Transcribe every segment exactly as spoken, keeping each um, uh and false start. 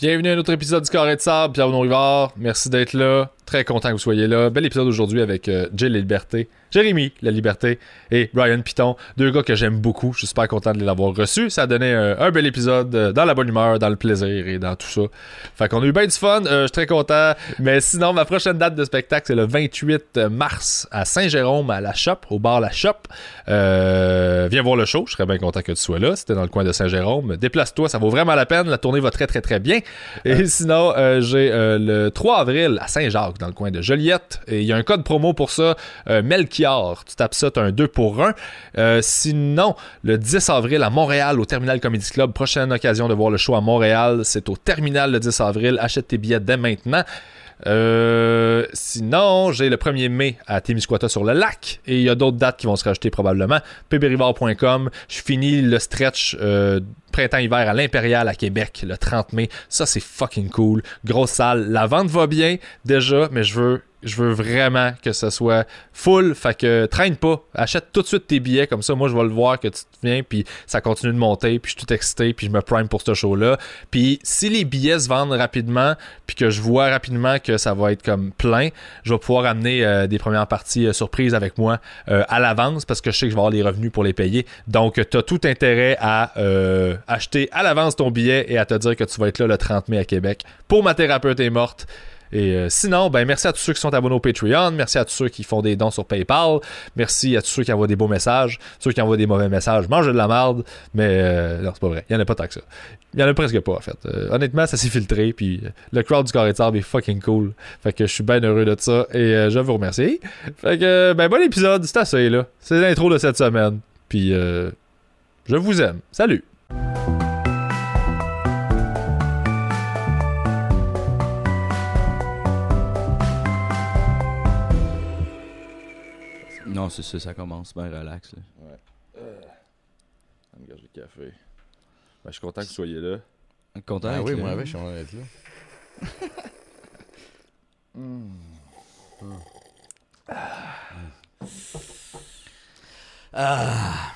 Bienvenue à un autre épisode du Carré de Sable, Pierre-Benoît Rivard. Merci d'être là. Très content que vous soyez là. Bel épisode aujourd'hui avec euh, Jay La Liberté, Jérémy La Liberté et Brian Piton. Deux gars que j'aime beaucoup. Je suis super content de les avoir reçus. Ça a donné euh, un bel épisode euh, dans la bonne humeur, dans le plaisir et dans tout ça. Fait qu'on a eu bien du fun. Euh, je suis très content. Mais sinon, ma prochaine date de spectacle, c'est le vingt-huit mars à Saint-Jérôme, à la Shop, au bar La Shop. Euh, viens voir le show. Je serais bien content que tu sois là. C'était dans le coin de Saint-Jérôme. Déplace-toi, ça vaut vraiment la peine. La tournée va très, très, très bien. Et sinon, euh, j'ai euh, le trois avril à Saint-Jacques, dans le coin de Joliette. Et il y a un code promo pour ça, euh, Melchior. Tu tapes ça, tu as un deux pour un. Euh, sinon, le dix avril à Montréal, au Terminal Comedy Club. Prochaine occasion de voir le show à Montréal. C'est au Terminal le dix avril. Achète tes billets dès maintenant. Euh, sinon, j'ai le premier mai à Témiscouata sur le lac et il y a d'autres dates qui vont se rajouter probablement. p b rivard point com. Je finis le stretch euh, printemps-hiver à l'Impérial à Québec le trente mai. Ça, c'est fucking cool. Grosse salle. La vente va bien déjà, mais je veux Je veux vraiment que ce soit full. Fait que traîne pas. Achète tout de suite tes billets. Comme ça, moi, je vais le voir que tu te viens. Puis ça continue de monter. Puis je suis tout excité. Puis je me prime pour ce show-là. Puis si les billets se vendent rapidement. Puis que je vois rapidement que ça va être comme plein, je vais pouvoir amener euh, des premières parties euh, surprises avec moi euh, à l'avance. Parce que je sais que je vais avoir les revenus pour les payer. Donc, tu as tout intérêt à euh, acheter à l'avance ton billet et à te dire que tu vas être là le trente mai à Québec. Pour Ma thérapeute est morte. Et euh, sinon, ben merci à tous ceux qui sont abonnés au Patreon, merci à tous ceux qui font des dons sur PayPal, merci à tous ceux qui envoient des beaux messages, ceux qui envoient des mauvais messages, mangez de la merde, mais euh, non, c'est pas vrai, il y en a pas tant que ça. Il y en a presque pas en fait. Euh, honnêtement, ça s'est filtré, puis euh, le crowd du Carré de Sable est fucking cool. Fait que je suis bien heureux de ça et euh, je vous remercie. Fait que, ben bon épisode, c'est assez là. C'est l'intro de cette semaine. Puis euh, je vous aime. Salut! Non, c'est ça, ça commence bien relax. Là. Ouais. Euh, une gorgée de café. Ben, je suis content que vous soyez là. Content Ah d'être oui, là. moi avec, je suis content d'être là. mm. Mm. Ah.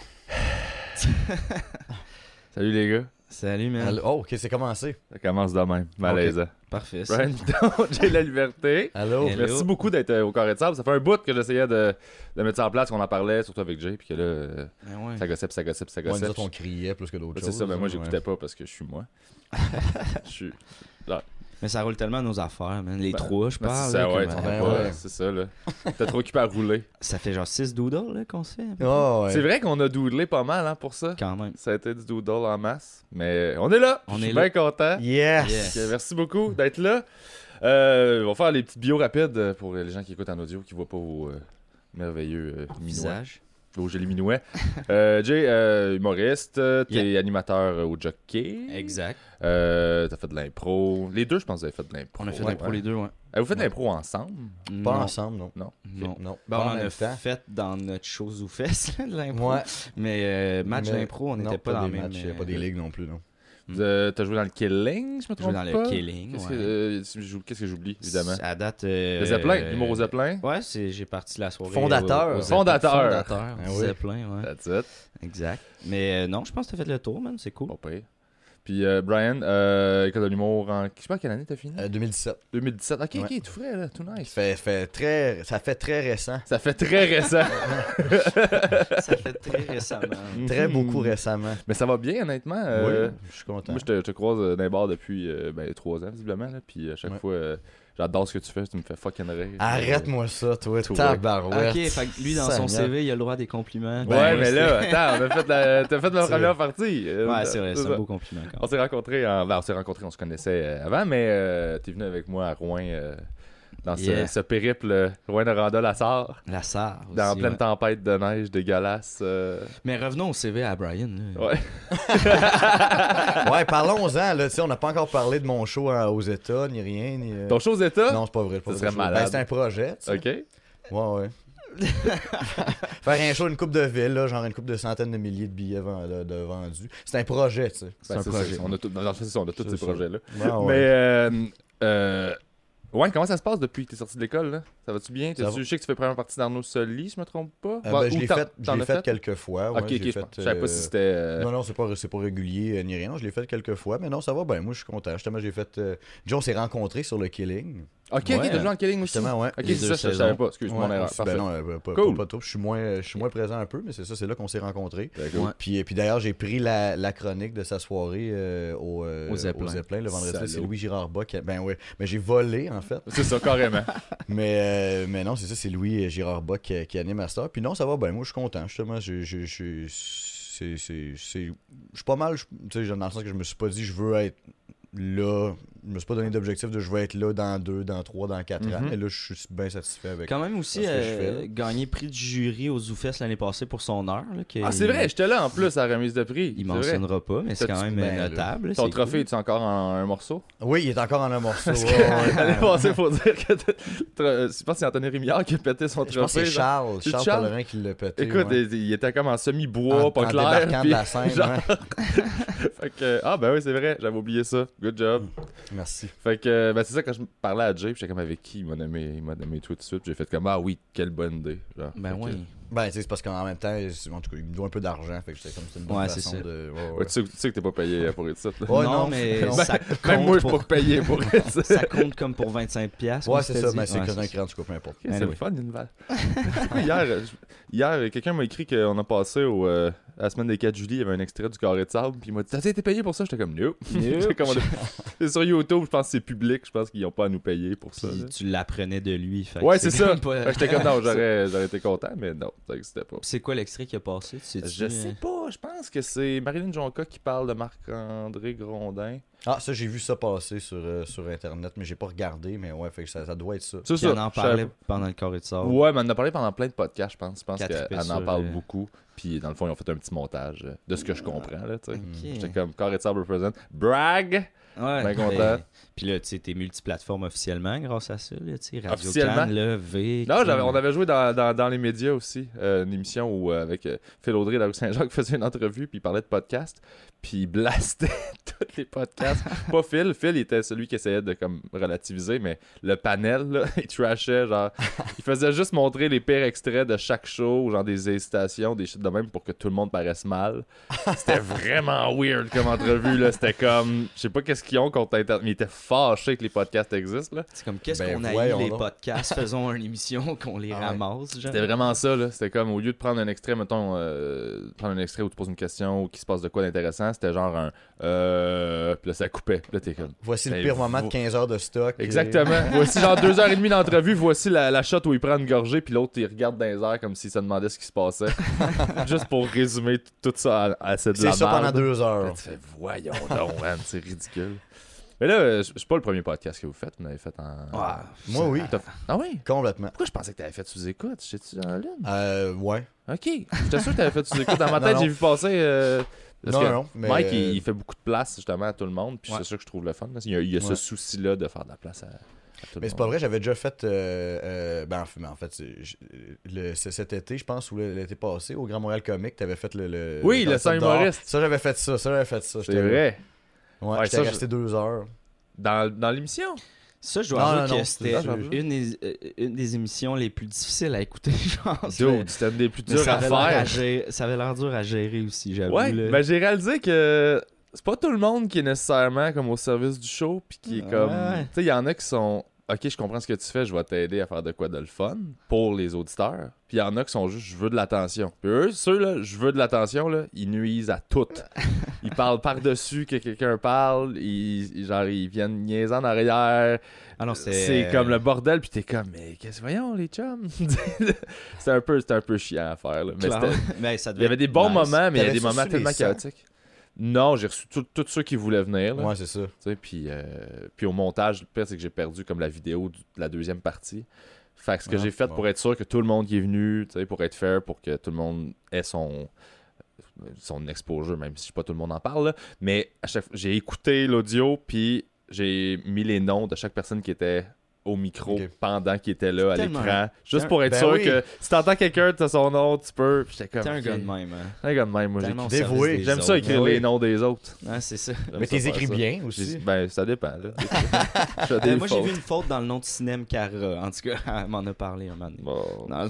Salut les gars. Salut, man. Allô? Oh, ok, c'est commencé. Ça commence de même. Malaisant. Parfait. Ça. Brian Piton, J'ai La Liberté. Allô? Hello. Merci beaucoup d'être euh, au Carré de Sable. Ça fait un bout que j'essayais de, de mettre ça en place, qu'on en parlait, surtout avec Jay, puis que là, euh, Ben ouais. ça gossait, puis ça gossait, puis ça Moi, gossait. nous autres, on criait plus que d'autres Ouais, choses. c'est ça, mais moi, hein, j'écoutais ouais. pas parce que je suis moi. Je suis. Mais ça roule tellement nos affaires, man. Les Ben, trois, je Ben, parle. c'est ça, là, ouais, comme, t'en euh, as ouais, pas, ouais. c'est ça, là. T'es trop occupé à rouler. Ça fait genre six doodles là, qu'on se fait. Oh, ouais. C'est vrai qu'on a doodlé pas mal, hein, pour ça. Quand même. Ça a été du doodle en masse. Mais on est là. On Je suis est bien là. content. Yes! Yes. Ok, merci beaucoup d'être là. Euh, on va faire les petites bios rapides pour les gens qui écoutent en audio, qui voient pas vos euh, merveilleux euh, minouets. Visage. Vos jolis minouets. euh, Jay, euh, humoriste, euh, t'es Yeah. animateur euh, au Jockey. Exact. Euh, t'as fait de l'impro. Les deux, je pense que vous avez fait de l'impro. On a fait Ouais, l'impro ouais. les deux, ouais. Euh, vous faites de Ouais. l'impro ensemble? Pas Non. ensemble, non. Non. Non. Non. Ben, pas on en en même a temps. fait dans notre chose ou fesse, là, de l'impro. Ouais. Mais euh, match Mais- d'impro, on non, n'était pas dans des le même. matchs, y a pas des ligues non plus, non. Vous, euh, t'as joué dans le Killing, je me Joué trompe dans le pas? Killing, Qu'est-ce ouais. que, euh, tu joues- qu'est-ce que j'oublie, évidemment? À date. Euh, Le Zeppelin, l'humour au Zeppelin? Ouais, c'est, j'ai parti la soirée. Fondateur. au- au Zeppelin. Fondateur. Fondateur. Ah oui. Zeppelin, ouais. That's it. Exact. Mais euh, non, je pense que t'as fait le tour, man. C'est cool. Bon, pire. Puis euh, Brian, euh, école de l'humour en... Je sais pas quelle année t'as fini? Euh, deux mille dix-sept. deux mille dix-sept. Ok, ok, Ouais. tout frais, là, tout Ça nice. fait, fait très, ça fait très récent. Ça fait très récent. Ça fait très récemment. Très Mhm. beaucoup récemment. Mais ça va bien, honnêtement. euh, Oui, je suis content. Moi, je te, je te croise euh, dans les bars depuis euh, ben, trois ans, visiblement. Là, puis à chaque Ouais. fois, euh, j'adore ce que tu fais. Tu me fais fucking rire. Arrête-moi ça, toi, Toi. tabarouette. Ok, fait que lui, dans son Seigneur. C V, il a le droit des compliments. Ouais, Ben, mais c'est- là, attends, on a fait la, t'as fait la C'est- première partie. Euh, Ouais, c'est vrai, c'est ça. un beau compliment quand On même. s'est rencontrés, en... ben, on s'est rencontrés, on se connaissait euh, avant, mais euh, t'es venu avec moi à Rouen euh, dans ce, Yeah. ce périple euh, Rouen-Noranda-la-Sarre, La Sarre. dans aussi, pleine ouais. tempête de neige dégueulasse. euh, Mais revenons au C V à Brian. Là. Ouais. Ouais, parlons-en, là, tu sais, on n'a pas encore parlé de mon show hein, aux États, ni rien, ni... euh, Ton show aux États? Non, c'est pas vrai, c'est pas Ça vrai. serait malade. Ben, c'est un projet, tu sais. Ok. Ouais, ouais. Faire un show, une coupe de ville, là, genre une coupe de centaines de milliers de billets vend- de, de vendus. C'est un projet, tu sais. C'est Ben, un c'est projet. ça, on a tout, dans le fond, c'est ça, on a tous C'est ces ça. projets-là. Ouais, ouais. Mais euh, euh, Ouais, comment ça se passe depuis que t'es sorti de l'école, là? Ça va-tu bien? Ça va. Je sais que tu fais première partie d'Arnaud Soli, je me trompe pas? Euh, Bah, ben, je ou l'ai t'en- fait, je t'en l'ai as fait quelques fois. Ouais, Ok, j'ai ok, je fait, je savais pas euh, si c'était... euh, Non, non, c'est pas, c'est pas régulier euh, ni rien. Je l'ai fait quelques fois, mais non, ça va bien. Moi, je suis content. Justement, j'ai fait. Euh... John s'est rencontré sur le Killing. Ok, ok, Ouais. t'as joué en Killing aussi? Justement, ouais. Ok, Les c'est deux ça, je- je saisons. savais pas. Excuse mon Ouais, erreur. aussi, Parfait. ben non, euh, pas, Cool. pas, pas trop. Je suis moins, je suis moins présent un peu, mais c'est ça, c'est là qu'on s'est rencontrés. Ben, cool. Ouais. Puis, et puis d'ailleurs, j'ai pris la, la chronique de sa soirée euh, au, euh, Au Zeppelin. Zeppelin le vendredi. Salaud. C'est Louis Girard Bas qui a- Ben ouais, mais j'ai volé en fait. C'est ça, carrément. mais, euh, mais non, c'est ça, c'est Louis Girard Bas qui, qui anime à cette heure. Puis non, ça va bien. Moi, je suis content. Justement, je, je, je, c'est, c'est, c'est, je suis pas mal, je- tu sais, dans le sens que je me suis pas dit je veux être là. Je me suis pas donné d'objectif de je veux être là dans deux, dans trois, dans quatre ans. Mhm. Mais là, je suis bien satisfait avec. Quand même aussi, Parce que je euh, fais. gagné prix du jury aux Zoufest l'année passée pour son heure. Là, que Ah, c'est il- vrai, j'étais là en plus à la remise de prix. Il C'est vrai. mentionnera pas, mais c'est T'as-tu- quand même ben, là, notable. Ton c'est trophée, cool. es-tu encore en un morceau? Oui, il est encore en un morceau. Parce ouais, ouais. que l'année passée, faut dire que t'as- t'as- je pense que c'est Anthony Rémillard qui a pété son Je pense que trophée. c'est genre. Charles, C'est Charles Charles? Pellerin qui l'a pété. Écoute, ouais. il, il était comme en semi-bois, en, pas en clair. débarquant puis de la scène. genre- ouais. fait que, ah ben oui, c'est vrai, j'avais oublié ça. Good job. Merci. Fait que, ben c'est ça, quand je parlais à Jay, puis j'étais comme avec qui il m'a nommé, il m'a nommé tout de suite, puis j'ai fait comme, ah oui, quelle bonne idée. Genre, Ben Fait que- oui. Ben, tu sais, c'est parce qu'en même temps, c'est- en tout cas, il me doit un peu d'argent. Fait que c'est comme c'est une bonne Ouais, c'est façon ça. de. Ouais, ouais. Ouais, tu, sais, tu sais que t'es pas payé pour être ça. là. Ouais, non, non, mais non. ça Même compte moi, je suis pour... pas payé pour être ça. ça compte comme pour vingt-cinq piastres. Ouais, comme c'est tu ça. t'as Ben, dit. c'est Ouais, que c'est un ça. cran, en tout cas, peu importe. Ok, c'est Anyway. le fun, une balle. Hier, je- hier, quelqu'un m'a écrit qu'on a passé au, euh, à la semaine des quatre juillet, il y avait un extrait du Carré de sable, puis il m'a dit, t'as été payé pour ça? J'étais comme, nope. J'étais comme, on a- c'est sur YouTube, je pense que c'est public, je pense qu'ils ont pas à nous payer pour ça. Puis là. tu l'apprenais de lui. fait que Ouais, c'est ça. comme pas- Fait que J'étais comme, non, j'aurais, j'aurais été content, mais non, ça existait pas. C'est quoi l'extrait qui a passé? Tu sais-tu, Je sais euh, pas, je pense que c'est Marilyn Jonca qui parle de Marc-André Grondin. Ah, ça, j'ai vu ça passer sur, euh, sur Internet, mais j'ai pas regardé. Mais ouais, fait que ça, ça doit être ça. C'est Puis ça. on en je savais parlait pas. pendant le carré de sable. Ouais, mais on en a parlé pendant plein de podcasts, je pense. Je pense Qu'elle qu'elle tripait en sur, parle euh, beaucoup. Puis dans le fond, ils ont fait un petit montage euh, de ce que je comprends, là, tu sais. Ok. J'étais comme, Carré de sable represent. Brag! Ouais, Ben content. ben, Puis là, tu sais, t'es multiplateforme officiellement grâce à ça. Là, tu sais, Radio Officiellement? Can, là, V. Non, Q. j'avais- on avait joué dans, dans, dans les médias aussi, euh, une émission où, euh, avec euh, Phil Audrey de la rue Saint-Jacques faisait une entrevue, puis il parlait de podcast, puis il blastait tous les podcasts. Pas Phil, Phil il était celui qui essayait de comme relativiser, mais le panel, là, il trashait, genre, il faisait juste montrer les pires extraits de chaque show, genre des hésitations, des shit de même pour que tout le monde paraisse mal. C'était vraiment weird comme entrevue, là, c'était comme, je sais pas qu'est-ce qu'ils ont contre Internet, mais ils étaient fâchés que les podcasts existent, là. C'est comme, qu'est-ce Ben, qu'on a voyons les donc. podcasts, faisons une émission qu'on les Ah ouais. ramasse. Genre. C'était vraiment ça, là. C'était comme, au lieu de prendre un extrait, mettons, euh, prendre un extrait où tu poses une question ou qu'il se passe de quoi d'intéressant, c'était genre un euh. Puis là, ça coupait. Puis là, t'es comme. Voici le Ben, pire moment de vo- quinze heures de stock. Exactement. Voici genre deux heures et demie d'entrevue. Voici la, la shot où il prend une gorgée, puis l'autre, il regarde dans les airs comme s'il se demandait ce qui se passait. Juste pour résumer t- tout ça à, à cette de la C'est ça pendant merde. deux Là, heures. tu fais, voyons donc, man, c'est ridicule. Mais là, euh, je je suis pas le premier podcast que vous faites. Vous l'avez fait en. Ah, Moi, oui. T'as- Ah oui? Complètement. Pourquoi je pensais que t'avais fait sous-écoute? J'étais-tu en ligne? Euh, ouais. Ok. J'étais sûr que t'avais fait sous-écoute. Dans ma Non, tête, non. j'ai vu passer. euh, parce Non, que non, mais- Mike, il, il fait beaucoup de place justement à tout le monde. Puis Ouais. c'est ça que je trouve le fun. là. Il y a, il y a ce Ouais. souci-là de faire de la place à, à tout le Mais monde. c'est pas vrai, j'avais déjà fait. Euh, euh, ben, en fait, mais en fait, c'est- je- le- c'est cet été, je pense, ou l'été passé, au Grand Montréal Comic, t'avais fait le. le Oui, le concept sang d'or. humoriste. Ça, j'avais fait ça. Ça, j'avais fait ça. C'est J'étais là. vrai. Ouais, Ouais, j'étais ça, je- resté deux heures. Dans, dans l'émission. Ça, je dois Non, avouer non, non, que c'est c'était ça, j'avoue. une, des- euh, une des émissions les plus difficiles à écouter, je pense. Dude, c'était une des plus Mais dures ça à avait l'air à faire. gérer- ça avait l'air dur à gérer aussi, j'avoue. Ouais, là. ben j'ai réalisé que c'est pas tout le monde qui est nécessairement comme au service du show. Puis qui est Ouais, comme. ouais. Tu sais, il y en a qui sont. Ok, je comprends ce que tu fais, je vais t'aider à faire de quoi de le fun pour les auditeurs. Puis il y en a qui sont juste, je veux de l'attention. Puis eux, ceux-là, je veux de l'attention, là, ils nuisent à tout. Ils parlent par-dessus que quelqu'un parle, ils, ils- genre, ils viennent niaiser en arrière. Ah non, c'est... C'est comme le bordel, puis t'es comme, mais qu'est-ce que voyons, les chums? c'était un peu, c'était un peu chiant à faire, là. Mais Clairement. c'était- Mais ça il y devait avait des être bons nice. moments, mais il y a des T'avais-tu moments reçu tellement les cent? chaotiques. Non, j'ai reçu tout- tous ceux qui voulaient venir, là. Ouais, c'est ça. Tu sais, puis, euh, puis au montage, le pire, c'est que j'ai perdu comme la vidéo du- de la deuxième partie. Fait que ce que Ah, j'ai fait bon. pour être sûr que tout le monde qui est venu, tu sais, pour être fair, pour que tout le monde ait son son exposure, même si pas tout le monde en parle, là. Mais à chaque fois, j'ai écouté l'audio, puis j'ai mis les noms de chaque personne qui était au micro Ok. pendant qu'il était là à Tellement. l'écran. Juste Ben pour être sûr oui. que si t'entends quelqu'un, t'as son nom, tu peux. Puis j'étais comme. T'es un ok. gars de même, hein. Un gars de même, moi Tellement au j'écris. Dévoué. service des J'aime ça autres. écrire Ouais. les noms des autres. Ouais, c'est ça. J'aime Mais ça t'es faire écrit ça. bien J'ai- aussi. Ben, ça dépend, là. Je fais Euh, des moi, j'ai fautes. vu une faute dans le nom de Cinem Cara. En tout cas, elle m'en a parlé un moment donné. Bon. Non,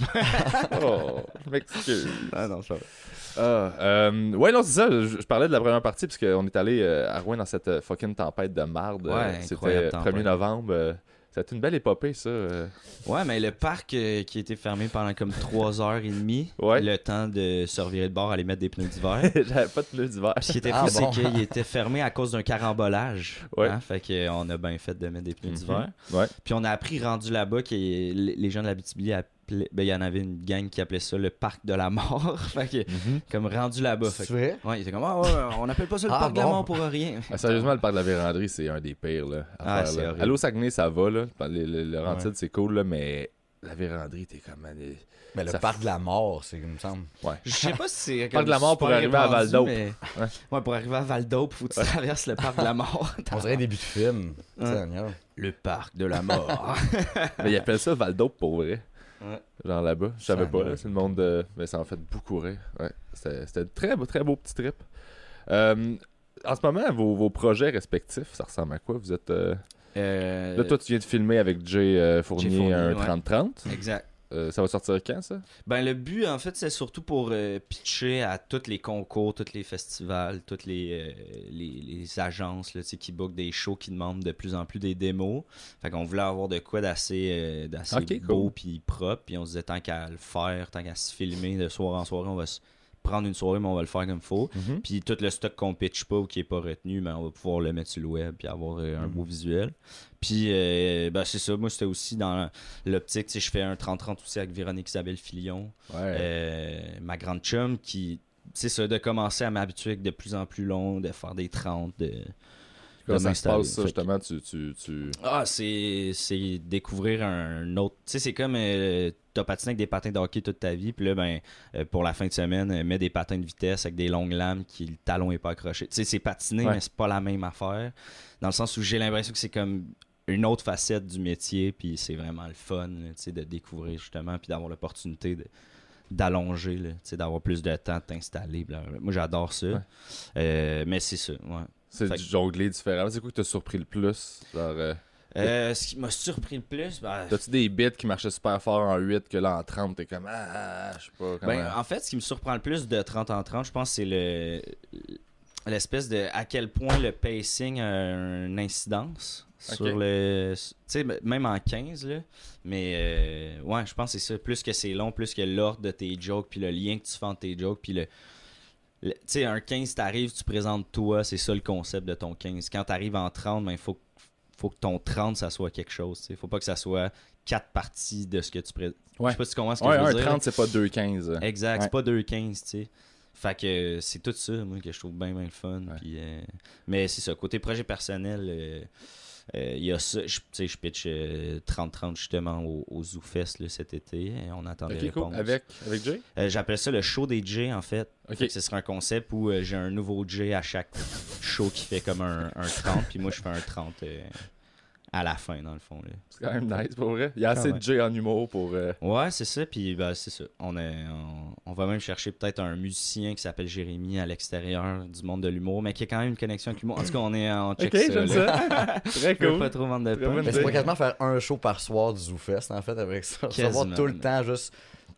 Oh, je m'excuse. non, non, ça va. Ah, euh, ouais, non, c'est ça. Je, je parlais de la première partie, parce qu'on est allé euh, à Rouen dans cette euh, fucking tempête de marde. Ouais, Euh, C'était incroyable euh, tempête. premier novembre. euh, C'était une belle épopée, ça. euh. Ouais, mais le parc euh, qui a été fermé pendant comme trois heures et demie, Ouais. le temps de se revirer de bord, aller mettre des pneus d'hiver. J'avais pas de pneus d'hiver. Ce qui était Ah, fou, bon. c'est qu'il était fermé à cause d'un carambolage. Ouais. Hein, fait qu'on a bien fait de mettre des pneus Mhm. d'hiver. Ouais. Puis on a appris rendu là-bas que les gens de l'Abitibi appelaient. Ben, il y en avait une gang qui appelait ça le parc de la mort. Fait que, comme rendu là-bas. Fait C'est que- vrai? Ouais, il était comme, ah ouais, on appelle pas ça le Ah, parc de la bon. mort pour rien. Ah, sérieusement, le parc de la Vérandrie, c'est un des pires, là. À Ah, faire, c'est là. horrible. Aller au Saguenay, ça va, là. Les, les, les Laurentides, Ouais. c'est cool, là, mais la Vérandrie, t'es comme. euh, Mais le Ça parc de la mort, c'est, il me semble. Ouais. Je sais pas si c'est. Parc de la comme mort pour super arriver à répandu, Val-d'Aupe. mais- Ouais. Ouais, pour arriver à Val d'Aupe, faut que tu traverses le parc de la mort. On dirait un début de film. Ouais. Seigneur. Le parc de la mort. Mais ils appellent ça Val d'Aupe pour vrai. Ouais. Genre là-bas. Je savais Ça, pas, ouais. là. C'est le monde de. Mais ça en fait beaucoup rire. Ouais. C'était c'était un très beau, très beau petit trip. Euh, en ce moment, vos, vos projets respectifs, ça ressemble à quoi? Vous êtes. euh, Euh, Là, toi, tu viens de filmer avec Jay euh, Fournier, Jay Fournier, un ouais. trente trente. Exact. Euh, ça va sortir quand, ça? Ben, le but, en fait, c'est surtout pour euh, pitcher à tous les concours, tous les festivals, toutes les, euh, les, les agences là, tu sais, qui bookent des shows qui demandent de plus en plus des démos. Fait qu'on voulait avoir de quoi d'assez euh, d'assez Ok, beau cool. puis propre. Puis on se disait, tant qu'à le faire, tant qu'à se filmer de soirée en soirée, on va se prendre une soirée, mais on va le faire comme il faut. Mhm. Puis tout le stock qu'on pitch pas ou qui est pas retenu, ben, on va pouvoir le mettre sur le web puis avoir euh, un beau visuel. Puis euh, ben, c'est ça, moi c'était aussi dans l'optique, tu sais, je fais un trente trente aussi avec Véronique Isabelle Filion, Ouais. euh, ma grande chum, qui, c'est ça, de commencer à m'habituer avec de plus en plus long, de faire des trente, de... Comment de ça se m'installer. passe, ça, Fait que- justement? Tu, tu, tu... Ah, c'est c'est découvrir un autre. Tu sais, c'est comme euh, t'as patiné avec des patins de hockey toute ta vie, puis là, ben, euh, pour la fin de semaine, euh, mets des patins de vitesse avec des longues lames qui le talon est pas accroché. Tu sais, c'est patiner, Ouais. mais c'est pas la même affaire. Dans le sens où j'ai l'impression que c'est comme une autre facette du métier, puis c'est vraiment le fun, là, tu sais, de découvrir justement, puis d'avoir l'opportunité de d'allonger, là, tu sais, d'avoir plus de temps, de t'installer. blablabla. Moi, j'adore ça. Ouais. Euh, mais c'est ça, ouais. C'est Fait du que- jongler différent. C'est quoi que t'as surpris le plus? Genre, euh, Euh, ce qui m'a surpris le plus, ben, t'as-tu des bits qui marchaient super fort en huit que là en trente, t'es comme ah, ah, je sais pas comment. Ben, en fait, ce qui me surprend le plus de trente en trente, je pense, c'est le l'espèce de à quel point le pacing a une incidence Ok. sur le. Tu sais, même en quinze, là. Mais, euh, ouais, je pense que c'est ça. Plus que c'est long, plus que l'ordre de tes jokes, puis le lien que tu fais entre tes jokes, puis le. le- Tu sais, un quinze, t'arrives, tu présentes toi, c'est ça le concept de ton quinze. Quand t'arrives en trente, ben, il faut, faut que ton trente, ça soit quelque chose. Il faut pas que ça soit quatre parties de ce que tu présentes. Ouais. Je sais pas si tu comprends ce que Ouais, je veux un dire. trente, c'est pas deux quinze. Exact, Ouais. c'est pas deux quinze, tu sais. Fait que euh, c'est tout ça, moi, que je trouve bien, bien le fun. Ouais. Puis, euh, mais c'est ça, côté projet personnel, euh, euh, il y a ça. Je- Tu sais, je pitch euh, trente trente justement au, au ZooFest là, cet été. Et on attend des Ok, cool. réponses. Avec, avec Jay? Euh, J'appelle ça le show des J, en fait. Ok. Fait que ce sera un concept où euh, j'ai un nouveau J à chaque show qui fait comme un, un trente, puis moi, je fais un trente euh, à la fin, dans le fond. Là. C'est quand même nice pour vrai. Il y a assez Ah ouais. de Jay en humour pour. euh, Ouais, c'est ça. Puis ben, c'est ça. On, est, on, on va même chercher peut-être un musicien qui s'appelle Jérémy à l'extérieur du monde de l'humour, mais qui a quand même une connexion avec l'humour. En tout cas, on est en check Ok, ça. j'aime là. ça. Très Je veux cool. pas trop vendre de Très punch. bonne Mais idée. c'est pas quasiment faire un show par soir du ZooFest, en fait, avec ça. Quasiment. Savoir tout le temps juste.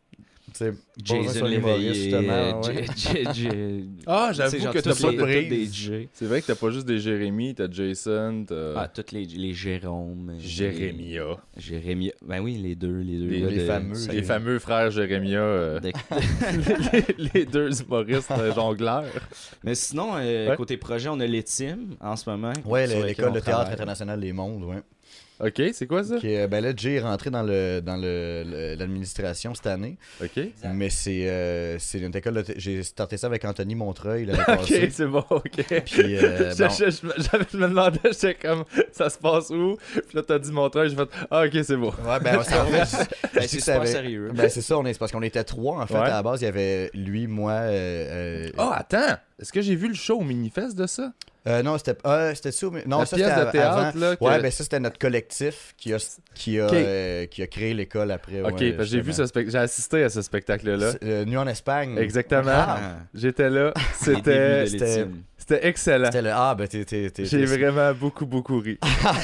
Tu sais, pas besoin Jason sur l'humoriste, Léveillé, justement. euh, ouais. J- J- J- Ah, tu sais, j'avoue genre que t'as tous pas les- de tous prise. des J. C'est vrai que t'as pas juste des Jérémy, t'as Jason, t'as Ah, tous les, les Jérôme. Jérémia. les- Jérémy. Ben oui, les deux. Les deux. Les- gars les de- fameux. ça- Les fameux frères Jérémia. euh, de- les, les deux humoristes euh, jongleurs. Mais sinon, euh, Ouais. côté projet, on a l'E-Team en ce moment. Ouais, sur le- lequel l'école on de théâtre travaille. international des mondes, ouais. Ok, c'est quoi ça? Qui, euh, ben là, Jay est rentré dans le dans le, le- l'administration cette année, Ok. mais c'est euh, c'est une école de thé- j'ai starté ça avec Anthony Montreuil l'année Ok, passée. c'est bon, ok. Puis euh, Je, ben, je, je, j'avais- je me demandais, j'étais comme, ça se passe où? Puis là, t'as dit mon truc, j'ai fait, ah, ok, c'est bon. ouais, ben, parce qu'en fait, je- je Ben, dis c'est que ça super avait- sérieux. Ben c'est ça, on est c'est parce qu'on était trois en fait Ouais. à la base, il y avait lui, moi euh, euh, Ah, attends, est-ce que j'ai vu le show au Minifest de ça? Euh, non, c'était euh, c'était ça. Mais... Non, La ça pièce c'était de théâtre, avant. là, que- Ouais, ben ça c'était notre collectif qui a qui a, Ok. euh, qui a créé l'école après. Ok, ouais, parce que j'ai vu ce justement. spec- j'ai assisté à ce spectacle-là. C'est, euh, Nuit en Espagne. Exactement. Ah, J'étais là. Les débuts de C'était c'était- l'étime. c'était excellent. C'était le ah ben t'es t'es t'es. J'ai t'es- vraiment beaucoup, beaucoup ri.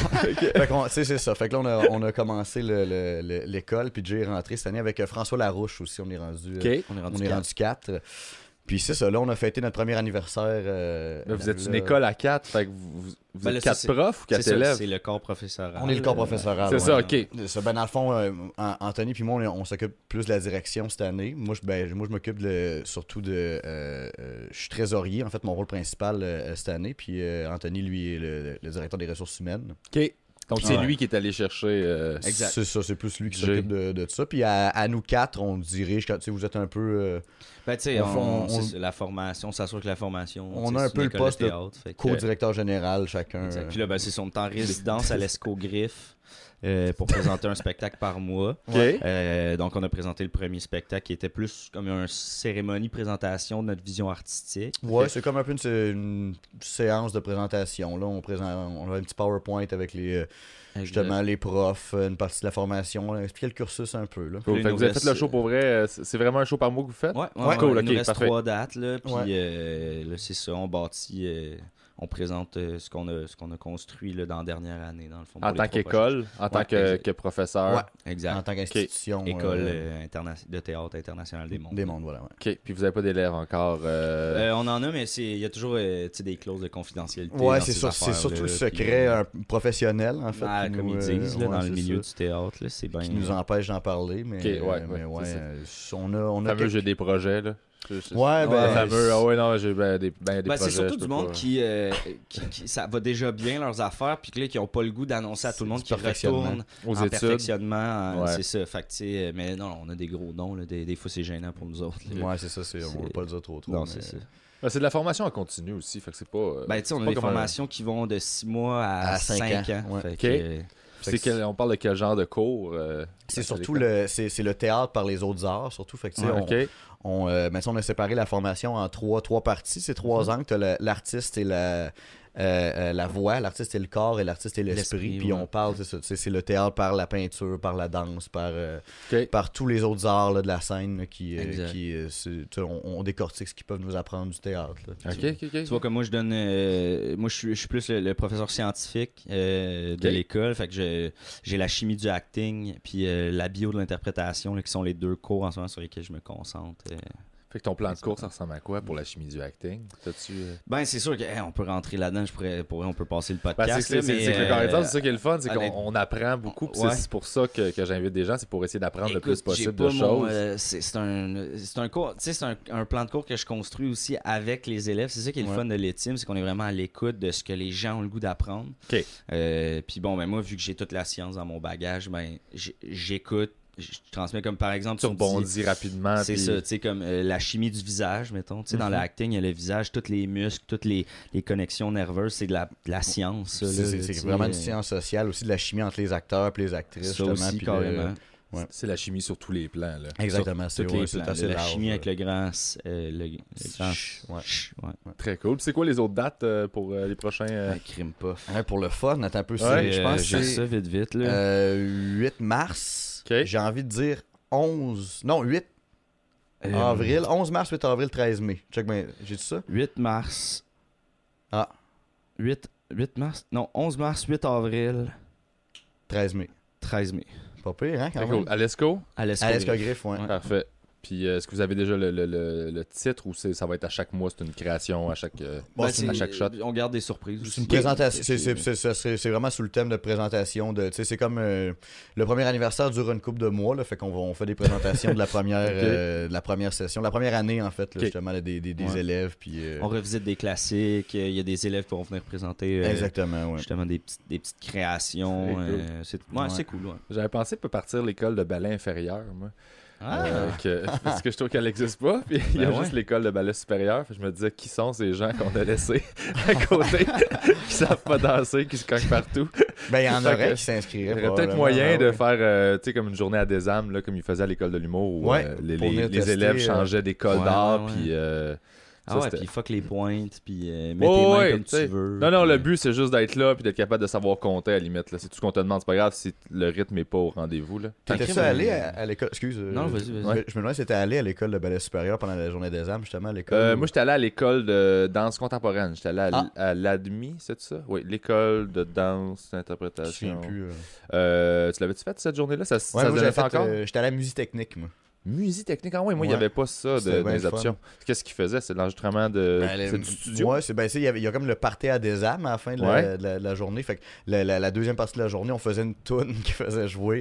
Fait qu'on, tu sais, c'est ça. Fait que là, on a, on a commencé le- le- le- l'école, puis Jay est rentré cette année avec euh, François Larouche aussi. On est rendu, euh, Ok. On est on rendu est quatre. rendu quatre. Puis c'est ça, là, on a fêté notre premier anniversaire. euh, Mais vous êtes une là. école à quatre, fait que vous, vous, vous Ben là, êtes quatre c'est- profs ou C'est quatre ça, élèves? c'est le corps professoral. On est le corps Euh, professoral. C'est ouais. ça, ok. C'est ça. Ben, dans le fond, euh, An- Anthony puis moi, on, est- on s'occupe plus de la direction cette année. Moi, je, ben, moi, je m'occupe de- surtout de... euh, euh, je suis trésorier, en fait, mon rôle principal euh, cette année. Puis euh, Anthony, lui, est le, le directeur des ressources humaines. Ok. Donc c'est Ouais. lui qui est allé chercher. euh, Exact. C'est ça, c'est plus lui qui Jay. s'occupe de, de ça. Puis à, à nous quatre, on dirige, quand tu sais, vous êtes un peu... euh, Ben, tu sais, On on, fait- on- c'est on- ça, la formation, on s'assure que la formation. On tu sais, a un c'est peu une le école poste de théâtre, fait que- co-directeur général, chacun. Exact. euh, Puis là, ben, c'est ça, on est en résidence à l'Escogriffe euh, pour présenter un spectacle par mois. Ok. Euh, donc, on a présenté le premier spectacle qui était plus comme une cérémonie présentation de notre vision artistique. Ouais, c'est comme un peu une, sé- une séance de présentation. Là, on présente, on a un petit PowerPoint avec les, euh, justement les profs, euh, une partie de la formation. On a expliqué le cursus un peu. Là. Cool. Puis Fait il que vous nous avez fait le reste- show pour vrai. euh, C'est c'est vraiment un show par mois que vous faites? Ouais, ouais, Ouais, ouais, cool, il nous ok, reste parfait. trois dates, là, puis Ouais. euh, là, c'est ça, on bâtit, euh, on présente euh, ce qu'on a, ce qu'on a construit là, dans la dernière année, dans le fond. En pour les tant trois qu'école, en tant Ouais, que, exact. que professeur. Ouais. prochaines. Exact. En tant qu'institution. École euh, euh, interna- de théâtre international des mondes. des mondes, voilà. Ouais. Ok. Puis vous n'avez pas d'élèves encore. euh, Euh, on en a, mais c'est- il y a toujours euh, tu sais, des clauses de confidentialité. Ouais, dans c'est ces sûr, c'est affaires-là, surtout le puis, secret euh, un professionnel, en fait. ah, qui comme nous, ils euh, disent, là, ouais, dans le c'est milieu ça, du théâtre, là, c'est bien. qui nous empêche d'en parler, mais, Ok, ouais, euh, ouais, mais ouais, c'est ça. euh, on a, on Le a fameux quelques- j'ai des projets, là. Je- je- Ouais, Le ben, fameux, ah ouais, non, j'ai ben, des, ben, des Ben, projets. c'est surtout je peux du monde pas- qui, euh, qui, qui- ça va déjà bien leurs affaires, puis que là, qui n'ont pas le goût d'annoncer à tout le monde Du qui perfectionnement. retourne Aux en études. perfectionnement. euh, Ouais. C'est ça. Fait que, tu sais, euh, mais non, on a des gros noms. Là, des, des fois, c'est gênant pour nous autres. là. Ouais, c'est ça, c'est, on C'est- va pas le dire trop trop. non, mais- c'est ça. Ben, c'est de la formation en continu aussi, fait que c'est pas. euh, Ben, tu sais, on c'est a pas des comme un- formations qui vont de six mois à, À cinq cinq ans, ans. ouais. Fait Ok. que, euh, C'est quel- on parle de quel genre de cours euh, C'est à surtout l'école? le, c'est, c'est le théâtre par les autres arts, surtout. Fait que, tu sais, Ouais, on, Ok. On, euh, mais ça, on a séparé la formation en trois, trois parties. C'est trois Mhm. angles. Tu as l'artiste et la, euh, euh, la voix, l'artiste et le corps et l'artiste et l'esprit. L'esprit, Puis ouais. on parle, c'est ça, tu sais, c'est le théâtre par la peinture, par la danse, par, euh, Ok. par tous les autres arts là, de la scène là, qui, euh, Exact. qui euh, c'est- tu sais, on, on décortique ce qu'ils peuvent nous apprendre du théâtre. là. Ok, ok, ok. Tu vois, comme moi, je donne. euh, moi, je suis, je suis plus le, le professeur scientifique euh, de Ok. l'école. Fait que je- j'ai la chimie du acting, puis euh, la bio de l'interprétation, là, qui sont les deux cours en ce moment sur lesquels je me concentre. euh. Fait que ton plan de cours, ça ressemble à quoi pour la chimie du acting? T'as-tu. euh, Ben, c'est sûr qu'on peut rentrer là-dedans. Je pourrais, pour vrai, on peut passer le Ben, podcast. c'est c'est- là, c'est- mais, c'est que le euh, correcteur, c'est ça qui est le fun, c'est qu'on honnête- on apprend beaucoup. puis Ouais. C'est c'est pour ça que, que j'invite des gens, c'est pour essayer d'apprendre le plus Écoute, j'ai possible pas de mon, choses. euh, c'est c'est un, c'est un cours, tu sais, c'est un, un plan de cours que je construis aussi avec les élèves. C'est ça qui est le Ouais. fun de l'E T I M, c'est qu'on est vraiment à l'écoute de ce que les gens ont le goût d'apprendre. Ok. Euh, Puis bon, ben moi, vu que j'ai toute la science dans mon bagage, ben j- j'écoute, je transmets comme par exemple. Tu me dis- rebondis rapidement. C'est puis- ça, tu sais, comme euh, la chimie du visage, mettons. Tu sais, dans Mhm. l'acting, il y a le visage, tous les muscles, toutes les, les connexions nerveuses, c'est de la, de la science. ça, C'est, là, c'est- tu c'est sais, vraiment une euh, science sociale, aussi de la chimie entre les acteurs et les actrices. Ça justement, aussi, puis carrément. le- Ouais. C'est la chimie sur tous les plans. Là. Exactement, Sur c'est, tous ouais, les c'est plans, assez la large, chimie là. avec le grand, s- euh, le, le grand Ch- ouais. ch- ouais. Très cool. Puis c'est quoi les autres dates euh, pour euh, les prochains. euh, Un crime puff. Ouais, pour le fun, attends un peu. Ouais, c'est- je Euh, pense j'ai que ça c'est vite vite là. euh, huit mars. Ok. J'ai envie de dire onze. Non, huit Euh, avril. onze mars, huit avril, treize mai. Check bien. J'ai dit ça? huit mars. Ah. huit, huit mars. Non, onze mars, huit avril, treize mai. treize mai. Pas pire, hein, quand Très même. cool. À l'Esco? À À l'Escogriffe. l'escogriffe, ouais. Ouais. Parfait. Puis euh, est-ce que vous avez déjà le, le- le- le titre ou c'est, ça va être à chaque mois, c'est une création à chaque, euh, Bon, Ben, c'est c'est- à chaque shot? On garde des surprises. C'est une aussi. présentation. C'est, C'est- c'est, c'est, c'est- c'est vraiment sous le thème de présentation. De, tu sais, c'est comme euh, le premier anniversaire dure une couple de mois. Là, fait qu'on va, on fait des présentations de la première, Ok. euh, de la première session, la première année en fait, là, Ok. justement là, des, des, des Ouais. élèves. Puis, euh, On revisite des classiques. Il y a des élèves qui vont venir présenter euh, exactement, ouais. justement des petites, des petites créations. C'est cool. euh, c'est ouais, Ouais. c'est cool. Ouais. J'avais pensé peut partir l'école de ballet inférieur, moi. Ah, Euh, que- parce que je trouve qu'elle n'existe pas. Puis il y a Ben ouais. juste l'école de ballet supérieur. Fait que je me disais, qui sont ces gens qu'on a laissés à côté, qui savent pas danser, qui se cognent partout. Ben, il y en Fait aurait que- qui s'inscriraient. Il y aurait peut-être probablement, moyen ouais, de ouais. faire euh, tu sais, comme une journée à des âmes, là, comme ils faisaient à l'école de l'humour, où Ouais, euh, les, pour les- venir les tester, élèves euh, changeaient d'école ouais, d'art. ouais, ouais. Puis euh, Ah Ça, ouais, c'était- puis fuck les pointes, puis euh, mets Ouais, tes mains ouais, comme t'sais. tu veux. Non, non, puis- le but, c'est juste d'être là puis d'être capable de savoir compter à la limite. Là. C'est tout ce qu'on te demande. C'est pas grave si le rythme est pas au rendez-vous. Là. T'étais-tu crime, allé euh, à, à l'école? Excuse. euh, Non, vas-y, vas-y. Je, je me demandais si t'étais allé à l'école de ballet supérieur pendant la journée des âmes, justement, à l'école. Euh, ou- moi, j'étais allé à l'école de danse contemporaine. J'étais allé à, Ah. à l'Admi, c'est ça? Oui, l'école de danse, Je me interprétation. souviens plus. euh. Euh, tu l'avais-tu fait cette journée-là? Ça, ça Ouais, se moi, donnait j'avais ça fait, encore? euh, j'étais à la musique technique, moi. Musique technique, ah ouais, moi, il n'y Ouais. avait pas ça de, C'était dans bien les le fun. options. Qu'est-ce qu'il faisait? C'est l'enregistrement de. Ben, le- c'est du studio? Ouais, c'est ben, tu sais, il y avait- il y a comme le party à des âmes à la fin de la, Ouais. de la- de la journée. Fait que la, la- la deuxième partie de la journée, on faisait une toune qui faisait jouer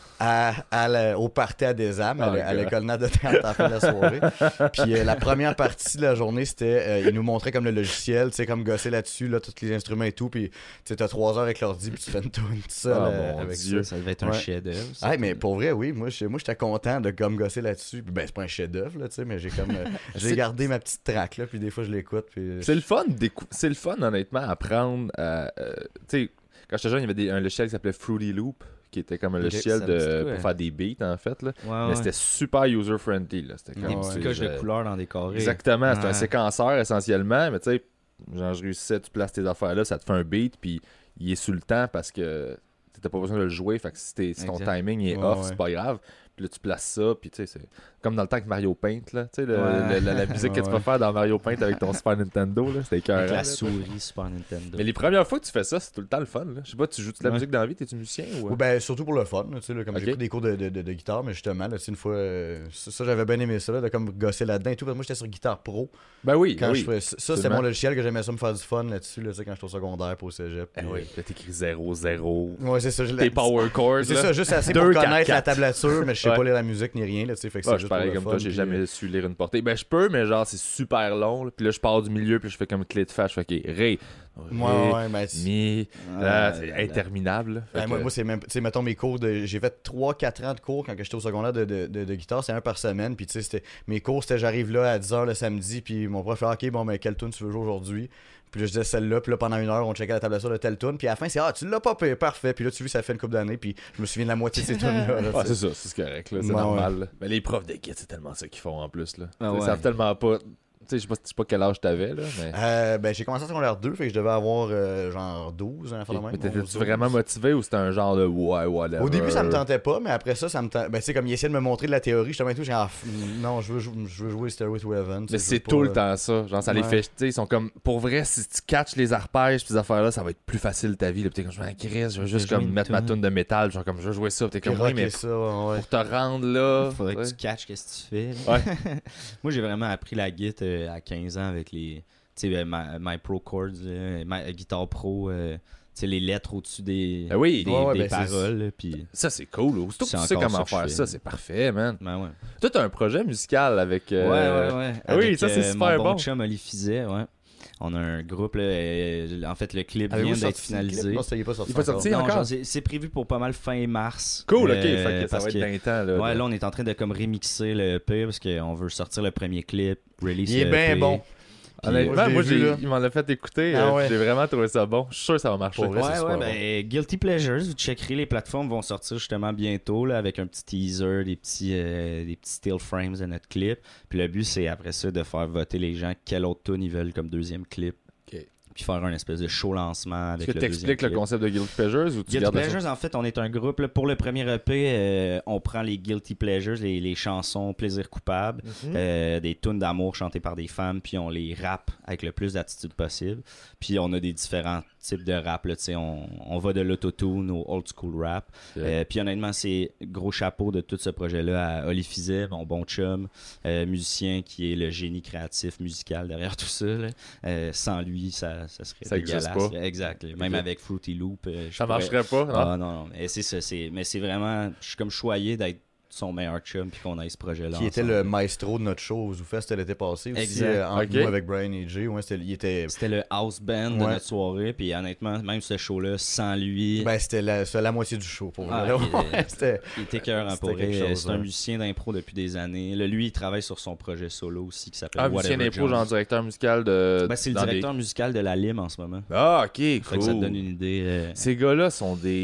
à, à la- au party à des âmes, à, Oh, la- à God. l'école Nat de théâtre à la fin de la soirée. Puis euh, la première partie de la journée, c'était, euh, ils nous montraient comme le logiciel, tu sais, comme gosser là-dessus, là, tous les instruments et tout. Puis tu sais, t'as trois heures avec l'ordi, puis tu fais une toune tout seul Ah, euh, mon avec Dieu. ça. Ça devait être un Ouais. chef-d'œuvre. ça. Ah, mais pour vrai, oui, moi, je- moi j'étais content de comme gosser là-dessus. Puis, ben, c'est pas un chef-d'œuvre, là, tu sais, mais j'ai comme. euh, j'ai C'est- gardé ma petite track, là, puis des fois je l'écoute. Puis... C'est le fun, d'écou- c'est le fun honnêtement, à apprendre à. euh, tu sais, quand j'étais jeune, il y avait des- un logiciel qui s'appelait Fruity Loop, qui était comme un Ok, logiciel ça me de, dit quoi? pour faire des beats en fait. Là. Ouais, Mais ouais. c'était super user-friendly. Là. C'était Des comme, petits ouais, coches de je- couleurs dans des carrés. Exactement, c'est un Ouais. séquenceur essentiellement, mais tu sais, genre je réussissais, tu places tes affaires là, ça te fait un beat, puis il est sur le temps parce que t'as pas besoin de le jouer, fait que si, t'es- si ton Exact. timing est Ouais, off, ouais. c'est pas grave. Puis là, tu places ça, puis tu sais, c'est comme dans le temps avec Mario Paint, là, tu sais, le- Ouais. le- la, la musique que tu Ouais, peux ouais. faire dans Mario Paint avec ton Super Nintendo, là, c'était écœurant. Avec la là. souris Super Nintendo. Mais les premières fois que tu fais ça, c'est tout le temps le fun. Là. Je sais pas, tu joues de la Ouais. musique dans la vie, t'es-tu musicien ou. Ouais, ben, surtout pour le fun, là, tu sais, là, comme Ok. j'ai pris des cours de, de, de, de guitare, mais justement, là, tu sais, une fois, euh, ça, ça, j'avais bien aimé ça, là, de comme gosser là-dedans et tout, parce que moi j'étais sur Guitare Pro, Ben oui, quand ben je oui. faisais ça, ça, c'était absolument. mon logiciel que j'aimais ça me faire du fun là-dessus, là, tu sais, quand j'étais au secondaire pour au cégep. Eh puis, oui, là t'écris zéro zéro. euh, ouais, c'est ça, j'ai Tes la- power chords. c'est là. ça, juste assez Deux, pour quatre, connaître la quatre. tablature, mais je sais Ouais. pas lire la musique ni rien, là, tu sais, fait que Ouais, c'est je juste suis pareil pour le comme fun, toi, j'ai puis, jamais euh, su lire une portée. Ben je peux, mais genre c'est super long. Là. Puis là je pars du milieu, puis je fais comme clé de face, je fais ok, ré, Ouais, ré, ouais, ben, tu- mi, Ah, là, là, c'est là. interminable. là. Fait Ben, moi, que- moi, c'est même, tu sais, mettons mes cours de. J'ai fait trois quatre ans de cours quand que j'étais au secondaire de, de, de, de guitare, c'est un par semaine. Puis, tu sais, c'était- mes cours, c'était j'arrive là à dix heures le samedi, puis mon prof fait ok, bon, ben, quelle tune tu veux jouer aujourd'hui? Puis là, je disais celle-là, puis là, pendant une heure, on checkait la tablature de telle tune, puis à la fin, c'est ah, tu l'as pas payé, parfait. Puis là, tu vois, ça fait une couple d'années, puis je me souviens de la moitié de ces tunes-là. là, Ah, tu c'est sais. ça, c'est correct, là, c'est Ouais, normal. là. Mais les profs de guide, c'est tellement ça qu'ils font en plus. Là. Ah Ils ouais. savent tellement pas. Tu sais, je sais pas, je sais pas quel âge t'avais, là, mais. Euh, ben, j'ai commencé en secondaire deux, fait que je devais avoir euh, genre douze, un enfant de même. mais onze, t'étais-tu douze. vraiment motivé ou c'était un genre de ouais, whatever? Au début, ça me tentait pas, mais après ça, ça me tentait. Ben, tu sais, comme il essayait de me montrer de la théorie, justement, et tout, j'ai dit, ah, f- non, je veux, jou- je veux jouer Stairway to Heaven. tu sais, Mais je c'est veux pas, tout le euh, temps ça. Genre, ça les Ouais. fait. Tu sais, ils sont comme. Pour vrai, si tu catches les arpèges, pis ces affaires-là, ça va être plus facile ta vie. Là, pis t'es comme, je vais en crise, je veux juste jouer comme une mettre ma tune. toune de métal. Genre, comme, je veux jouer ça. Pis t'es Puis comme, oui, rocker mais ça, ouais. pour te rendre là. Faudrait que ouais. tu catches qu'est-ce que tu fais. là. Ouais. Moi, j'ai vraiment appris la guitare euh, à quinze ans avec les. Tu sais, euh, my, my Pro Chords, là, my, euh, Guitar Pro, euh, tu sais, les lettres au-dessus des, Ben oui. des, Ouais, ouais, des ben, c'est- paroles. là, Puis, Ça, c'est cool. Aussitôt que C'est tu sais encore comment ça que je faire fais. ça, c'est parfait, man. ben ouais. Toi, t'as un projet musical avec. euh, Ouais, ouais, ouais. ah oui, Avec, ça, c'est euh, super mon bon. bon chum Oli Fizet, ouais. On a un groupe, là, euh, en fait, le clip Avez-vous vient d'être sorti le clip? finalisé. Non, ça y est pas sorti. Il est pas encore. sorti? Non, encore? genre, c'est c'est prévu pour pas mal fin mars. Cool, ok. Euh, Fait que ça parce va être que- d'un temps, là. Ouais, de- là, on est en train de comme remixer le E P parce qu'on veut sortir le premier clip, release Il est le bien E P. bon. Honnêtement, Moi, je l'ai moi, vu, j'ai- là. il m'en a fait écouter. Ah euh, ouais. J'ai vraiment trouvé ça bon. Je suis sûr que ça va marcher. Pour vrai, c'est Ouais, super ouais, bon. ben, Guilty Pleasures, vous checkerez, les plateformes vont sortir justement bientôt là, avec un petit teaser, des petits, euh, des petits still frames de notre clip. Puis le but, c'est après ça de faire voter les gens quel autre tune ils veulent comme deuxième clip. Ok. Puis faire un espèce de show lancement avec Est-ce que le tu deuxième expliques le clip. concept de Guilty Pleasures ou tu Guilty gardes ça? Pleasures, en fait, on est un groupe. Là, pour le premier E P, euh, on prend les Guilty Pleasures, les, les chansons plaisir coupable, Mhm. euh, des tunes d'amour chantées par des femmes, puis on les rappe avec le plus d'attitude possible. Puis on a des différents types de rap. Là, tu sais, on, on va de l'autotune au old school rap. Ok. Euh, puis honnêtement, c'est gros chapeau de tout ce projet-là à Oli Fizet, mon bon chum, euh, musicien qui est le génie créatif musical derrière tout ça. là. Euh, sans lui, ça, ça serait Ça existe dégueulasse. pas. là. Exact. là. Même Ok. avec Fruity Loop. euh, je Ça pourrais- marcherait pas, non? Ah non, non. Mais c'est ça. c'est- Mais c'est vraiment. Je suis comme choyé d'être son meilleur chum puis qu'on ait ce projet-là. Qui était ensemble. le maestro de notre show au ZooFest l'été passé aussi, Exact. euh, entre Ok. nous avec Brian et Jay. Ouais, c'était, il était, C'était le house band de Ouais. notre soirée. Puis honnêtement, même ce show-là, sans lui. ben, c'était, la, c'était la moitié du show pour Ah, vrai. là. il est- Ouais, c'était, Il était cœur C'était pour quelque vrai. chose, C'est un ouais. musicien d'impro depuis des années. Là, lui, il travaille sur son projet solo aussi qui s'appelle Ah, musicien Whatever d'impro, Jones. genre directeur musical de. Ben, c'est le dans des- directeur musical de la Lime en ce moment. Ah, ok, Fait que ça te cool. donne une idée. euh, Ces gars-là sont des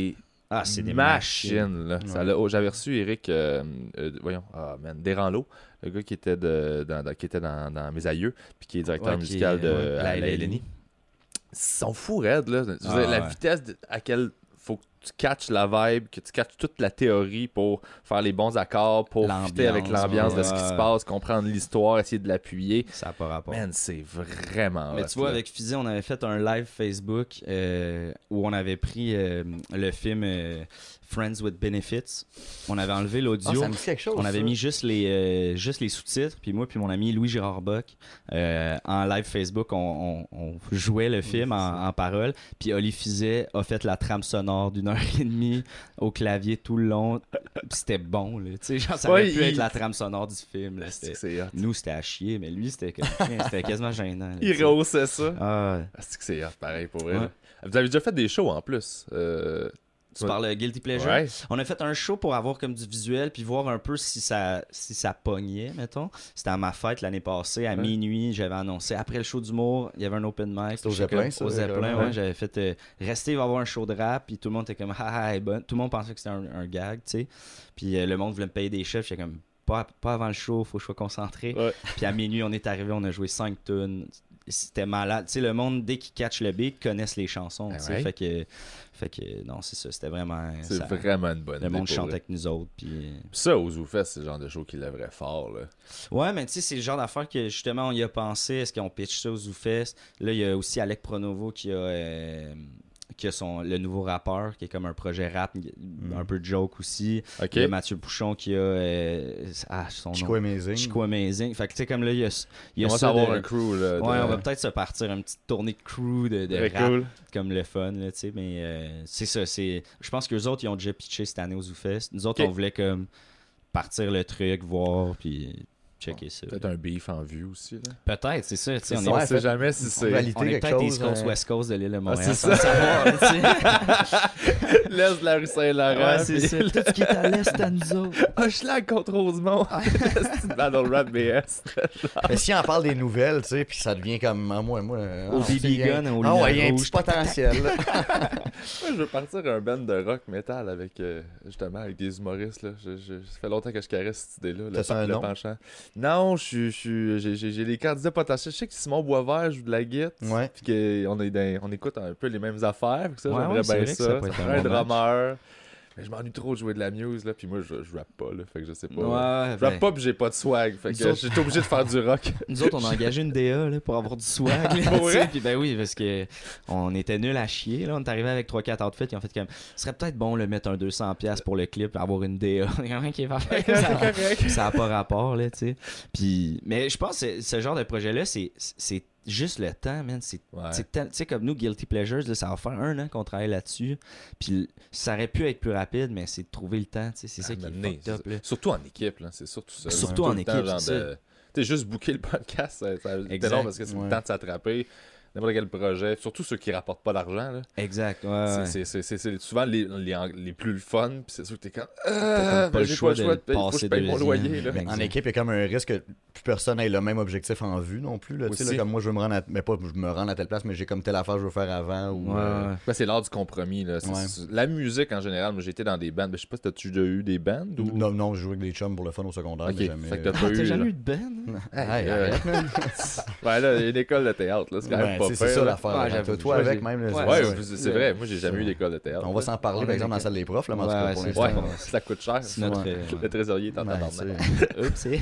Ah, c'est des machines. Là. Ça Ouais. l'a- oh, j'avais reçu Eric, euh, euh, voyons, ah, man, Desranleau, le gars qui était, de, dans, dans- qui était dans, dans Mes Aïeux, puis qui est directeur Ouais, qui musical est, de ouais, à la la L N I. L N I. Ils sont fous raides, là. Je veux Ah, dire, la ouais. vitesse de- à laquelle faut que tu catches la vibe, que tu catches toute la théorie pour faire les bons accords, pour fitter avec L'ambiance, l'ambiance de ouais. ce qui se passe, comprendre l'histoire, essayer de l'appuyer. Ça n'a pas rapport. Man, c'est vraiment Mais hot, tu vois, là. avec Fizzy, on avait fait un live Facebook euh, où on avait pris euh, le film euh, Friends with Benefits. On avait enlevé Ah, l'audio. ça me dit quelque chose. On avait ça. mis juste les, euh, juste les sous-titres, puis moi puis mon ami Louis Girard Bock, euh, en live Facebook, on, on- on jouait le film en, en paroles, puis Oli Fizet a fait la trame sonore d'une heure et demie au clavier tout le long, puis c'était bon, là. Tu sais, genre, ça aurait Ouais, pu il- être la trame sonore du film, là. C'est C'était- que c'est hot. Nous, c'était à chier, mais lui, c'était comme- c'était quasiment gênant. là, tu Il sais. rehaussait ça. Ah, Ah, c'est que c'est hot, pareil, pour vrai. Ouais. là. Vous avez déjà fait des shows en plus. Euh, tu parles de Guilty Pleasure? Ouais. On a fait un show pour avoir comme du visuel puis voir un peu si ça si ça pognait, mettons. C'était à ma fête l'année passée, à Ouais. minuit, j'avais annoncé. Après le show d'humour, il y avait un open mic. C'était au J'étais Zeppelin, comme- ça, Au Zeppelin, ouais. ouais. J'avais fait euh, rester, il va y avoir un show de rap, puis tout le monde était comme, ah, ah, elle est bonne. Tout le monde pensait que c'était un, un gag, tu sais. Puis euh, le monde voulait me payer des chefs, j'étais comme, pas, pas avant le show, faut que je sois concentré. Ouais. Puis à minuit, on est arrivé, on a joué cinq tunes. C'était malade. Tu sais, le monde, dès qu'ils catchent le beat, connaissent les chansons. Ah tu sais. ouais? Fait que, fait que, non, c'est ça. C'était vraiment. C'est ça- vraiment une bonne Le monde idée, pour chante vrai. avec nous autres. Puis... Ça, au ZooFest, c'est le genre de show qui lèverait fort. Là. Ouais, mais tu sais, c'est le genre d'affaire que justement, on y a pensé. Est-ce qu'on pitch ça au ZooFest? Là, il y a aussi Alec Pronovo qui a. euh, qui a son, le nouveau rappeur, qui est comme un projet rap, un peu de joke aussi. OK. Il y a Mathieu Pouchon qui a. euh, ah, son Chico nom. Amazing. Chico Amazing. Fait que tu sais, comme là, il y a, il y On a va ça. savoir de- un crew. Là, de- Ouais, on va peut-être se partir une petite tournée de crew de, de Très rap, cool. comme le fun, là, tu sais, mais euh, c'est ça, c'est... Je pense qu'eux autres, ils ont déjà pitché cette année au ZooFest. Nous autres, Ok. on voulait comme partir le truc, voir, puis checker ça. Peut-être un beef en vue aussi. Là. Peut-être, c'est ça, tu sais, C'est on ça, est... on ouais, sait fait- jamais si c'est. Rivalité, On est quelque peut-être East chose, Coast, euh, West Coast de l'île de Montréal, c'est sans ça. le savoir, tu sais. L'Est de la rue Saint-Laurent. Ouais, c'est puis- ça. Tout ce qui est à l'est, à nous autres. Hochelag contre Rosemont. C'est une battle rap B S. Mais si on parle des nouvelles, tu sais, puis ça devient comme. Ah, moi, moi. Au ah, B B c'est- gun, au Ah, ouais, il y a un lumière petit potentiel. là. Moi, je veux partir un band de rock metal avec, euh, justement, avec des humoristes. Là. Je, je- ça fait longtemps que je caresse cette idée-là. Le, T'as-tu un le nom? penchant. Non, je suis- je suis- j'ai j'ai- j'ai les candidats potentiels. Je sais que Simon Boisvert joue de la guitare. Ouais. Puis qu'on est dans- on écoute un peu les mêmes affaires. Fait que ça, Ouais, j'aimerais ouais, c'est bien vrai que ça. ça peut être Ça un ferait un bon match. drummer. Mais je m'ennuie trop de jouer de la muse. Là. Puis moi, je, je rappe pas. Là. Fait que je sais pas. Ouais, Je ben, rappe pas puis j'ai pas de swag. Fait Nous que autres- j'étais obligé de faire du rock. nous autres, on a engagé une D A là, pour avoir du swag. Là, Pour tu sais, vrai? puis ben oui, parce que on était nuls à chier. Là. On est arrivé avec trois quatre outfits. Ils ont fait comme, ce serait peut-être bon de mettre un deux cents dollars pour le clip, avoir une D A. Il y en a un qui est parfait. Ça- Ça n'a pas rapport, là, tu sais. Puis, mais je pense que ce genre de projet-là, c'est, c'est juste le temps, man. C'est, Ouais. c'est tel- tu sais, comme nous, Guilty Pleasures, là, ça va faire un an qu'on travaille là-dessus. Puis, ça aurait pu être plus rapide, mais c'est de trouver le temps, tu sais. C'est ça À qui un est moment donné, fucked up, c'est là. ça. Surtout en équipe, là. C'est surtout ça. Surtout Tout en le temps, équipe, genre c'est de- Tu sais, juste booker le podcast, ça, ça c'était Exact. long parce que c'est Ouais. le temps de s'attraper. N'importe quel projet, surtout ceux qui rapportent pas d'argent, là. Exact, ouais, ouais. C'est- c'est- c'est c'est souvent les, les, les plus le fun, puis c'est sûr que t'es comme. T'as Ah, comme pas ben, le j'ai choix pas le choix de de payer, faut que je passer paye mon deuxième. loyer, là. Ben, En Exact. équipe, il y a comme un risque que plus personne ait le même objectif en vue non plus. Là, tu sais, Aussi. là, comme moi, je veux me rendre à... Mais pas je me rendre à telle place, mais j'ai comme telle affaire que je veux faire avant. Ou, Ouais, euh, ouais. Ben, c'est l'art du compromis, là. C'est- Ouais. c'est- La musique, en général, moi, j'ai été dans des bands. Ben, je sais pas si t'as-tu déjà eu des bands ou. Non, non, je jouais avec des chums pour le fun au secondaire. Ok, mais jamais, fait que t'as euh, pas Ah, eu. t'as jamais là. eu de Ben? Hey, euh, arrête, man. Ouais, là, il y a une école de théâtre, là. C'est quand même Ouais, pas tu sais, c'est pire, ça là. l'affaire. Ouais, là. j'avoue. Toi, toi Ouais, avec j'ai- même. là, Ouais, c'est- Ouais, ouais. c'est c'est vrai. Moi, j'ai jamais eu d'école de théâtre. On va s'en parler, On par a exemple, dans la des- salle des profs. Là, mais en tout Ouais, cas, ouais, pour c'est l'instant, Ouais, ça coûte cher. C'est notre... Ouais. euh, Le trésorier est en ouais, tabarnak. c'est- Oups, c'est...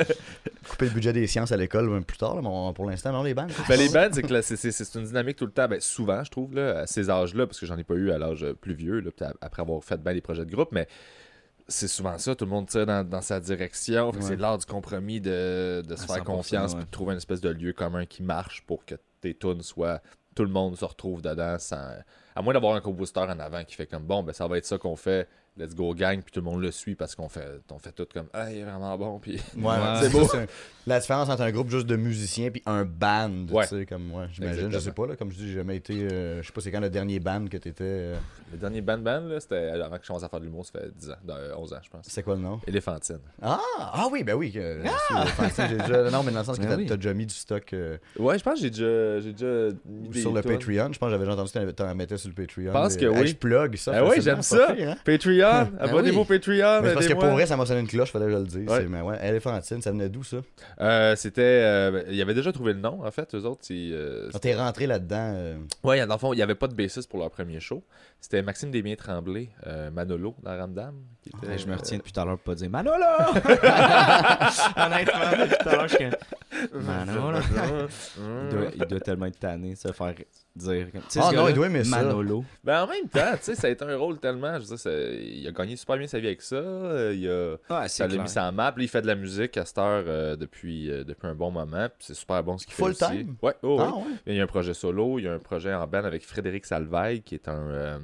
couper le budget des sciences à l'école même plus tard, là, mais on- pour l'instant, non, les bandes. Ben, les bands, c'est que là, c'est- c'est c'est une dynamique tout le temps. Ben, souvent, je trouve, là, à ces âges-là, parce que j'en ai pas eu à l'âge plus vieux, là, peut-être après avoir fait ben des projets de groupe, mais c'est souvent ça. Tout le monde tire dans, dans sa direction. Fait que Ouais. c'est l'art du compromis de, de se À faire cent pour cent, confiance ouais. puis de trouver une espèce de lieu commun qui marche pour que tes tunes soient. Tout le monde se retrouve dedans sans. À moins d'avoir un compositeur en avant qui fait comme bon, ben ça va être ça qu'on fait. Let's go gang, puis tout le monde le suit parce qu'on fait, on fait tout comme ah, il est vraiment bon, puis Ouais, Ouais, c'est c'est beau. beau. La différence entre un groupe juste de musiciens puis un band, Ouais. tu sais, comme ouais, j'imagine, je Exactement. sais pas là, comme je dis, j'ai jamais été, euh, je sais pas c'est quand le dernier band que t'étais. Euh, le dernier band band, là, c'était avant que je commence à faire de l'humour, ça fait dix ans, dans, euh, onze ans, je pense. c'est quoi le nom Éléphantine. Ah, ah oui, ben oui. que- si, enfin, ça, j'ai déjà, non, mais dans le sens que Ben t'as, oui. t'as déjà mis du stock euh, Ouais, je pense que j'ai déjà, j'ai déjà mis des sur le tunes. Patreon. Je pense que j'avais déjà entendu que t'en- t'en mettais sur le Patreon. Je pense que Hey, oui. je plug ça. Ah oui, facilement, j'aime c'est ça. pas pire, hein? Patreon, abonnez-vous au Patreon. Mais c'est parce que aidez-moi. pour vrai, ça m'a sonné une cloche, fallait que je le dise. Ouais. C'est- Mais ouais, Éléphantine, ça venait d'où ça? Euh, C'était. euh, il avait déjà trouvé le nom, en fait, eux autres. c'est, euh, Quand t'es rentré là-dedans. euh, Ouais, dans le fond, il n'y avait pas de bassiste pour leur premier show. C'était Maxime Desbiens-Tremblay, euh, Manolo dans Ramdam. Qui était, Hey, je me euh, retiens depuis tout à l'heure de pas dire Manolo! Honnêtement, depuis tout à l'heure, je suis comme, Manolo. il, doit, il doit tellement être tanné de se faire dire. Comme... Tu sais, Ah ce non, gars-là, il doit aimer ça. Manolo. Ben en même temps, tu sais, ça a été un rôle tellement. Je veux dire, ça- il a gagné super bien sa vie avec ça. euh, Il a, Ouais, ça c'est l'a clair. mis en map. Là, il fait de la musique à cette heure euh, depuis, euh, depuis un bon moment. Puis c'est super bon ce qu'il fait. Full aussi. time? Ouais, oh, Ah oui. ouais? Il y a un projet solo, il y a un projet en band avec Frédéric Salvaille, qui est un, euh,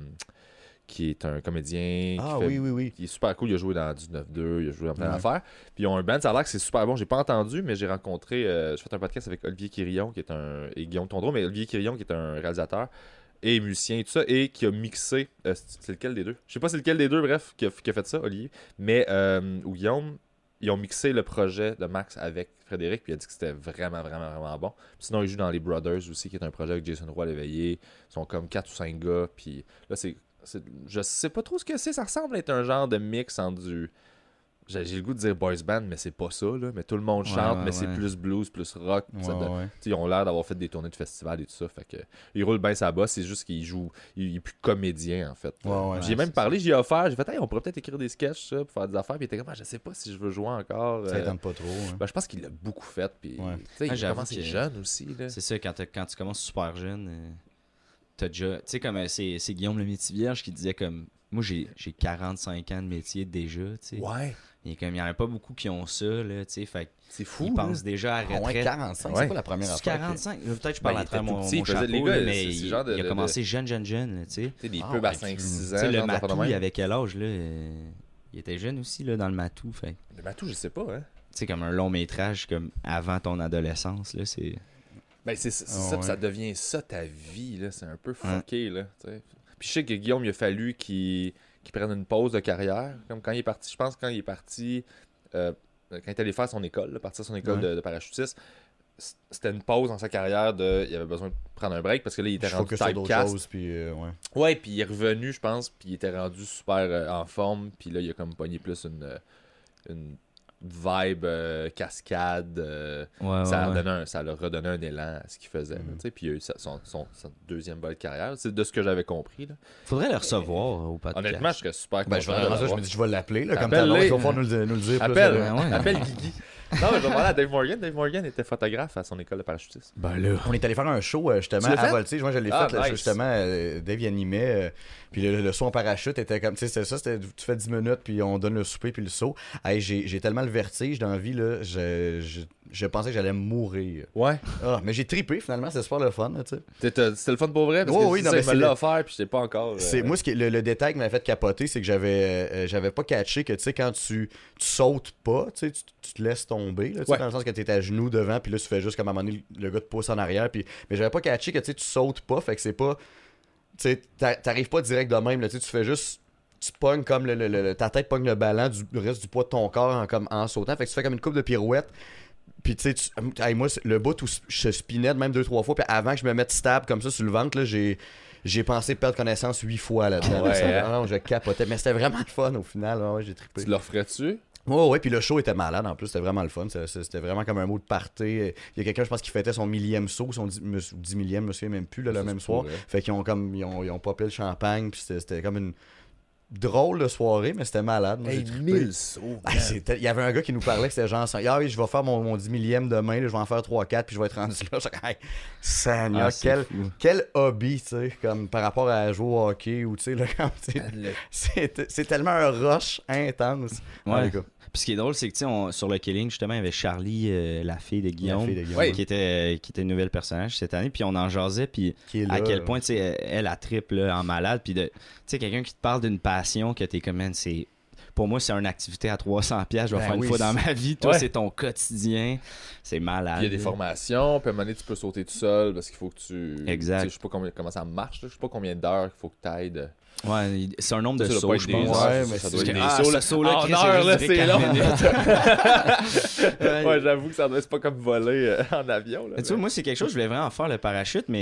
qui est un comédien. Ah qui fait- oui, oui, oui. qui est super cool. Il a joué dans dix-neuf deux, il a joué dans plein Ouais. d'affaires. Puis ils ont un band, ça a l'air que c'est super bon. J'ai pas entendu, mais j'ai rencontré. Euh, j'ai fait un podcast avec Olivier Quirillon, qui est un. Et Guillaume Tondreau, mais Olivier Quirillon, qui est un réalisateur et musicien et tout ça, et qui a mixé. euh, c'est c'est lequel des deux Je sais pas c'est lequel des deux, bref, qui a, qui a fait ça, Olivier. Mais, euh, ou Guillaume, ils ont mixé le projet de Max avec Frédéric, puis il a dit que c'était vraiment, vraiment, vraiment bon. Puis sinon, il joue dans Les Brothers aussi, qui est un projet avec Jason Roy l'éveillé. Ils sont comme quatre ou cinq gars, puis là, c'est. c'est- Je sais pas trop ce que c'est, ça ressemble à être un genre de mix entre du. J'ai j'ai le goût de dire boys band, mais c'est pas ça, là. Mais tout le monde Ouais, chante, ouais, mais c'est ouais. plus blues, plus rock. Ouais, ça donne- ouais. T'sais, ils ont l'air d'avoir fait des tournées de festivals et tout ça. Fait que ils roulent bien sa bosse, c'est juste qu'il joue. Il, il est plus comédien en fait. Ouais, ouais, j'ai ouais, même c'est parlé, j'y ai offert, j'ai fait hey, on pourrait peut-être écrire des sketchs ça, pour faire des affaires. Puis il était comme ah, je sais pas si je veux jouer encore. Ça euh, ne tente pas trop. hein. ben, je pense qu'il l'a beaucoup fait. Puis Ouais. t'sais, Ah, il a j'avoue commencé que- jeune aussi. Là. C'est ça, quand, t'as- quand tu commences super jeune, euh, t'as déjà. Tu sais, comme euh, c'est c'est Guillaume le métier vierge qui disait comme. Moi, j'ai j'ai quarante-cinq ans de métier déjà, tu sais. Ouais, Il y en a pas beaucoup qui ont ça, là, tu sais. Fait c'est fou. qu'ils là. pensent déjà à la Ah ouais, retraite. quarante-cinq, Ouais. c'est pas la première C'est affaire. que- quarante-cinq. Peut-être que je Ben, parle il à travers était tout mon, petit, mon il faisait- chapeau, les gars, là, c'est- mais c'est il, genre de- il a de- commencé jeune, jeune, jeune, là, tu sais. T'sais, des Ah, pubs à ouais, cinq tu- six Tu ans. sais, le genre, d'affaires de matou, même. il avait quel âge, là? euh, Il était jeune aussi, là, dans le matou, fait. Tu Le matou, je sais pas. Hein. sais, comme un long métrage, comme avant ton adolescence, là, c'est... Ben, c'est c'est Ah, ça, ouais. puis ça devient ça ta vie, là. C'est un peu fucké, là. t'sais. Puis je sais que Guillaume, il a fallu qu'il qu'il prenne une pause de carrière. Comme quand il est parti, je pense quand il est parti, euh, quand il est allé faire son école, là, partir son école Ouais. de, de parachutiste, c- c'était une pause dans sa carrière de. Il avait besoin de prendre un break parce que là, il était Je rendu focus sur d'autres typecast. choses, puis euh, ouais. Ouais, puis il est revenu, je pense, puis il était rendu super euh, en forme, puis là, il a comme pogné plus une, euh, une vibe euh, cascade. euh, Ouais, ça, a ouais, donné un- ça leur a redonné un élan à ce qu'il faisait. là, Mhm. tu sais, puis il a eu sa- son, son, son deuxième bol de carrière. C'est de ce que j'avais compris. Là. Faudrait le recevoir au podcast. Honnêtement, je serais super Ben, je, vais, content de avant ça, je l'avoir. me dis, je vais l'appeler, là, comme Appelle-les. t'as il va falloir nous, le- nous le dire. plus, Appelle, euh, ouais. appelle Guigui. Non, mais je vais demander à Dave Morgan. Dave Morgan était photographe à son école de parachutisme. Ben là... On est allé faire un show euh, justement Tu l'as à fait? Voltige. Moi, je l'ai Ah, fait. là, nice. justement, euh, Dave il animait. euh, puis le, le saut en parachute était comme. Tu sais, c'était ça. C'était, tu fais dix minutes, puis on donne le souper, puis le saut. Hey, j'ai, j'ai tellement le vertige dans la vie, là. Je, je, je pensais que j'allais mourir. Ouais. Ah, mais j'ai trippé finalement. C'était super le fun, là, tu sais. C'était c'était le fun pour vrai. Parce Ouais, que oui, ça, non, mais il me c'est l'a le- offert, puis je sais pas encore. euh, C'est, moi, ce qui, le, le détail qui m'a fait capoter, c'est que j'avais, euh, j'avais pas catché que, tu sais, quand tu, tu sautes pas, tu sais, tu, tu te laisses tomber, là, tu sais, Ouais. dans le sens que t'es à genoux devant, puis là, tu fais juste comme à un moment donné, le gars te pousse en arrière, puis... mais j'avais pas catché que, tu sais, tu sautes pas, fait que c'est pas, tu sais, t'a- t'arrives pas direct de même, là, tu sais, tu fais juste, tu pognes comme, le, le- le- ta tête pogne le ballon du le reste du poids de ton corps en, comme, en sautant, fait que tu fais comme une coupe de pirouette. Puis tu sais, tu- hey, moi, c'est- le bout où je spinais de même deux, trois fois, puis avant que je me mette stab comme ça sur le ventre, là, j'ai, j'ai pensé perdre connaissance huit fois là-dedans. Ouais, Ça- hein? ah non, je capotais. Mais c'était vraiment le fun au final. Ouais, ouais, j'ai trippé. Tu leur ferais-tu? Ouais, ouais, puis le show était malade en plus. C'était vraiment le fun. C'était, c'était vraiment comme un mot de party. Il y a quelqu'un, je pense, qui fêtait son millième saut, son dix, me- dix millième, je me souviens même plus, là, le Ça, même c'est soir. pour vrai. Fait qu'ils ont comme, ils ont, ils ont popé le champagne, puis c'était, c'était comme une drôle de soirée, mais c'était malade. Moi, j'ai Hey, trippé. mille sauts. Ah, c'était- il y avait un gars qui nous parlait que c'était genre ah oui je vais faire mon, mon dix millième demain là, je vais en faire trois quatre puis je vais être rendu là. Je dis, hey, Seigneur, Ah, c'est quel, fou. quel hobby tu sais comme par rapport à jouer au hockey ou tu sais là, comme, tu sais, Le- c'est, c'est tellement un rush intense. Ouais. En tout cas, Puis ce qui est drôle, c'est que tu sais, on- sur le Killing, justement, il y avait Charlie, euh, la fille de la Guillaume, fille de Guillaume, Ouais. qui était qui était une nouvelle personnage cette année, puis on en jasait, puis qui est à là, quel là. point, tu sais, elle, elle a trip là, en malade, puis de, tu sais, quelqu'un qui te parle d'une passion que t'es comme, man, c'est... Pour moi, c'est une activité à trois cents piastres, je vais Ben faire une oui, fois dans ma vie. Toi, Ouais. c'est ton quotidien. C'est malade. Puis il y a des là. formations, puis à un moment donné, tu peux sauter tout seul parce qu'il faut que tu. Exact. Tu sais, je sais pas combien, comment ça marche, là. Je sais pas combien d'heures qu'il faut que tu ailles. Ouais, il- c'est un nombre de Ça doit sauts, pas je être des pense. heures, Ouais, ça, mais ça c'est- doit être des Ah, sauts. ce là. saut-là, En Chris, heure, c'est là, juste c'est long. quatre minutes. Ouais, j'avoue que ça doit être pas comme voler euh, en avion. Là, Mais tu vois, moi, c'est quelque chose, je voulais vraiment faire le parachute, mais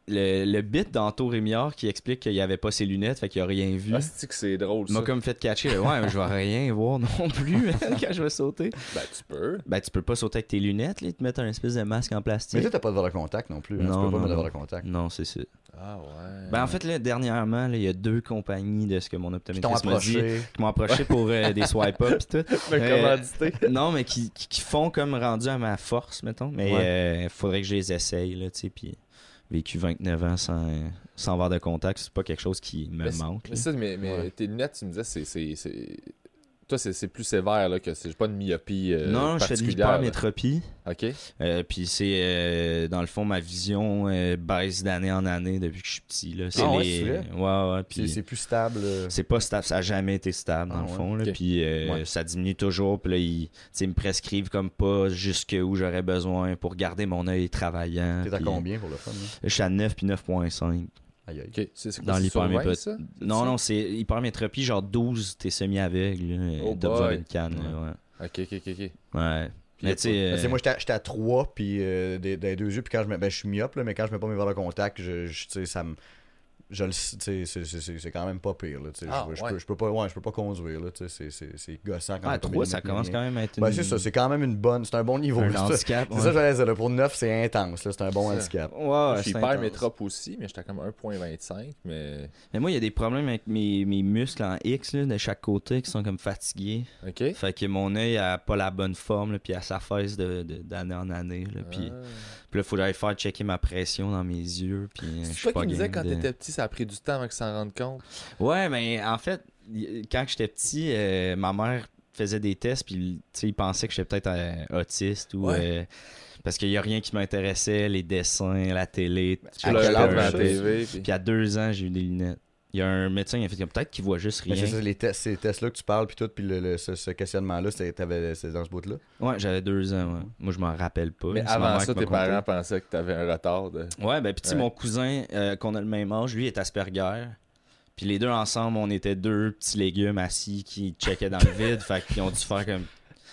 le, le bit d'Anto Rémillard qui explique qu'il avait pas ses lunettes, fait qu'il a rien vu. Ah, c'est que c'est drôle, ça. m'a comme fait catcher. là, Ouais, mais je vais rien voir non plus quand je vais sauter. Ben, tu peux. Ben, tu peux pas sauter avec tes lunettes, là, te mettre un espèce de masque en Mais plastique. toi, t'as pas de verre de contact non plus. Hein? Non, tu peux pas non, mettre de non. verre de contact. Non, c'est ça. Ah, ouais. Ben, en fait, là, dernièrement, là, il y a deux compagnies de ce que mon Qui optométriste t'ont m'a dit approché. qui m'ont approché pour euh, des swipe-up pis tout. Mais Euh, commandité. Non, mais qui, qui, qui font comme rendu à ma force, mettons. Mais il Ouais. faudrait que je les essaye, là, tu sais. Puis vécu vingt-neuf ans sans, sans verre de contact, c'est pas quelque chose qui me Mais c'est- manque. Mais là. ça, mais, mais Ouais. tes lunettes, tu me disais, c'est. c'est, c'est... Toi, c'est, c'est plus sévère, là, que c'est pas une myopie euh, non, je fais de particulière. là. l'hypermétropie. OK. Euh, puis c'est, euh, dans le fond, ma vision euh, baisse d'année en année depuis que je suis petit. Là. C'est Ah ouais, les... c'est vrai? Ouais, ouais. C'est Puis c'est plus stable. euh. c'est pas stable, ça a jamais été stable dans Ah le ouais, fond. Là. ok. Puis euh, Ouais. ça diminue toujours. Puis là, ils, tu sais, ils me prescrivent comme pas jusque où j'aurais besoin pour garder mon œil travaillant. T'es à Puis, combien pour le fun? Là? Je suis à neuf puis neuf virgule cinq. Aïe, aïe. OK. C'est, c'est quoi, Dans c'est sur vingt, l'hypermétropie. ça? Non, ça? non, c'est hypermétropie, genre douze, t'es semi-aveugle. Là, Oh de besoin boy. d'une canne. là, OK, OK, OK. OK. Ouais. ouais. Puis Mais y a tu sais. Ben, euh, tu sais, moi, j'étais à- j'étais à trois puis euh, des, des deux yeux. Puis quand je mets. Ben, je suis myope, là, mais quand je mets pas mes verres de contact, je, je, tu sais, ça me. Je le sais, tu sais, c'est- c'est c'est- c'est quand même pas pire. Là, tu sais. Ah, je, je ouais. peux, je peux pas, ouais, je peux pas conduire. Là, tu sais, c'est- c'est c'est gossant quand ah, même pas mes trois, ça lunettes, commence ni quand rien. même à être Ben, une- c'est ça, c'est quand même une bonne. C'est un bon niveau. un là, c'est ça. handicap. C'est ouais. ça que j'allais dire. là, Pour neuf, c'est intense. là, C'est un bon Ça. handicap. Ouais, ouais, Je suis c'est hyper intense. métrope aussi, mais j'étais comme un virgule vingt-cinq, mais... Mais moi, il y a des problèmes avec mes, mes muscles en X là, de chaque côté qui sont comme fatigués. OK. Fait que mon œil a pas la bonne forme, là, puis elle s'affaisse de, de, d'année en année. Là, puis, Ah. puis là, faut que j'aille faire checker ma pression dans mes yeux. Puis, euh, je C'est suis toi pas qui me disais game quand de- t'étais petit, ça a pris du temps avant qu'ils s'en rendent compte. Ouais, mais en fait, y- quand j'étais petit, euh, ma mère faisait des tests, puis tu sais, il pensait que j'étais peut-être euh, autiste ou. Ouais. euh, parce qu'il y a rien qui m'intéressait, les dessins, la télé. À Tu quel pleurais âge, devant la ça? T V. Puis... Puis à deux ans, j'ai eu des lunettes. Il y a un médecin qui a fait comme peut-être qu'il voit juste Mais rien. c'est ça, les tests, ces tests-là que tu parles, puis tout, puis le, le- ce, ce questionnement-là, c'est t'avais- c'est dans ce bout-là. Ouais, j'avais deux ans, ouais. Moi, je m'en rappelle pas. Mais C'est ma avant mère ça, qui m'a tes conté. parents pensaient que t'avais un retard de... Ouais, ben, puis tu sais, Ouais. mon cousin, euh, qu'on a le même âge, lui, est Asperger. Puis les deux ensemble, on était deux petits légumes assis qui checkaient dans le vide. Fait qu'ils ont dû faire comme.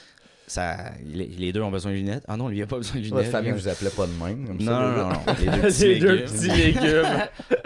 Ça, les, les deux ont besoin de lunettes. Ah non, lui, il a pas besoin de lunettes. Votre famille lui, vous appelait pas de même. Comme ça, Non, là. non, non, non. Les deux petits Les deux légumes. petits légumes.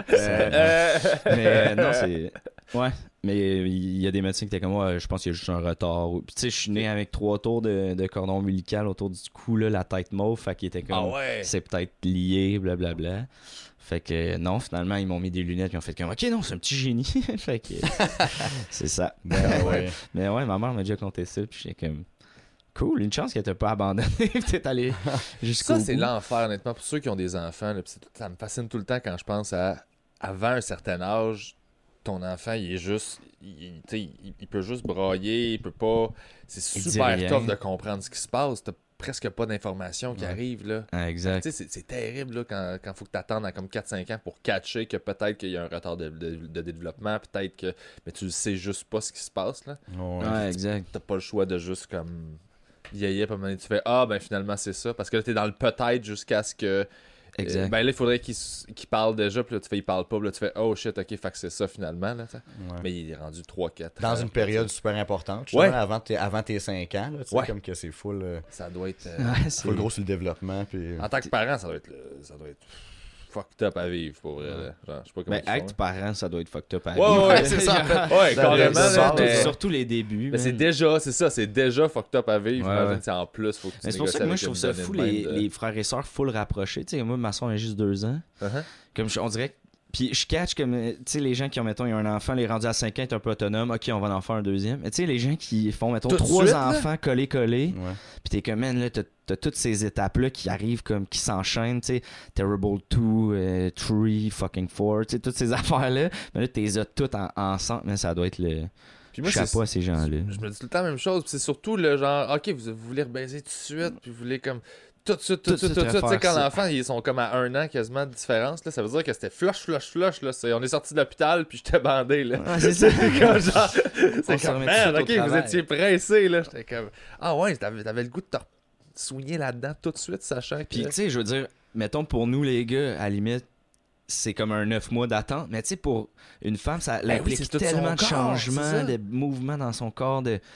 Euh, Mais euh, non, c'est. Ouais. Mais il y a des médecins qui étaient comme moi, je pense qu'il y a juste un retard. Puis tu sais, je suis né avec trois tours de, de cordon ombilical autour du cou, là, la tête mauve. Fait qu'il était comme. Ah ouais. C'est peut-être lié, blablabla. Fait que non, finalement, ils m'ont mis des lunettes. Ils ont fait comme, ok, non, c'est un petit génie. Fait que. C'est ça. Ben ouais. Mais ouais, ma mère m'a déjà conté ça. Puis j'étais comme. Cool, une chance qu'elle t'a pas abandonné. Puis t'es allé jusqu'au Ça, c'est bout. l'enfer, honnêtement. Pour ceux qui ont des enfants, là, pis c'est tout- ça me fascine tout le temps quand je pense à avant un certain âge, ton enfant, il est juste. Il, tu sais, il, il peut juste brailler, il peut pas. C'est Il dit super rien. tough de comprendre ce qui se passe. T'as presque pas d'informations qui Ouais. arrivent, là. Ah, Tu exact. sais, c'est, c'est terrible là, quand il faut que tu attendes à comme quatre cinq ans pour catcher que peut-être qu'il y a un retard de, de- de développement, peut-être que. Mais tu sais juste pas ce qui se passe, là. Ouais. Ouais, exact. T'as pas le choix de juste comme vieillir, puis à un moment donné, tu fais ah ben finalement c'est ça, parce que là t'es dans le peut-être jusqu'à ce que Exact. euh, ben là il faudrait qu'il, s- qu'il parle déjà, puis là tu fais il parle pas, puis là tu fais oh shit ok, fait que c'est ça finalement là, t'sais. Ouais. Mais il est rendu trois quatre Dans ans, une période super importante, Ouais. justement, avant, tes, avant tes cinq ans, là, tu sais, Ouais. comme que c'est full, euh, ça doit être euh, Ouais, c'est- full gros sur le développement. Puis... en tant que parent ça doit être le- ça doit être fucked up à vivre pour vrai, là. Genre, je sais pas comment Mais ils acte font, parent, ça doit être fucked up à là. Ouais, ouais, vivre. c'est ça en fait. Ouais, Ça doit carrément être là, ça, mais, Surtout les débuts. mais c'est man. déjà c'est ça, c'est déjà fucked up à vivre. Ouais, Imagine ouais. si en plus faut que tu Mais c'est pour ça négocies que moi, avec je trouve une ça donnée fou, de même les, de- les frères et sœurs full rapprochés. Tu sais, moi, ma soeur a juste deux ans. Uh-huh. Comme je- on dirait que. Puis je catch comme, euh, tu sais, les gens qui ont, mettons, il y a un enfant, les rendus à cinq ans, est un peu autonome. Ok, on va en faire un deuxième. Mais tu sais, les gens qui font, mettons, Tout de trois suite, là? enfants collés-collés. Ouais. Puis t'es comme, man, là, t'as, t'as toutes ces étapes-là qui arrivent, comme, qui s'enchaînent, tu sais. Terrible deux, euh, three, fucking four, tu sais, toutes ces affaires-là. Mais là, t'es les as toutes en- ensemble. Mais ça doit être le Puis moi, c'est- chapeau à ces gens-là. Je me dis tout le temps la même chose. Puis c'est surtout le genre, ok, vous, vous voulez rebaiser tout de suite, puis vous voulez comme. Tout de suite, tout de Tout de suite, tout de suite suite. Tu sais, refaire quand ça. l'enfant, ils sont comme à un an quasiment de différence, là, ça veut dire que c'était flush, flush, flush. Là. C'est- on est sorti de l'hôpital, puis j'étais bandé. Là. Ah, c'est ça. C'est comme genre. On C'est se comme, remet man, tout de ok, suite au vous travail. étiez pressé. Là. J'étais comme, ah ouais, t'avais, t'avais le goût de te soigner là-dedans tout de suite, sachant que. Puis, tu sais, je veux dire, mettons, pour nous, les gars, à la limite, c'est comme un neuf mois d'attente. Mais, tu sais, pour une femme, ça Ben oui, implique c'est tout tellement son de corps, changements, c'est ça. de mouvements dans son corps. De...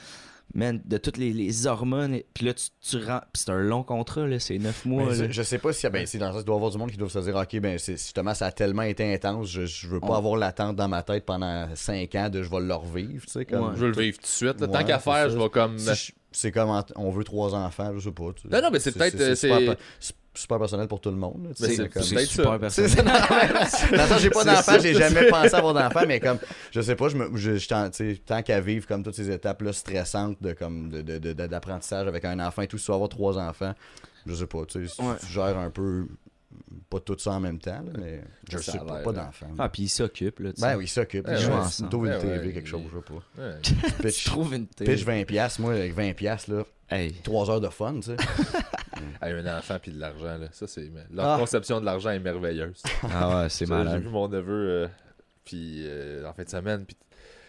man, de toutes les, les hormones. Et... Puis là, tu, tu rends. Puis c'est un long contrat, là, c'est neuf mois. Ben, là. je, je sais pas si. Ben, c'est dans le sens, il doit y avoir du monde qui doit se dire, ok, ben, c'est, justement, ça a tellement été intense, je, je veux pas On... avoir l'attente dans ma tête pendant cinq ans de je vais le revivre, tu sais. Comme... Ouais. Je veux le vivre tout de suite. là. Ouais, Tant qu'à c'est faire, ça. je vais comme. Si je- c'est comme en- on veut trois enfants, je sais pas. tu sais. Non, non, mais c'est peut-être, C'est, c'est- super, c'est super personnel pour tout le monde. là, tu Mais sais, c'est- mais comme- c'est- C'est super C'est personnel. ça, non, mais- dans le sens, j'ai pas C'est d'enfant, ça, j'ai c'est jamais ça. pensé avoir d'enfant, mais comme, je sais pas, je me, je, je t'en- tu sais, tant qu'à vivre comme toutes ces étapes-là stressantes de, comme, de, de, de- d'apprentissage avec un enfant et tout, si tu vas avoir trois enfants, je sais pas, tu sais, Ouais. tu gères un peu, pas tout ça en même temps, là, mais je Ça sais a pas, l'air, pas là. d'enfant. Ah, puis il s'occupe, là. tu Ben sais. oui, il s'occupe, Ouais, il ouais, joue ensemble. une Ouais, T V, ouais, quelque chose, il- je sais pas. Ouais. Tu Pitch, trouves une télé. pitch vingt piastres, moi, avec vingt piastres, là, Hey. trois heures de fun, tu sais. Hey, un enfant puis de l'argent, là. Ça, c'est. Leur Ah. conception de l'argent est merveilleuse. Ah ouais, c'est Ça, J'ai malade. vu mon neveu euh, puis euh, en fin de semaine, puis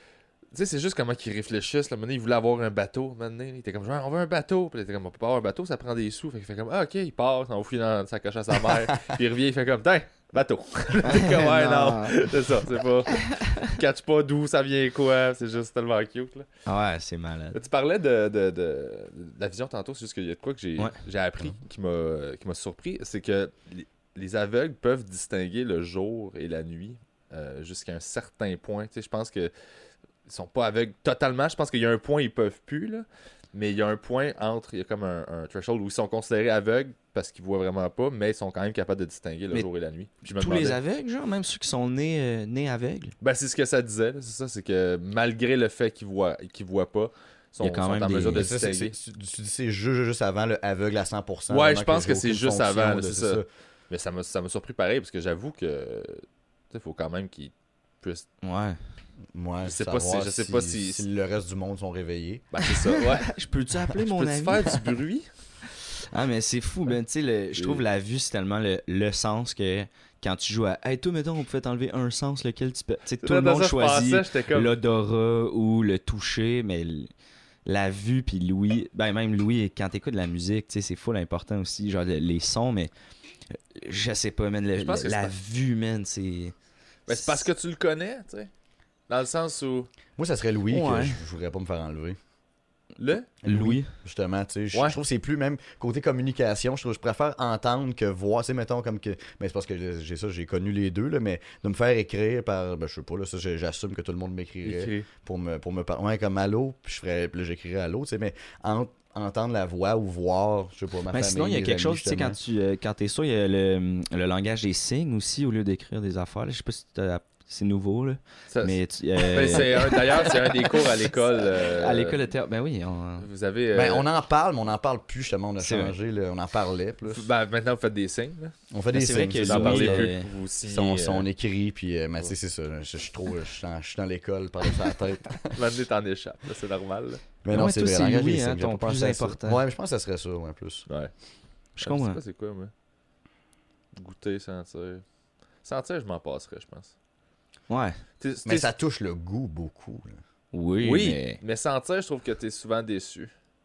tu sais, c'est juste comment ils réfléchissent. Là. Maintenant, il voulait avoir un bateau. Maintenant, il était comme genre, on veut un bateau. Puis il était comme, on peut pas avoir un bateau, ça prend des sous. Fait qu'il fait comme, ah, ok, il part, on fouille dans sa coche à sa mère. Puis il revient, il fait comme, tiens, bateau. T'es comme, ouais, non. C'est ça, c'est pas. Catch pas d'où ça vient quoi. C'est juste tellement cute, là. Ah ouais, c'est malade. Tu parlais de, de, de, de la vision tantôt, c'est juste qu'il y a de quoi que j'ai Ouais. j'ai appris qui m'a qui m'a surpris, c'est que les, les aveugles peuvent distinguer le jour et la nuit euh, jusqu'à un certain point. Tu sais, je pense que ils sont pas aveugles totalement. Je pense qu'il y a un point où ils peuvent plus, là. Mais il y a un point entre, il y a comme un, un threshold où ils sont considérés aveugles parce qu'ils voient vraiment pas, mais ils sont quand même capables de distinguer le Mais jour et la nuit. Puis je me Tous les demandais- aveugles, genre, même ceux qui sont nés, euh, nés aveugles. Ben, c'est ce que ça disait, là, c'est ça, c'est que malgré le fait qu'ils voient, qu'ils voient pas, sont, Il y a quand sont même en des- mesure de Mais ça, c'est- distinguer. c'est- tu, tu dis c'est juste, juste avant le aveugle à cent pour cent. Ouais, vraiment je pense j'ai que c'est aucune juste fonction avant, de- c'est ça. Mais ça m'a, ça m'a surpris pareil, parce que j'avoue que il faut quand même qu'ils puissent. Ouais. Ouais, Je sais pas savoir si- je sais pas si- si le reste du monde sont réveillés. Ben, c'est ça, ouais. Je peux-tu appeler Je mon peux-tu ami? faire du bruit? Ah, mais c'est fou, ben, tu sais, le- je trouve la vue, c'est tellement le, le sens que quand tu joues à Hey, toi, mettons, on pouvait t'enlever un sens, lequel tu peux. Tu sais, tout le Dans monde ça, je choisit pensais, j'étais comme... l'odorat ou le toucher, mais l- la vue, puis Louis, ben, même Louis, quand t'écoutes de la musique, tu sais, c'est full important aussi, genre le- les sons, mais euh, je sais pas, man, le- Je pense le- que la c'est vue, man, c'est. Ben, c'est parce que tu le connais, tu sais. Dans le sens où... Moi, ça serait Louis que Ouais. je, je voudrais pas me faire enlever. Le? Louis. Justement, tu sais, je, Ouais. je trouve que c'est plus même côté communication, je trouve je préfère entendre que voir, tu sais, mettons comme que, mais c'est parce que là, j'ai ça, j'ai connu les deux là, mais de me faire écrire par, ben je sais pas là, ça j'ai- j'assume que tout le monde m'écrirait Écrit. pour me pour me parler, ouais, comme allô, puis je ferais, puis là j'écrirais allô, tu sais, mais en- entendre la voix ou voir, je sais pas, ma Mais famille. sinon, il y a mes quelque amis, chose, tu sais, justement. quand tu euh, quand t'es sûr, il y a le, le langage des signes aussi, au lieu d'écrire des affaires. là. Je sais pas si t'as- c'est nouveau, là. Ça- Mais tu- euh, Ben, c'est un- d'ailleurs, c'est un des cours à l'école. euh, à l'école de théâtre, ben oui. On... Vous avez... euh, Ben, on en parle, mais on en parle plus justement, on a C'est changé, là, on en parlait plus. ben, maintenant, vous faites des signes, là. On fait Ben, des c'est vrai signes, que c'est Vous en ça. Louis, parlez euh, plus. Vous signez, Son, euh, son écrit, puis euh, mais tu sais, c'est ça, je, je suis trop, je suis dans, je suis dans l'école, par sur la tête. Maintenant, t'en échappes, là, c'est normal, là. Mais Ah non, ouais, c'est toi, vrai, c'est langage Louis, des hein, signes, j'ai ton pas pensé plus à ça. important. Ouais, mais je pense que ça serait ça, ouais, plus. Ouais. Je Je comprends. sais pas c'est quoi, moi. Goûter, sentir. Sentir, je m'en passerais, je pense. Ouais. T'es- Mais t'es- ça touche le goût beaucoup. là. Oui, Oui, mais mais... sentir, je trouve que t'es souvent déçu.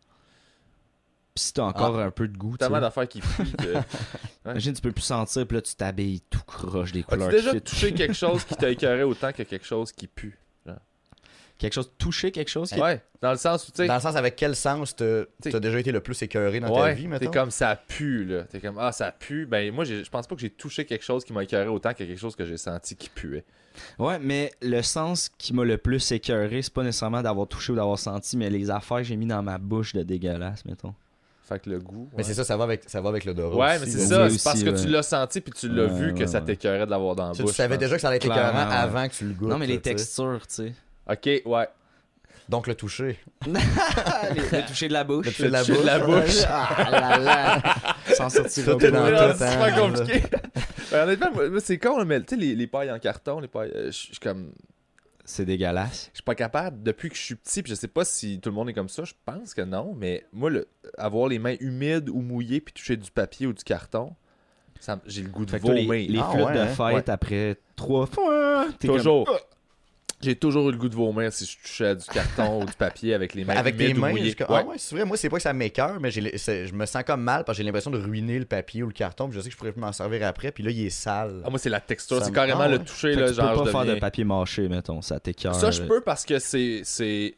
Pis si t'as encore Ah. un peu de goût, tu Tellement sais. d'affaires qui puent que... Imagine, tu peux plus sentir, puis là, tu t'habilles tout croche des As-tu couleurs. déjà qui fit. touché quelque chose qui t'a écœuré autant que quelque chose qui pue? Quelque chose, toucher quelque chose qui... Ouais, dans le sens où, tu sais... Dans le sens, avec quel sens t'as T'sais- t'as déjà été le plus écœuré dans ta Ouais, vie, t'es mettons? comme ça pue, là. T'es comme, ah, ça pue. Ben, moi, j'ai- je pense pas que j'ai touché quelque chose qui m'a écœuré autant que quelque chose que j'ai senti qui puait. Ouais, mais le sens qui m'a le plus écœuré, c'est pas nécessairement d'avoir touché ou d'avoir senti, mais les affaires que j'ai mis dans ma bouche de dégueulasse, mettons. Fait que le goût. Mais ouais. c'est ça, ça va avec, ça va avec l'odorat. Ouais, aussi, mais c'est là. ça, Oui, c'est parce aussi, que ouais. tu l'as senti puis tu l'as Ouais, vu que ouais, ça ouais. t'écœurait de l'avoir dans la Tu, bouche. tu savais je pense. déjà que ça allait être Clairement, écœurant ouais. avant que tu le goûtes. non, mais les là, tu sais. textures, tu sais. Ok, ouais. Donc le toucher. le toucher de la bouche. Le toucher de la toucher de la bouche. Ah là là. S'en sortira Tout est pas. dans Ouais, tout, c'est hein, super là. compliqué. Ben, honnêtement, moi, moi, c'est con, là, mais tu sais, les, les pailles en carton, les pailles, euh, je je suis comme. C'est dégueulasse. Je suis pas capable, depuis que je suis petit, puis je sais pas si tout le monde est comme ça, je pense que non, mais moi, le, avoir les mains humides ou mouillées puis toucher du papier ou du carton, ça m- j'ai le goût de Fait que toi, les, vomir. les Ah, flûtes ouais, de hein? fête après trois fois, t'es comme- Toujours. J'ai toujours eu le goût de vomir si je touchais à du carton ou du papier avec les mains Avec tes humides ou mains, mouillées. jusqu'à- Ouais. ah ouais, c'est vrai, moi c'est pas que ça m'écœure, mais j'ai le- c'est- je me sens comme mal parce que j'ai l'impression de ruiner le papier ou le carton, puis je sais que je pourrais m'en servir après, puis là il est sale. Ah, moi, c'est la texture. Ça C'est me- carrément ah, le ouais. toucher, Fait que là, tu genre, peux je pas faire deviens- de papier mâché, mettons, ça t'écœure. Ça, je peux parce que c'est, c'est, c'est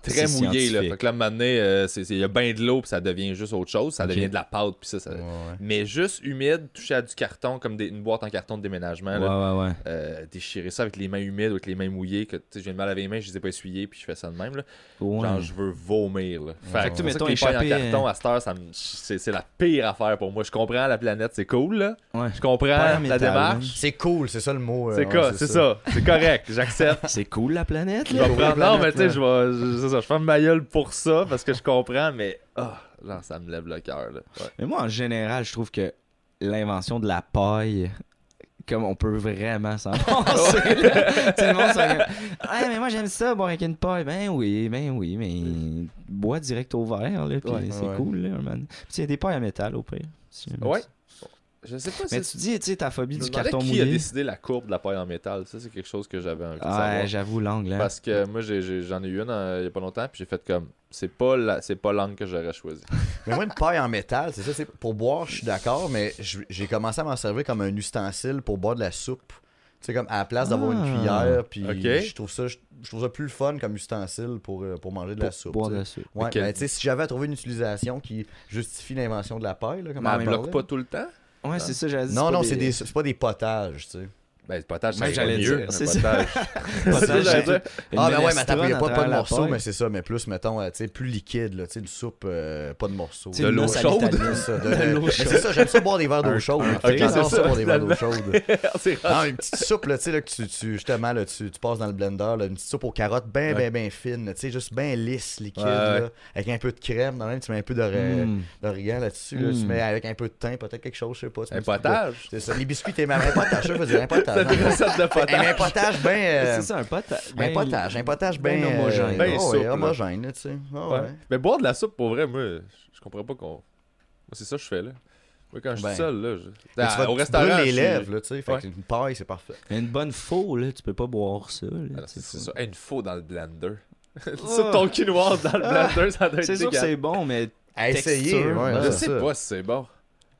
très C'est mouillé. Là. scientifique. Fait que là, à un moment donné, euh, c'est- c'est- il y a bien de l'eau, puis ça devient juste autre chose. Ça Ok. devient de la pâte, puis ça, ça- Ouais, ouais. Mais juste humide, touché à du carton, comme des- une boîte en carton de déménagement. Ouais, là. ouais, ouais. Euh, déchirer ça avec les mains humides ou avec les mains mouillées, que tu sais, je viens de mal laver les mains, je les ai pas essuyées, puis je fais ça de même. Là. Ouais. Genre, je veux vomir. Là. Fait Ouais. que Tu c'est pour ça mettons, que les pailles en échapper, carton euh, à cette heure, ça me- c'est c'est la pire affaire pour moi. Je comprends la planète, c'est cool. Là. Ouais. Je comprends Paille en la métal, démarche. C'est cool, c'est ça le mot. euh, C'est ouais, quoi, c'est ça. C'est correct, j'accepte. C'est cool la planète, Je là. vais prendre. la Non, mais tu planète, sais, je vais. je- C'est ça, je ferme ma gueule pour ça parce que je comprends, mais. Ah, genre, ça me lève le cœur, là. Ouais. Mais moi, en général, je trouve que l'invention de la paille, comme on peut vraiment s'en passer, là. Tout le monde sont comme, ah, mais moi, j'aime ça, boire avec une paille. Ben oui, ben oui, mais bois direct au verre, là, puis Ouais, c'est ouais. cool, là, man. Puis il y a des pailles à métal, au pire. si jamais Ouais. tu- Je sais pas Mais si. tu dis, tu sais, ta phobie Je me du demandais carton qui a mouillé. décidé la courbe de la paille en métal. Ça, c'est quelque chose que j'avais envie de Ouais, savoir. j'avoue, l'angle, hein. Parce que moi, j'ai- j'ai- j'en ai eu une euh, il y a pas longtemps, puis j'ai fait comme. C'est pas la- c'est pas l'angle que j'aurais choisi. Mais moi, une paille en métal, c'est ça. c'est- Pour boire, je suis d'accord, mais je- j'ai commencé à m'en servir comme un ustensile pour boire de la soupe. Tu sais, comme à la place d'avoir une Ah. cuillère, puis Ok. je trouve ça je, je trouve ça plus le fun comme ustensile pour, euh, pour manger de la Pour soupe. boire tu de sais. la soupe. Ouais, Ok. ben, tu sais, si j'avais à trouver une utilisation qui justifie l'invention de la paille, là, comme Mais on elle parlait. bloque pas tout le temps. Ouais, c'est ça, j'allais dire. Non, c'est non, pas c'est des... c'est pas des potages, tu sais. Ben, le potage, Moi, c'est j'allais mieux. dire, un c'est potage. Potage, C'est ça, j'allais dire. Une Ah, ben ouais, mais minestrone attends, il n'y a à pas, pas travers de la morceaux, paille. mais c'est ça, mais plus, mettons, euh, tu sais, plus liquide, là, tu sais, une soupe, euh, pas de morceaux. Tu sais, De une l'eau noce à chaude. l'italienne. C'est ça, de- De l'eau mais chaude. c'est ça, j'aime ça boire des verres d'eau Un- chaude. un- là. Ok, J'adore c'est ça ça, boire des verres d'eau finalement. chaude. C'est Non, une petite soupe, là, tu sais, là, que tu, tu, justement, là, tu, tu passes dans le blender, là, une petite soupe aux carottes bien, bien, Ouais. bien fine, là, tu sais, juste bien lisse, liquide, Ouais, ouais. là, avec un peu de crème, dans le même, tu mets un peu d'ori- Mm. d'origan là-dessus, là, tu Mm. mets avec un peu de thym, peut-être quelque chose, je sais pas. tu mets Un du coup de- potage. C'est ça, les biscuits, t'es même un potage, ça, je veux dire, un potage. C'est une recette de Un, potage. un potage bien... euh, C'est ça, un potage. un potage, un potage bien ben homogène. Ben ouais, souple, là. homogène, là, tu sais. Ah Ouais. ouais. Mais boire de la soupe, pour vrai, moi, je comprends pas qu'on. Moi, c'est ça que je fais, là. Moi, quand je suis Ben. seul, là. je- Mais Ah, tu vas- au tu restaurant. brûles les je suis- lèvres, là, tu sais. Fait Ouais. que une paille, c'est parfait. Une bonne faux, là, tu peux pas boire ça. Là, Alors, tu sais, c'est faut- ça. Hey, une faux dans le blender. Oh. Soupe ton quinoa dans le blender, ça doit être C'est sûr que dégueulasse. c'est bon, mais À essayer, Texture, ouais, ouais. Je c'est sais ça. pas si c'est bon.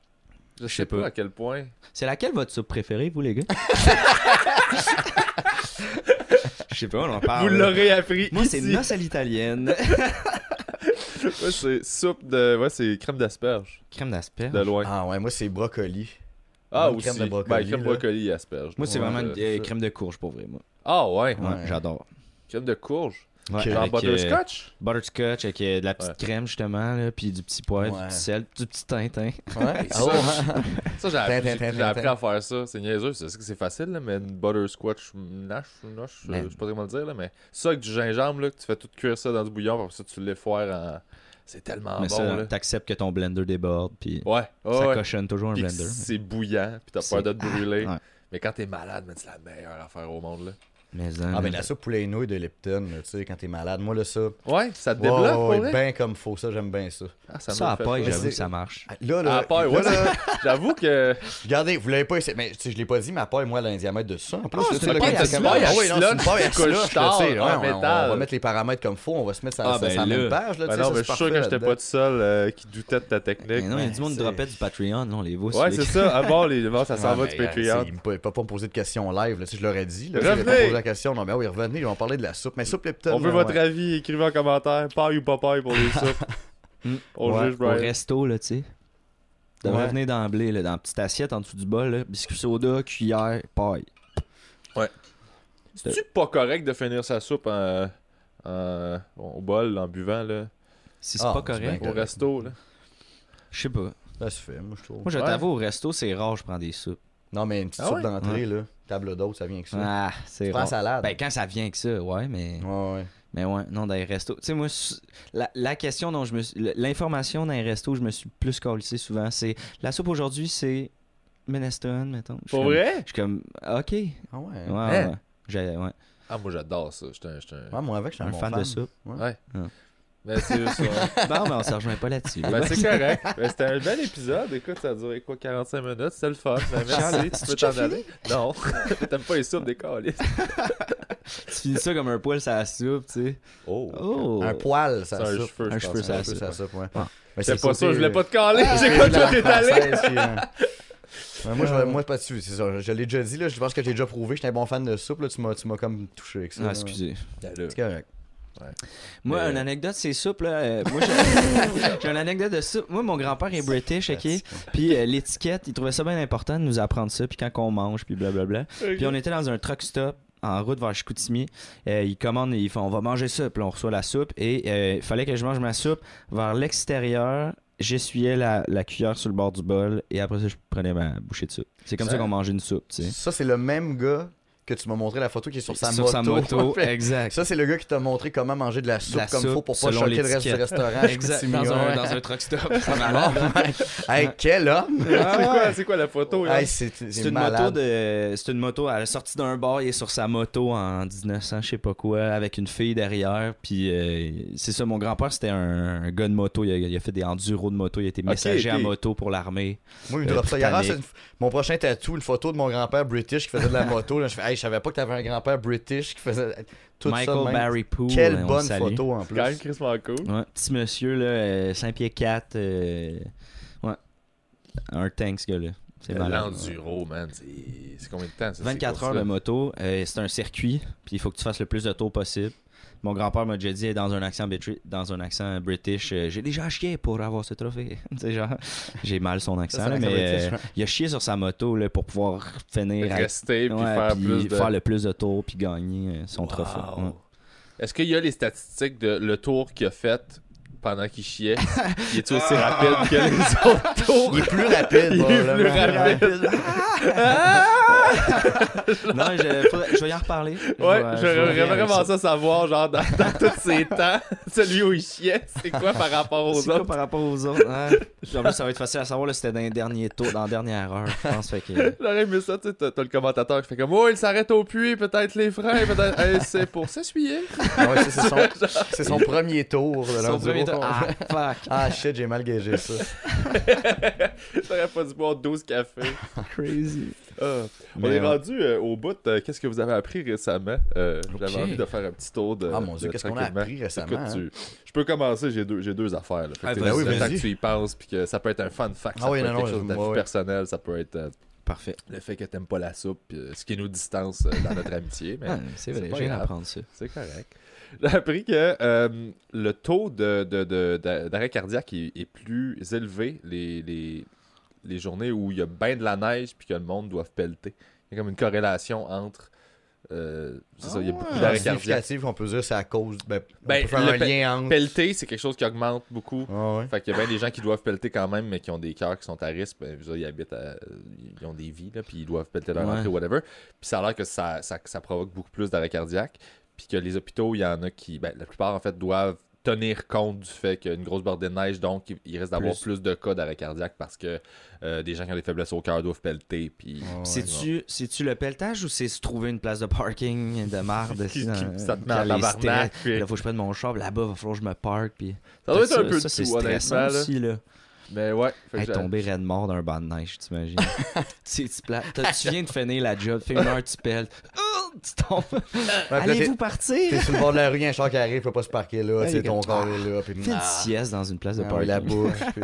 Je sais pas pas. à quel point. c'est laquelle votre soupe préférée, vous, les gars? Je sais pas, on en parle. Vous l'aurez appris. Moi, c'est ici. noce à l'italienne. Moi, c'est soupe de. Ouais, c'est crème d'asperge. Crème d'asperge. De loin. Ah ouais, moi, c'est brocoli. Ah, Bonne aussi. crème de brocoli, Ben, crème là. brocoli et asperge. Moi, c'est Ouais, vraiment euh, une euh, ça. crème de courge, pour vrai, moi. Ah, ouais. Ouais, Ouais. j'adore. Crème de courge. Ouais, Ok. Genre avec, butterscotch. euh, butterscotch avec euh, de la petite Ouais. crème, justement, là, puis du petit poivre, Ouais. du petit sel, du petit tintin. Ouais. ça, Oh, Ça, j'ai appris, Tin, tin, j'ai- tin, j'ai tin, appris tin. à faire ça. C'est niaiseux. C'est c'est que c'est facile, là, mais une butterscotch nash, nash euh, Ben. je sais pas comment le dire, là, mais ça avec du gingembre, là, que tu fais tout cuire ça dans du bouillon, puis après ça, tu l'effoires en. C'est tellement Mais bon, ça, là. t'acceptes que ton blender déborde, puis Ouais, ouais, ça ouais. cochonne toujours un Puis que blender. c'est bouillant, puis t'as C'est- peur de te brûler. Ouais. Mais quand t'es malade, man, c'est la meilleure affaire au monde, là. Mais, Ah, ben la soupe poulet et nouilles de Lipton, là, tu sais, quand t'es malade. Moi, là, ça. Ouais, ça te Ouais, débloque, ouais, pour ouais, vrai? ben comme faut, ça, j'aime bien ça. Ah, ça ça me à fait paille, peur. j'avoue c'est- que ça marche. Là, À là, la paille, là, ouais. là, J'avoue que. regardez, vous l'avez pas essayé, mais tu sais, je l'ai pas dit, ma paille, moi, elle a un diamètre de ça. En plus, Ah, là, c'est tu sais, une là, paille quand à c'est comme- paille à Ah oui, non, c'est une slot paille à qui slot, couche là, tu sais. tard, Ouais, en on- on, métal. va mettre les paramètres comme faut, on va se mettre sur Ah, la ben sur la là. même page, là, tu Ben sais, non, ça, mais je c'est suis sûr que parfait j'étais là-dedans. pas tout seul euh, qui doutait de ta Mais technique. non, il y a du monde qui c'est- dropait du Patreon, non, les voix. Ouais, c'est ça. À bord, les... bon, ça s'en Ouais, va mais, du euh, Patreon. c'est- Il ne peut pas me poser de questions live, là, tu sais, je l'aurais dit. Là, Revenez! il a pas posé la question. Non, mais oui, revenez, on va parler de la soupe. Mais soupe Lipton. On veut là, votre ouais. avis, écrivez en commentaire, paille ou pas paille pour les soupes. Mm. On Ouais, juge Au Brian. resto, là, tu sais. Ça devrait Ouais. venir d'emblée, là, dans la petite assiette en dessous du bol, là. Biscuit soda, cuillère, paille. C'est-tu pas correct de finir sa soupe en, en- au bol en buvant là, Si c'est Ah, pas c'est bien correct, correct. au resto? Là? je sais pas. Ça se fait, moi, je trouve. Moi, je Ouais. t'avoue, au resto, c'est rare, je prends des soupes. Non, mais une petite Ah soupe ouais? d'entrée, là. Table d'hôte, ça vient avec ça. Ah, c'est Tu prends rare. salade. Ben, quand ça vient que ça, ouais, mais. Ouais, ouais. Mais ouais, non, dans les restos. Tu sais, moi, su- la, la question dont je me suis. L'information dans les restos, je me suis plus calissé souvent, c'est. La soupe aujourd'hui, c'est. Minestrone, mettons. Je suis Pour comme- vrai? Je suis comme. Ok. Ouais, Ah ouais. ouais. Hein? ouais. J'ai- ouais. Ah, moi j'adore ça. J'étais un. j'étais un- Ouais, moi, avec, je suis un, Un bon fan de soupe. Ouais. Ah. Ben, c'est juste ça. Bon, mais on se rejoint pas là-dessus. Ben, c'est correct. Ben, c'était un bel épisode. Écoute, ça a duré quoi, quarante-cinq minutes? C'était le fun. Ben, merci. Tu peux t'en aller? Non. T'aimes pas les soupes des calices. Tu finis ça comme un poil sur la soupe, tu sais. Oh. Oh! Un poil, ça C'est un soupe. cheveu, Un je cheveu, pense. ça Un peu, soupe. ça soupe, ouais. Ah. Mais C'est le pas côté, ça, je voulais euh, pas te caler. Ah, C'est quoi, toi, la t'es allé? française qui, euh, ouais, moi, je, moi, pas dessus, c'est ça. Je l'ai déjà dit, là. Je pense que j'ai déjà prouvé. J'étais un bon fan de soupe, là. Tu m'as, tu m'as comme touché avec ça. Ah, là. excusez. Ben, là, C'est correct. Ouais. Moi, Mais- une anecdote, c'est souple. Là. Euh, moi, j'ai... j'ai une anecdote de soupe. Moi, mon grand-père est British, ok? Puis euh, l'étiquette, il trouvait ça bien important de nous apprendre ça, puis quand on mange, puis blablabla. Okay. Puis on était dans un truck stop en route vers Chicoutimi. Euh, il commande, il fait on va manger ça, puis là, on reçoit la soupe. Et euh, il fallait que je mange ma soupe vers l'extérieur. J'essuyais la, la cuillère sur le bord du bol et après ça, je prenais ma bouchée de soupe. C'est comme ça, Ça- qu'on mangeait une soupe, tu sais. Ça, c'est le même gars que tu m'as montré la photo qui est sur sa Sur moto. sa moto, exact. Ça, c'est le gars qui t'a montré comment manger de la soupe La comme soupe, faut pour pas selon choquer le reste du l'étiquette. restaurant. à Exact. Chicoutimi, Dans un, ouais. dans un truck stop. C'est malade. Hey, quel homme! C'est quoi, c'est quoi la photo? là? Hey, c'est c'est C'est une malade. moto de. C'est une moto. Elle est sortie d'un bar, il est sur sa moto en dix-neuf cents, je sais pas quoi, avec une fille derrière. Puis euh, c'est ça, mon grand-père, c'était un, un gars de moto. Il a, il a fait des enduros de moto. Il a été messager ok. à moto pour l'armée. Moi, il me Euh, drop ça. Hier, Britannique. c'est une- mon prochain tatou, une photo de mon grand-père British qui faisait de la moto. Là, je fais, hey, je savais pas que t'avais un grand-père British qui faisait tout ça. Michael de même. Barry Poole. Quelle on le bonne salue. photo en plus. Quand même Chris cool. Ouais, petit monsieur, là, euh, cinq pieds quatre. euh, ouais. Un tank, ce gars-là. C'est malade. L'enduro, man. C'est c'est combien de temps? Ça, vingt-quatre ces heures de courses-là? moto, euh, c'est un circuit, puis il faut que tu fasses le plus de tours possible. Mon grand-père m'a déjà dit dans un accent, bitri- dans un accent british, euh, j'ai déjà chié pour avoir ce trophée. Tu sais, genre, j'ai mal son accent, Ça, c'est là, l'accent mais british, euh, ouais. il a chié sur sa moto là, pour pouvoir finir à- Rester puis ouais, faire puis plus de... faire le plus de tours puis gagner euh, son Wow. trophée. Ouais. Est-ce qu'il y a les statistiques de le tour qu'il a fait pendant qu'il chiait? Il est aussi rapide que les autres tours? Il est plus rapide. Il est plus probablement. Non, je, faudrait- je vais y en reparler. Ouais, je vais- je vais j'aimerais revenir avec vraiment ça savoir, genre, dans, dans tous ces temps, celui où il chiait, c'est quoi par rapport aux C'est quoi autres? par rapport aux autres? Ouais. En plus, ça va être facile à savoir, là, c'était dans les derniers tours, dans la dernière heure, je pense. Fait que... J'aurais aimé ça, tu sais, t'as t'as le commentateur qui fait comme « Oh, il s'arrête au puits, peut-être les freins, peut-être... Hey, c'est pour s'essuyer. Ah ouais, ça, c'est son, c'est son premier tour. De Son l'enduro. premier tour. Ah, fuck. Ah shit, j'ai mal gagé ça. » T'aurais pas dû boire douze cafés. Crazy. Ah. On Mais est ouais. rendu euh, au bout. euh, Qu'est-ce que vous avez appris récemment? Euh, J'avais Ok. envie de faire un petit tour de. Ah, mon Dieu, de qu'est-ce qu'on a tranquillement. appris récemment, Écoute, tu- Je peux commencer, j'ai deux, j'ai deux affaires. Là. Fait que Ah, t'es- vas-y. Ben oui, le temps vas-y. que tu y penses, puis que ça peut être un fun fact, ça Ah peut oui, être non, quelque non, chose de je- plus ouais. personnel, ça peut être euh, Parfait. le fait que t'aimes pas la soupe, puis, euh, ce qui nous distance euh, dans notre amitié. Mais Ah, c'est vrai, c'est pas j'ai grave. d'apprendre ça. c'est correct. J'ai appris que euh, le taux de, de, de- de- d'arrêt cardiaque est, est plus élevé les, les, les journées où il y a bien de la neige puis que le monde doit pelleter. Il y a comme une corrélation entre. euh, c'est ça, il y a beaucoup Ah, d'arrêt cardiaque. significatif, on peut dire c'est à cause. Ben, on Ben, peut faire le un pe- lien entre. Pelleter, c'est quelque chose qui augmente beaucoup. Ah ouais. Fait qu'il y a bien des gens qui doivent pelleter quand même, mais qui ont des cœurs qui sont à risque. Ben, je veux dire, ils habitent à- Ils ont des vies, là, puis ils doivent pelleter leur Ouais. entrée, whatever. Puis ça a l'air que ça, ça, ça provoque beaucoup plus d'arrêt cardiaque. Puis que les hôpitaux, il y en a qui, ben, la plupart, en fait, doivent tenir compte du fait qu'il y a une grosse bordée de neige, donc il- il risque d'avoir Plus. plus de cas d'arrêt cardiaque parce que euh, des gens qui ont des faiblesses au cœur doivent pelleter. Puis Ah ouais. C'est-tu, c'est-tu le pelletage ou c'est se trouver une place de parking de marde? Qui- dans- qui- ça te met dans en les tabarnak, stress? puis- Là, faut que je prenne mon char, là-bas, va falloir que je me parque. Puis... ça doit être un peu ça, de c'est tout, stressant honnêtement. là. aussi, là. Mais ouais. Fait que Hey, j'ai- tomber raide mort d'un banc de neige, t'imagines? tu, tu, pla- t'as- tu viens de finir la job, fais une heure, tu pelles. Oh, tu tombes. Ouais, puis là, Allez-vous t'es- partir? T'es sur le bord de la rue, il y a un char qui arrive, il peut pas se parquer là, Ouais, tu sais, les ton gars. corps est là. Puis Fais une ah, sieste dans une place de ah parking. ouais, la bouche. puis-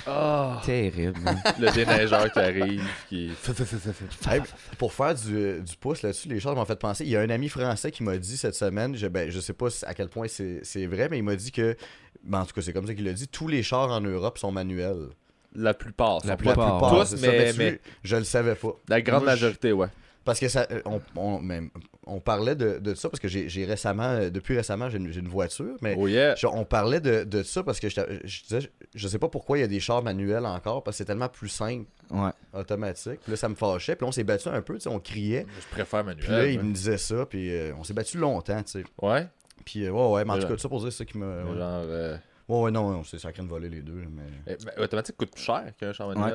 Ah, Terrible. man. le déneigeur qui arrive, qui. Hey, pour faire du, du pouce là-dessus, les choses m'ont fait penser. Il y a un ami français qui m'a dit cette semaine, je, ben, je sais pas à quel point c'est c'est vrai, mais il m'a dit que, ben, en tout cas, c'est comme ça qu'il a dit, tous les chars en Europe sont manuels. La plupart. La sont plupart. pas- La plupart, Tous, c'est ça, mais, tu- mais je le savais pas. la grande Moi, je- majorité, ouais. Parce que ça, on, on, même, on parlait de, de ça parce que j'ai j'ai récemment, euh, depuis récemment, j'ai une, j'ai une voiture, mais Oh yeah. je- on parlait de, de ça parce que je, je disais, je, je sais pas pourquoi il y a des chars manuels encore parce que c'est tellement plus simple, Ouais. automatique. Puis là, ça me fâchait. Puis là, on s'est battu un peu, tu sais, on criait. Je préfère Puis là, il manuel. me disait ça, puis euh, on s'est battu longtemps, tu sais. Ouais. Puis euh, ouais, ouais, mais en Mais tout cas, genre- ça pour dire ça qui m'a. mais Ouais, Genre. euh, ouais, ouais, non, on s'est sacré de voler les deux, mais. eh, ben, automatique coûte plus cher qu'un char manuel.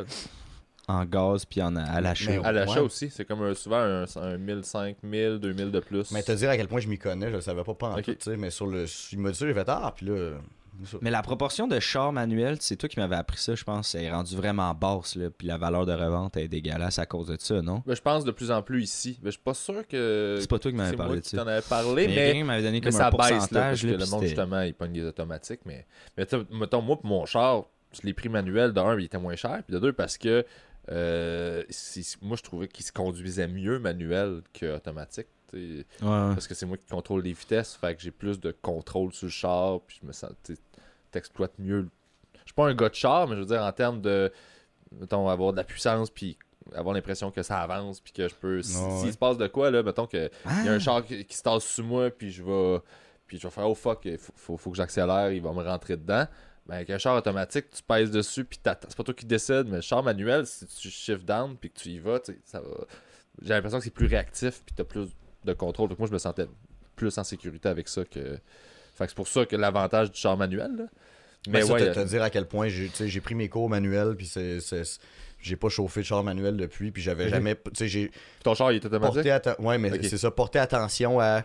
En gaz puis en, à l'achat. Mais- À l'achat Ouais. aussi, c'est comme un- souvent un, un mille cinq mille, deux mille de plus. Mais te dire à quel point je m'y connais, je le savais pas pas en Ok. tout, tu sais, mais sur le. Il m'a dit ça, j'ai fait ah, puis là. ça. Mais la proportion de chars manuels, c'est toi qui m'avais appris ça, je pense. C'est rendu vraiment basse, là. Puis la valeur de revente est dégueulasse à cause de ça, non? Ben, je pense de plus en plus ici. Mais je suis pas sûr que. C'est pas toi qui m'avais c'est parlé moi de qui ça. t'en avais parlé, Mais mais. quelqu'un m'avait donné Mais comme ça un baisse, là, parce pourcentage, que là, le puis monde, c'était- justement, il pogne des automatiques. Mais, mais tu sais, mettons, moi, pour mon char, je l'ai pris manuel. De un, il était moins cher. Puis de deux, parce que euh, c'est- moi, je trouvais qu'il se conduisait mieux manuel qu'automatique. t'sais. Ouais, ouais. Parce que c'est moi qui contrôle les vitesses, fait que j'ai plus de contrôle sur le char, puis je me sens, tu t'exploites mieux. Je suis pas un gars de char, mais je veux dire, en termes de, mettons, avoir de la puissance, puis avoir l'impression que ça avance, puis que je peux, si, Oh, s'il ouais. se passe de quoi, là, mettons que Ah. il y a un char qui, qui se tasse sur moi, puis je vais, puis je vais faire, oh fuck, il faut, faut, faut que j'accélère, il va me rentrer dedans. Ben, avec un char automatique, tu pèses dessus, puis t'attends. C'est pas toi qui décide, mais le char manuel, si tu shift down, puis que tu y vas, t'sais, ça va. J'ai l'impression que c'est plus réactif, puis t'as plus de contrôle. Donc moi, je me sentais plus en sécurité avec ça que. Fait que c'est pour ça que l'avantage du char manuel, là. Mais Mais ça, ouais. te, te dire à quel point j'ai, tu sais, j'ai pris mes cours manuels, puis c'est, c'est, c'est- j'ai pas chauffé de char manuel depuis, puis j'avais Ok. jamais. Tu sais, j'ai Ton char, il est automatique. porté atten- ouais, mais Ok. c'est ça, porter attention à.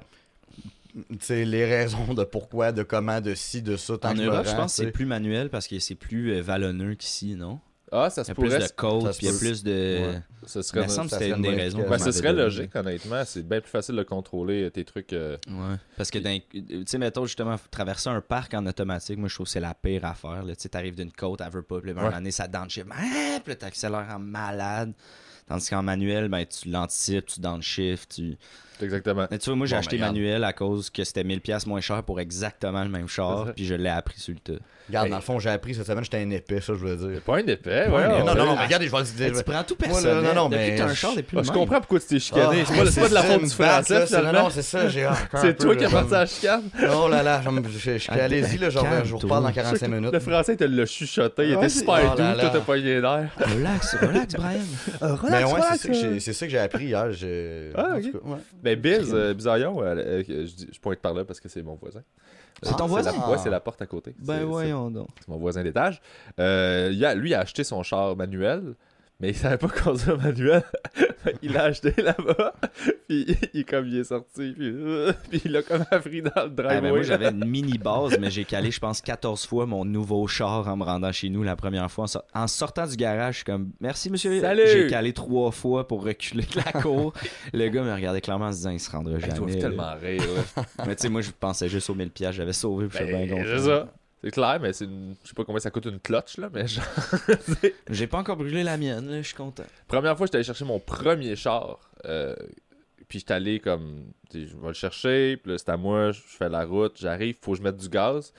Tu sais, les raisons de pourquoi, de comment, de ci, de ça, tant En que je Europe, me je rends, pense que tu sais. c'est plus manuel parce que c'est plus euh, vallonneux qu'ici, non? Ah, ça Il y se a plus pourrait. de côtes, ça se puis il y a peut. plus de... Ouais. Ce Il serait. me semble que ça c'était serait une des une bonne raisons. explication. Ouais, que ce je serait m'avais logique, honnêtement. C'est bien plus facile de contrôler tes trucs. euh, donné. Ouais. Parce que, dans- tu sais, mettons, justement, traverser un parc en automatique, moi, je trouve que c'est la pire affaire. Tu sais, t'arrives d'une côte, elle veut pas, puis là, un Ouais. moment donné, ça downshift. Ah, puis là, t'accélères en malade. Tandis qu'en manuel, ben, tu l'anticipes, tu downshift, tu... Exactement. Mais tu vois, moi, j'ai Bon, acheté mais regarde. manuel à cause que c'était mille dollars moins cher pour exactement le même C'est char, ça. puis je l'ai appris sur le tas. Regarde, Hey. dans le fond, j'ai appris cette semaine, j'étais un épais, ça, je veux dire. Pas un épais, Ouais, ouais. mais ouais. non, non, non, mais regardez, je vais le Mais dire. tu prends tout Moi, là, personnel. non, non, Depuis mais que t'as un je- char, t'es plus Ah, le je même. comprends pourquoi tu t'es chicané. Ah, c'est pas, c'est pas de la ça, faute une du français, batte, là, c'est- finalement. Non, c'est ça, j'ai un C'est peu, toi qui là, as parti comme- à la chicane. Oh là là, je je- je suis Ah, allez-y, là, je reviens- je vous calme-toi. reparle dans quarante-cinq minutes. Le français, il te l'a chuchoté. Il Ouais, était c'est- super oh doux. là Toi, là. t'as pas eu d'air. Relax, relax, Brian. Mais ouais, c'est ça que j'ai- c'est ça que j'ai appris hier. j'ai- Ah, en ok. tout cas, ouais. Ben, Biz, euh, Bisaillon, euh, euh, je, dis- je pointe par là parce que c'est mon voisin. C'est Euh, ton voisin? la- Ouais, c'est la porte à côté. Ben C'est- voyons donc. C'est mon voisin d'étage. Euh, il a- lui, il a acheté son char manuel, mais il savait pas conduire manuel. Il l'a acheté là-bas, puis il, comme il est sorti, puis, euh, puis il l'a comme appris dans le Ah, driveway. ben, moi, j'avais une mini base, mais j'ai calé, je pense, quatorze fois mon nouveau char en me rendant chez nous la première fois. En, sor- en sortant du garage, je suis comme merci, monsieur. Salut! J'ai calé trois fois pour reculer de la cour. Le gars me regardait clairement en se disant il se rendra Ils doivent jamais. tellement rire. Là. Mais tu sais, moi, je pensais juste aux mille piastres. J'avais sauvé, puis je suis bien Ben, content. c'est ça. C'est clair, mais c'est une... je sais pas combien ça coûte une clutch, là, mais genre... J'ai pas encore brûlé la mienne, là, je suis content. Première fois, j'étais allé chercher mon premier char. Euh, puis j'étais allé comme. Tu sais, je vais le chercher. Puis là, c'est à moi. Je fais la route. J'arrive. Faut que je mette du gaz.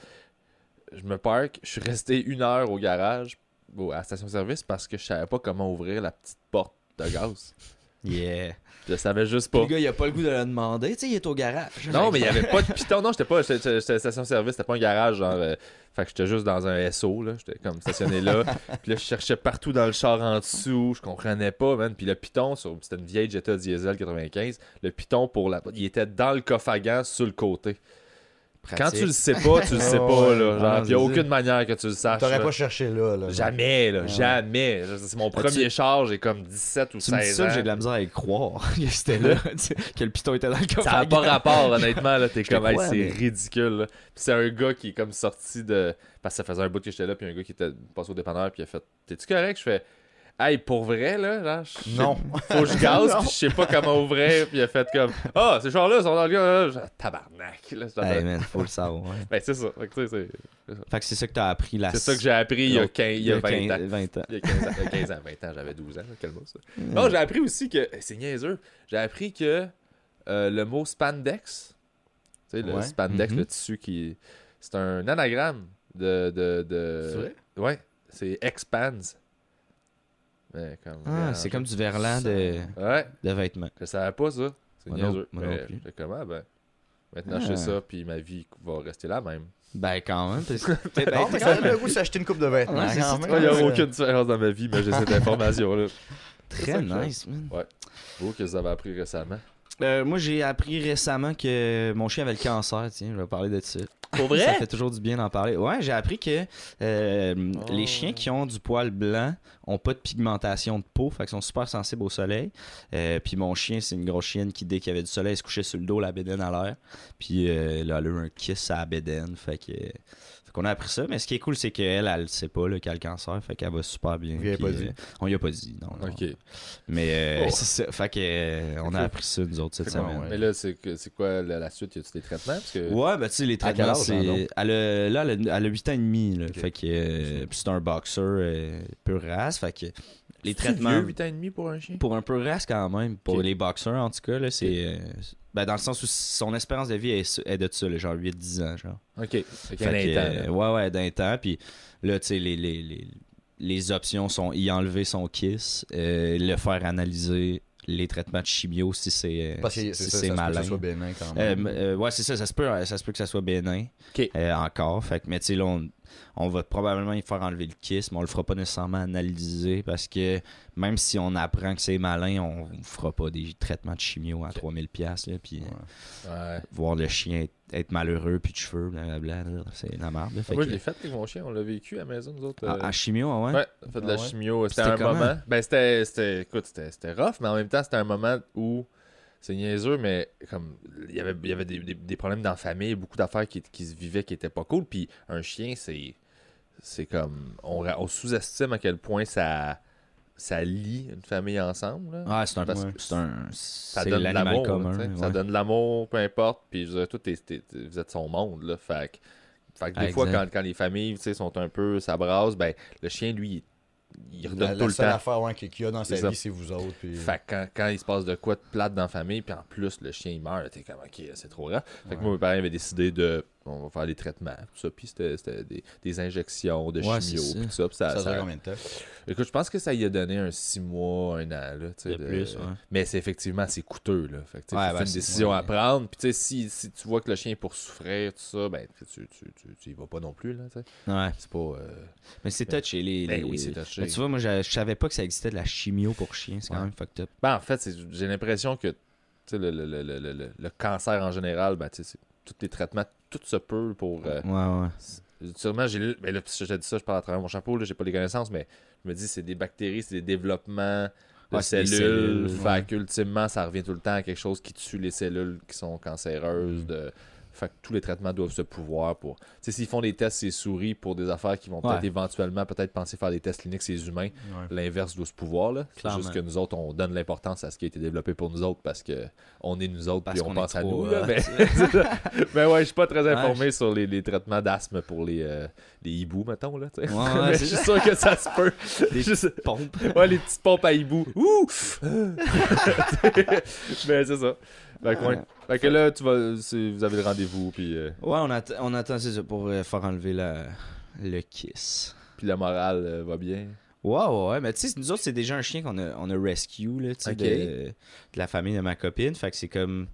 Je me parque. Je suis resté une heure au garage. Bon, à la station-service parce que je savais pas comment ouvrir la petite porte de gaz. Yeah. Je savais juste Puis pas. le gars, il a pas le goût de le demander. Tu sais, il est au garage. Non, mais il y avait pas de piton. Non, j'étais pas. J'étais j'étais- j'étais à la station-service. C'était pas un garage. Genre. euh, fait que j'étais juste dans un S O. Là. J'étais comme stationné là. Puis là, je cherchais partout dans le char en dessous. Je comprenais pas, man. Puis le piton, sur... c'était une vieille Jetta Diesel quatre-vingt-quinze. Le piton pour la. Il était dans le coffre à gants sur le côté. Quand tu le sais pas, tu le sais Oh, pas. ouais. Là. Genre, Ah, il y a c'est aucune manière que tu le saches. T'aurais là. pas cherché là. là. Jamais, là. Ouais. Jamais. C'est mon Ah, premier tu- char. J'ai comme dix-sept ou Tu me dis seize ça, ans. que j'ai de la misère à y croire que c'était là, tu sais, que le piton était dans le coffre. Ça n'a à pas gants. rapport, honnêtement. Là, t'es Je te comme, hey, crois, c'est mais- ridicule. là. Puis c'est un gars qui est comme sorti de. Parce que ça faisait un bout que j'étais là, puis un gars qui était passé au dépanneur, puis il a fait T'es-tu correct? Je fais Hey, pour vrai, là, genre, je sais- Non. faut que je gaze, Non. puis je sais pas comment ouvrir, puis il a fait comme Ah, ces chars-là sont dans le gars, là. Genre, tabarnak. Là, je Hey man, faut le savoir. ouais. Ben, c'est ça. Fait que, tu sais, c'est Fait que c'est ça que t'as appris là. c'est ça que j'ai appris il y a, quinze, il y a vingt quinze ans. vingt ans. Il y a quinze ans, il y a quinze ans, vingt ans, j'avais douze ans, là, quel mot ça. Non, j'ai appris aussi que. eh, C'est niaiseux. J'ai appris que euh, le mot spandex, tu sais, le Ouais. spandex, Mhm. le tissu qui. C'est un anagramme de. de, de... C'est vrai? Ouais, c'est expands. Mais comme, Ah, regarde, c'est comme du verlan de, Ouais, de vêtements. je savais pas ça. C'est Moi non- niaiseux. moi non Mais plus. j'étais comme, ah, ben. Maintenant, je Ah. sais ça, puis ma vie va rester la même. Ben quand même. Parce que, t'sais, ben, Non, mais t'es ça quand donne le même goût de s'acheter une coupe de vêtements. Ouais, c'est quand ça, même. tu vois, Il n'y a Ouais. aucune différence dans ma vie, mais j'ai cette information-là. très C'est ça que nice, man. Vous, que vous avez appris récemment. Euh, moi, j'ai appris récemment que mon chien avait le cancer. Tiens, je vais parler de ça. Pour Ça fait toujours du bien d'en parler. Ouais, j'ai appris que euh, Oh. les chiens qui ont du poil blanc ont pas de pigmentation de peau, fait qu'ils sont super sensibles au soleil. Euh, puis mon chien, c'est une grosse chienne qui, dès qu'il y avait du soleil, elle se couchait sur le dos, la bédaine à l'air. Puis euh, là, elle a eu un kiss à la bédaine. Fait que. Fait qu'on a appris ça, mais ce qui est cool, c'est qu'elle, elle le sait pas là, qu'elle a le cancer, fait qu'elle va super bien. Vous lui avez Puis, pas dit? euh, on lui a pas dit, non. non. Ok. Mais euh, Oh. c'est ça, fait que euh, on a Ok. appris ça nous autres cette C'est quoi, semaine. ouais. Mais là, c'est que- c'est quoi la, la suite? Y a-tu des traitements? Parce que... Ouais, ben tu sais, les À quel traitements, âge, c'est. pardon? Elle a, là, elle a, elle a huit ans et demi, là. Ok. Fait que. euh, puis c'est un boxer euh, pure race. Fait que. Les C'est-tu traitements. vieux, huit ans et demi pour un chien? Pour un pure race quand même. Pour Ok. les boxers, en tout cas, là, c'est. euh, Ben, dans le sens où son espérance de vie est, est de ça, là, genre huit dix ans, genre. OK. Fait qu'il y Fait a que, un temps, là. euh, ouais, ouais, d'un temps. Puis là, tu sais, les, les, les, les options sont y enlever son kiss, euh, le faire analyser, les traitements de chimio si c'est, Parce que si c'est ça, c'est ça se peut que malin. ça soit bénin quand Euh, même. euh, ouais, c'est ça, ça se peut, ça se peut que ça soit bénin. OK. Euh, encore. Fait que, mais tu sais, là, on, on va probablement y faire enlever le kiss, mais on le fera pas nécessairement analyser parce que même si on apprend que c'est malin, on fera pas des traitements de chimio à trois mille dollars, là, puis Ouais. euh, Ouais. voir le chien être malheureux, puis de cheveux, blablabla, là, c'est la merde. là. Fait Moi, que- je l'ai fait avec mon chien. On l'a vécu à la maison, nous autres. en, euh, en chimio, ah ouais? Ouais, on a fait de la Ah ouais? chimio. C'était C'était un comment? moment. Ben, c'était, c'était, écoute, c'était, c'était rough, mais en même temps, c'était un moment où c'est niaiseux, mais comme il y avait, il y avait des, des, des problèmes dans la famille, beaucoup d'affaires qui, qui se vivaient qui étaient pas cool. Puis un chien, c'est, c'est comme. On, ra- on sous-estime à quel point ça, ça lie une famille ensemble. Là. Ah, c'est un, Parce que c'est un, Ça c'est donne de l'animal l'amour. commun. là, tu sais. ouais. Ça donne de l'amour, peu importe. Puis je veux dire, tout est, t'es- t'es- vous êtes son monde. Là, fait que, fait que des Ah, fois, exact. quand, quand les familles tu sais, sont un peu s'abrassent, ben, le chien, lui, il redonne La, tout la le seule temps. affaire ouais, qu'il qu'il y a dans sa C'est ça. vie, c'est vous autres. Puis... Fait que quand, quand il se passe de quoi de plate dans la famille, puis en plus le chien il meurt, là, t'es comme ok, c'est trop grave. Fait que moi, mes parents avaient décidé de. On va faire des traitements, tout ça, puis c'était, c'était des, des injections de Ouais, chimio, c'est ça. puis tout ça. Puis ça, Ça ça- dure combien de temps? Écoute, je pense que ça y a donné un six mois, un an, là, tu sais, De plus, ouais. Mais c'est effectivement, c'est coûteux, là. Fait que, tu sais, Ouais, faut ben, une c'est- décision ouais. à prendre, puis tu sais, si, si tu vois que le chien est pour souffrir, tout ça, ben, tu, tu, tu, tu, tu y vas pas non plus, là, tu sais. Ouais. C'est pas. euh, Mais c'est touché. Les, Ben les- oui, c'est touché. Mais tu vois, moi, je, je savais pas que ça existait de la chimio pour chiens. C'est quand Ouais. même fucked up. Ben, en fait, c'est- j'ai l'impression que tu sais, le, le, le, le, le, le cancer en général, ben, tu sais, c'est- tous les traitements, tout se peut pour. euh, Ouais, ouais. Sûrement, j'ai lu. Mais là, si je dis ça, je parle à travers mon chapeau, là, j'ai pas les connaissances, mais je me dis, c'est des bactéries, c'est des développements de Ouais, c'est cellules. des cellules, Fait ouais. qu'ultimement, ça revient tout le temps à quelque chose qui tue les cellules qui sont cancéreuses. De... Fait que tous les traitements doivent se pouvoir pour. Tu sais, s'ils font des tests sur les souris pour des affaires qui vont peut-être Ouais. éventuellement peut-être penser faire des tests cliniques sur les humains, Ouais. l'inverse doit se pouvoir. Là. C'est Clairement. juste que nous autres, on donne l'importance à ce qui a été développé pour nous autres parce que on est nous autres Parce puis on qu'on pense est à trop, nous. là, euh, mais... mais ouais, je suis pas très informé Ouais, sur les, les traitements d'asthme pour les, euh, les hiboux, mettons. Là, tu sais. Ouais, ouais, mais c'est je suis ça. sûr que ça se peut. Des Juste- pompes. Ouais, les petites pompes à hibou. Ouh! Mais c'est ça. Fait que, ouais. Fait que là, tu vas, c'est- vous avez le rendez-vous, puis, euh, Ouais, on, att- on attend c'est ça pour euh, faire enlever la... le kiss. puis la morale euh, va bien. Ouais, ouais, ouais. Mais tu sais, nous autres, c'est déjà un chien qu'on a, on a rescue, là, tu sais, Ok. de, de la famille de ma copine. Fait que c'est comme.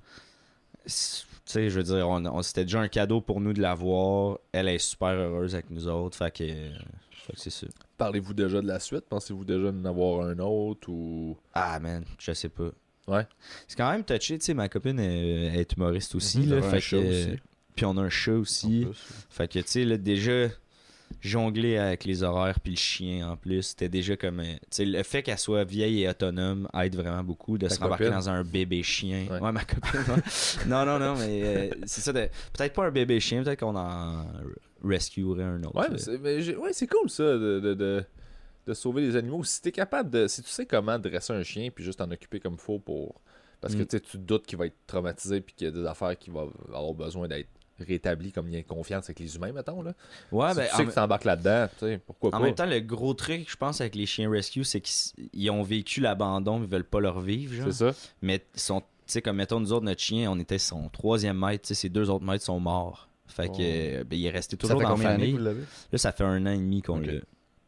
c'est- Tu sais, je veux dire, on, on- c'était déjà un cadeau pour nous de l'avoir. Elle est super heureuse avec nous autres. Fait que. euh, fait que c'est ça. Parlez-vous déjà de la suite? Pensez-vous déjà d'en avoir un autre ou. Ah, man, je sais pas. Ouais. C'est quand même touché, tu sais, ma copine est, elle est humoriste aussi, Mhm, là. t'as un Fait chat que, aussi. Puis on a un chat aussi. En plus. Fait que, tu sais, là, déjà, jongler avec les horaires puis le chien en plus, c'était déjà comme. euh, Tu sais, le fait qu'elle soit vieille et autonome aide vraiment beaucoup de Ta se rembarquer copine? dans un bébé chien. Ouais. Ouais, ma copine. ouais. non, non, non, mais euh, c'est ça. de- Peut-être pas un bébé chien, peut-être qu'on en rescuerait un autre. Ouais, là. mais c'est, mais j'ai- ouais, c'est cool ça de, de, de, de sauver les animaux. Si t'es capable de. Si tu sais comment dresser un chien puis juste t'en occuper comme faut pour. Parce que Mm. tu sais, tu te doutes qu'il va être traumatisé puis qu'il y a des affaires qui vont avoir besoin d'être rétablies comme il y a une confiance avec les humains, mettons. Là. Ouais, si ben, tu en sais me- que t'embarques là-dedans, tu sais, pourquoi En pas. même temps, le gros truc, je pense, avec les chiens rescue, c'est qu'ils ils ont vécu l'abandon, ils veulent pas leur vivre, genre. C'est ça. Mais ils sont, tu sais, comme mettons, nous autres, notre chien, on était son troisième maître, tu sais, ses deux autres maîtres sont morts. Fait que, Oh. euh, ben, il est resté Ça toujours fait dans la combien d'années famille. que vous l'avez? Là, ça fait un an et demi qu'on Ok. l'a.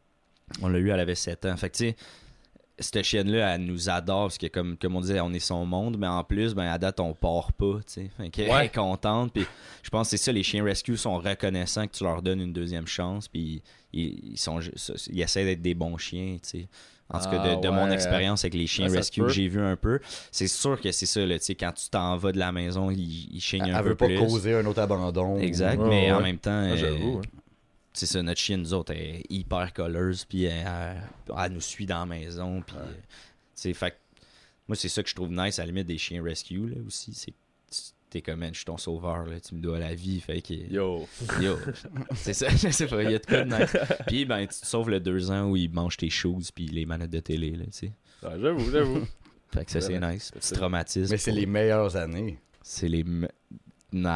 On l'a eu, elle avait sept ans. Fait que, tu sais, cette chienne-là, elle nous adore parce que, comme, comme on disait, on est son monde, mais en plus, ben, à date, on part pas, tu sais. Fait qu'elle Ouais. est contente. Puis je pense que c'est ça, les chiens rescue sont reconnaissants que tu leur donnes une deuxième chance. Puis ils, ils, sont, ils essaient d'être des bons chiens, tu sais. En tout cas, Ah, de, de mon ouais. expérience avec les chiens Ah, ça se rescue peut. que j'ai vu un peu, c'est sûr que c'est ça, là, tu sais, quand tu t'en vas de la maison, ils, ils chignent Elle un elle peu veut pas plus. causer un autre abandon. Exact, Ouais, mais en ouais. même temps, Ah, euh, j'avoue. hein. c'est ça, notre chien, nous autres, est hyper colleuse, puis elle, elle- elle nous suit dans la maison, puis, euh, tu sais, fait que moi, c'est ça que je trouve nice, à la limite, des chiens rescue, là, aussi, c'est tu- t'es comme, man, je suis ton sauveur, là, tu me dois la vie, fait que, yo, Yo. c'est ça, je sais pas, il y a de quoi de nice. Puis, ben, tu te sauves le deux ans où il mange tes choses, puis les manettes de télé, là, tu sais. Ah, j'avoue, j'avoue. Fait que ça, c'est Vraiment. nice, petit C'est- traumatisme. Mais c'est pour- les meilleures années. C'est les... me- Nah.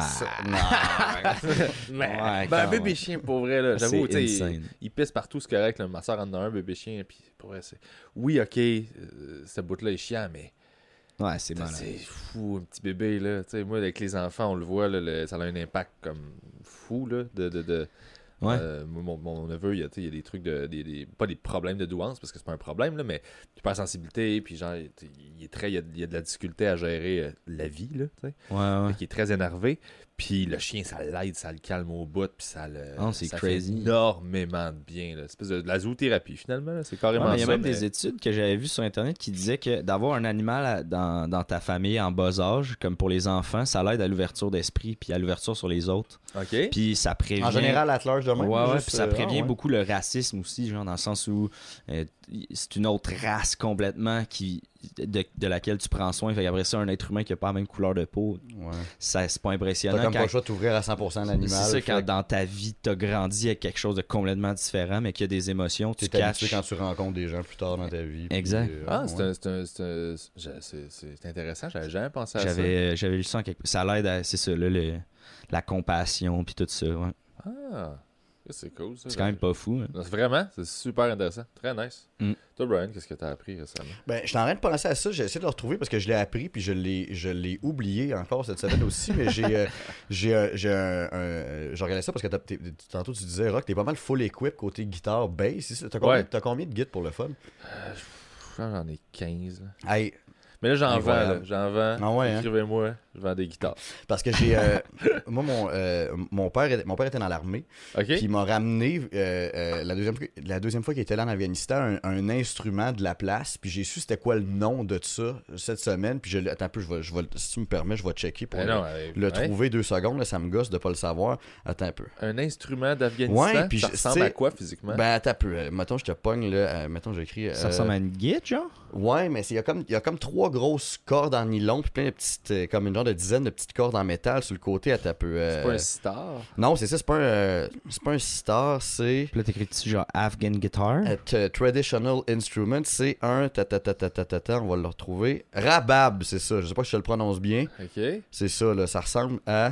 Mais, Ouais, ben, un quand bébé même. chien, pour vrai, là, j'avoue, C'est tu sais, insane. il, il pisse partout, c'est correct, là, ma soeur en a un bébé chien, puis pour vrai, c'est... Oui, ok, euh, ce bout-là est chiant, mais Ouais, c'est malade. C'est fou, un petit bébé, là. Tu sais, moi, avec les enfants, on le voit, là, le- ça a un impact comme fou, là, de... de, de Ouais. euh, mon, mon neveu, il y a, tu sais, il y a des trucs de... Des, des- pas des problèmes de douance, parce que c'est pas un problème, là, mais hypersensibilité, puis genre, tu sais, il est très... Il y a, il y a de la difficulté à gérer euh, la vie, là, tu sais. Ouais, ouais. Fait qu'il est très énervé. Puis le chien, ça l'aide, ça le calme au bout, puis ça le. Oh, c'est ça crazy. fait énormément de bien. Là. Espèce de, de la zoothérapie, finalement. là. C'est carrément Ouais, mais il y a ça. même mais- des études que j'avais vues sur Internet qui disaient que d'avoir un animal à- dans, dans ta famille en bas âge, comme pour les enfants, ça l'aide à l'ouverture d'esprit puis à l'ouverture sur les autres. OK. Puis ça prévient... En général, à large de même. Ouais, ouais, juste, puis ça euh, prévient ah, ouais. beaucoup le racisme aussi, genre dans le sens où euh, c'est une autre race complètement qui de, de laquelle tu prends soin. Fait qu'après ça, un être humain qui a pas la même couleur de peau, Ouais. ça c'est pas T'as impressionnant. comme pas Quand- le choix de t'ouvrir à cent pour cent à l'animal. c'est ça, fait quand que dans ta vie, t'as grandi avec quelque chose de complètement différent, mais qu'il y a des émotions, tu t'es habitué catches. quand tu rencontres des gens plus tard dans ta vie. puis, Exact. euh, Ah, ouais. c'est un- c'est un- c'est un- c'est- c'est- c'est intéressant. J'avais jamais pensé à ça. J'avais j'avais lu ça en quelque... Ça l'aide à, c'est ça, là, le- la compassion puis tout ça. Ouais. Ah, c'est cool, ça. C'est quand même pas fou. hein. Non, c'est Vraiment, c'est super intéressant. Très nice. Mm. Toi, Brian, qu'est-ce que t'as appris récemment? Ben, je suis en train de penser à ça. J'ai essayé de le retrouver parce que je l'ai appris puis je l'ai, je l'ai oublié encore cette semaine aussi. Mais j'ai, euh, j'ai, euh, j'ai un, un- j'ai regardé ça parce que t'as- t'es- tantôt tu disais, Rock, t'es pas mal full equip côté guitare, bass. c'est ça? T'as combien, Ouais. t'as combien de guides pour le fun? Je crois que j'en ai quinze. là. Hey, Mais là, j'en vends. Incroyable. là. J'en vends. Ah ouais, hein? Écrivez-moi. Je vends des guitares. parce que j'ai. euh, moi, mon, euh, mon, père, était- mon père était dans l'armée. OK? Puis il m'a ramené euh, euh, la, deuxième, fois- la deuxième fois qu'il était là en Afghanistan, un, un instrument de la place. Puis j'ai su c'était quoi le nom de ça cette semaine. Puis je l'ai- attends un peu, je vais, je vais, si tu me permets, je vais checker pour Eh le, non, euh, le ouais. trouver deux secondes. Là, ça me gosse de pas le savoir. Attends un peu. Un instrument d'Afghanistan, Ouais, puis ça je- ressemble tu sais, à quoi physiquement? Ben attends un peu. Euh, mettons, je te pogne là. Euh, mettons, j'écris. Ça ressemble à une guide, genre? Ouais, mais c'est- il y, a comme- il y a comme trois grosses cordes en nylon. Puis plein de petites. euh, comme une genre de dizaine de petites cordes en métal sur le côté. Attends un peu. euh, C'est pas un sitar? Non, c'est ça. C'est pas un, euh, c'est pas un sitar. C'est. Puis là, t'écris dessus genre Afghan guitar. A t- traditional instrument, c'est un ta ta ta ta ta ta ta, on va le retrouver. Rabab, c'est ça. Je sais pas si je le prononce bien. OK. C'est ça là, ça ressemble à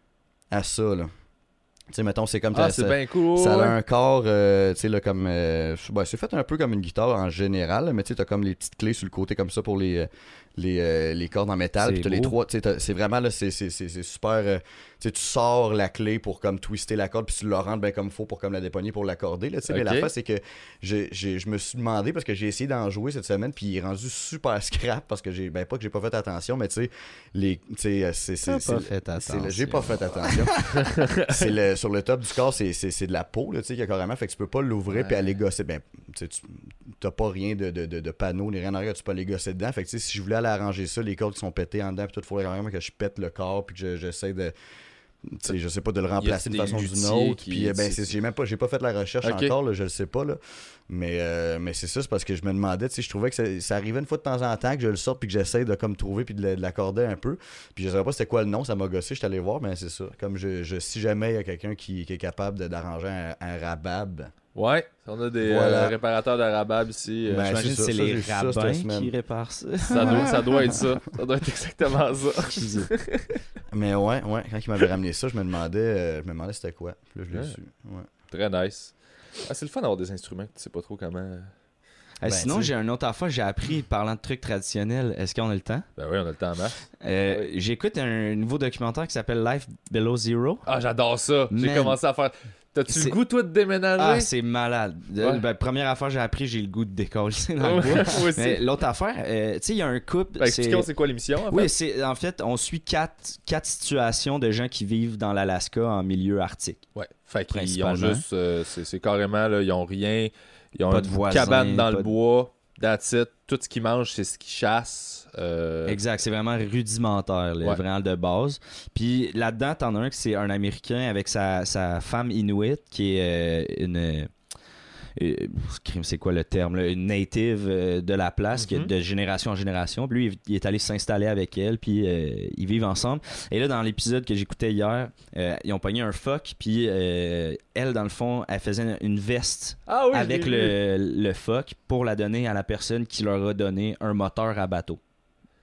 à ça là. Tu sais, mettons, c'est comme Ah, t'as- c'est ça, bien cool. ça ouais. a un corps, euh, tu sais là, comme euh, ben, c'est fait un peu comme une guitare en général, là, mais tu sais, t'as comme les petites clés sur le côté comme ça pour les euh, les, euh, les cordes en métal. C'est Puis t'as les beau. trois, tu sais, t'as- c'est vraiment là, c'est c'est c'est c'est super. euh, tu sais, tu sors la clé pour comme twister la corde, puis tu la rentres bien comme faut pour comme la dépogner pour l'accorder. Là, tu sais, mais Ok. la face c'est que j'ai, j'ai- je me suis demandé parce que j'ai essayé d'en jouer cette semaine, puis il est rendu super scrap parce que j'ai, ben pas que j'ai pas fait attention, mais tu sais, les, tu sais, c'est c'est T'as c'est- pas fait c'est le- attention. j'ai pas fait attention. c'est le, sur le top du corps, c'est, c'est, c'est de la peau, là, tu sais, qu'il y a carrément. Fait que tu peux pas l'ouvrir Ouais. puis aller gosser. Ben, tu sais, tu t'as pas rien de, de, de, de panneau ni rien en arrière, tu peux aller gosser dedans. Fait que tu sais, si je voulais aller arranger ça, les cordes qui sont pétées en dedans, puis tout, il faudrait vraiment que je pète le corps puis que je- j'essaie de. Tu sais, je sais pas, de le remplacer des d'une façon ou d'une luthiers autre. qui- Puis, euh, ben, c'est- c'est- j'ai même pas, j'ai pas fait la recherche Ok. encore, là, je le sais pas, là. Mais, euh, mais c'est ça, c'est parce que je me demandais, tu sais, je trouvais que ça, ça arrivait une fois de temps en temps que je le sorte puis que j'essaie de comme trouver puis de, le- de l'accorder un peu. Puis je savais pas c'était quoi le nom, ça m'a gossé, je suis allé voir, mais c'est ça. Comme je, je si jamais il y a quelqu'un qui, qui est capable de- d'arranger un, un rabab. Ouais, on a des Voilà. euh, réparateurs de rabab ici. euh, Ben, J'imagine que c'est ça, c'est ça, les j'ai su ça cette rabbins semaine. qui réparent ça. ça, doit, ça doit être ça. Ça doit être exactement ça. Jesus. Mais ouais, ouais, quand il m'avait ramené ça, je me demandais, euh, je me demandais c'était quoi. Puis là, je l'ai Ouais. su. Ouais. Très nice. Ah, c'est le fun d'avoir des instruments que tu sais pas trop comment. Euh, Ben, sinon, tu sais. j'ai un autre affaire, j'ai appris parlant de trucs traditionnels. Est-ce qu'on a le temps? Ben oui, on a le temps en masse. Euh, J'écoute un nouveau documentaire qui s'appelle Life Below Zero. Ah, j'adore ça. J'ai Man. commencé à faire. T'as-tu C'est- le goût, toi, de déménager? Ah, c'est malade. Euh, Ouais. ben, première affaire, j'ai appris, j'ai le goût de décoller dans le Ouais, bois. moi aussi. Mais l'autre affaire, euh, tu sais, il y a un couple. Ben, c'est- expliquons c'est quoi l'émission, en fait. Oui, c'est en fait, on suit quatre, quatre situations de gens qui vivent dans l'Alaska en milieu arctique. Ouais. Fait qu'ils ont Principalement. juste. euh, c'est c'est carrément, là, ils ont rien. Ils ont Pas une de voisins, cabane dans pas le de- bois. That's it. Tout ce qu'ils mangent, c'est ce qu'ils chassent. Euh, Exact, c'est vraiment rudimentaire, là, Ouais. vraiment de base. Puis là-dedans, t'en as un que c'est un Américain avec sa, sa femme Inuit qui est euh, une. euh, crime, c'est quoi le terme là? Une native euh, de la place qui est Mhm. de génération en génération. Puis lui, il- il est allé s'installer avec elle, puis euh, ils vivent ensemble. Et là, dans l'épisode que j'écoutais hier, euh, ils ont pogné un phoque, puis euh, elle, dans le fond, elle faisait une veste Ah oui, avec je l'ai vu. le, le phoque pour la donner à la personne qui leur a donné un moteur à bateau.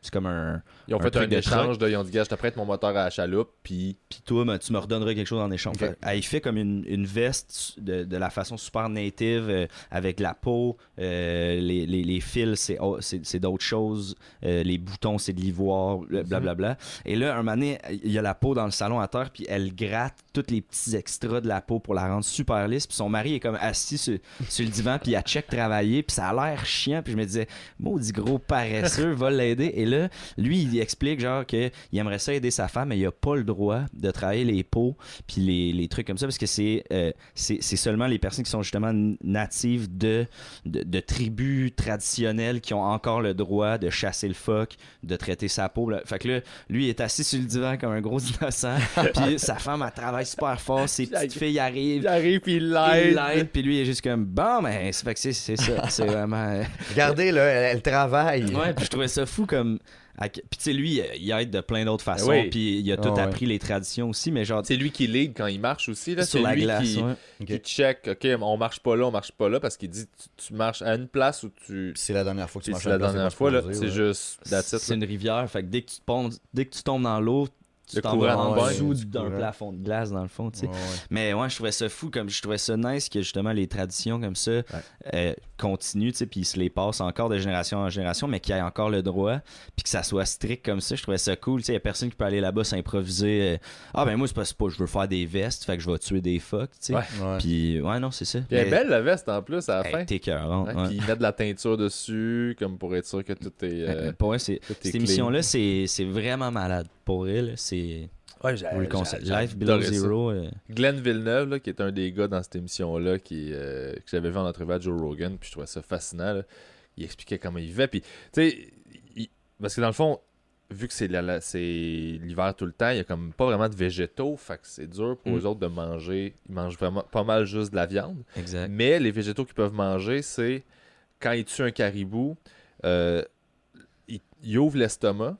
c'est comme un. Ils ont un fait truc un de échange, truck. de, ils ont dit, gars, je te prête mon moteur à la chaloupe, puis Puis toi, ben, tu me redonneras quelque chose en échange. Ok. Fait, ah, il fait comme une, une veste de, de la façon super native, euh, avec la peau. euh, les, les, les fils, c'est, oh, c'est, c'est d'autres choses. euh, les boutons, c'est de l'ivoire, le- blablabla. Et là, un moment donné, il y a la peau dans le salon à terre, puis elle gratte tous les petits extras de la peau pour la rendre super lisse. Puis son mari est comme assis sur, sur le divan, puis il a check travailler, puis ça a l'air chiant. Puis je me disais, maudit gros paresseux, va l'aider. Et là, lui, il explique genre qu'il aimerait ça aider sa femme, mais il a pas le droit de travailler les peaux puis les, les trucs comme ça, parce que c'est, euh, c'est, c'est seulement les personnes qui sont justement natives de, de, de tribus traditionnelles qui ont encore le droit de chasser le phoque, de traiter sa peau. Là. Fait que là, lui, il est assis sur le divan comme un gros innocent, puis sa femme, elle travaille super fort, ses petites filles arrivent, il arrive, puis il il l'aide. l'aide, puis lui, il est juste comme, bon, mais c'est, fait que c'est, c'est ça, c'est vraiment... Regardez, là, elle, elle travaille. Ouais, puis je trouvais ça fou comme. à- Puis tu sais, lui, il aide de plein d'autres façons. Oui. Puis il a tout Ah ouais. appris les traditions aussi, mais genre. C'est lui qui lead quand il marche aussi, là. Sur C'est la lui glace, qui, ouais. Ok. qui check, ok, on marche pas là, on marche pas là, parce qu'il dit, tu, tu marches à une place où tu... C'est la dernière fois que tu C'est marches la à place, dernière c'est fois, pas là, supposé, c'est ouais. juste... That's it, C'est là. une rivière, fait que dès que tu tombes, dès que tu tombes dans l'eau, tu Le t'en vas courant en te dessous pogne. d'un Ouais. plafond de glace, dans le fond, tu sais. Ouais, ouais. Mais ouais, je trouvais ça fou, comme je trouvais ça nice que justement les traditions comme ça euh, continuent, tu sais, puis ils se les passent encore de génération en génération, mais qu'il y ait encore le droit, puis que ça soit strict comme ça. Je trouvais ça cool, tu sais. Il y a personne qui peut aller là-bas s'improviser. euh, ah ben moi, c'est pas, c'est pas, je veux faire des vestes, fait que je vais tuer des phoques, tu sais. Ouais. Ouais. Puis ouais, non, c'est ça. Puis elle est Mais- belle, la veste, en plus, à la Hey, fin. t'es cœur, Ouais, Puis ils mettent de la teinture dessus, comme pour être sûr que tout est... euh, Pour vrai, c'est, tout est cette clean. émission-là, c'est, c'est vraiment malade. Pour elle, c'est Ouais, j'ai- le j'ai- concept. j'ai Life Below adoré ça. Zero. euh, Glenn Villeneuve, là, qui est un des gars dans cette émission-là, qui, euh, que j'avais vu en entrevue à Joe Rogan, puis je trouvais ça fascinant. Là. Il expliquait comment il vivait. Puis, tu sais, il- parce que dans le fond, vu que c'est, la- la- c'est l'hiver tout le temps, il y a comme pas vraiment de végétaux, fait que c'est dur pour Mm. eux autres de manger. Ils mangent vraiment pas mal juste de la viande. Exact. Mais les végétaux qu'ils peuvent manger, c'est quand ils tuent un caribou, euh, ils, ils ouvrent l'estomac.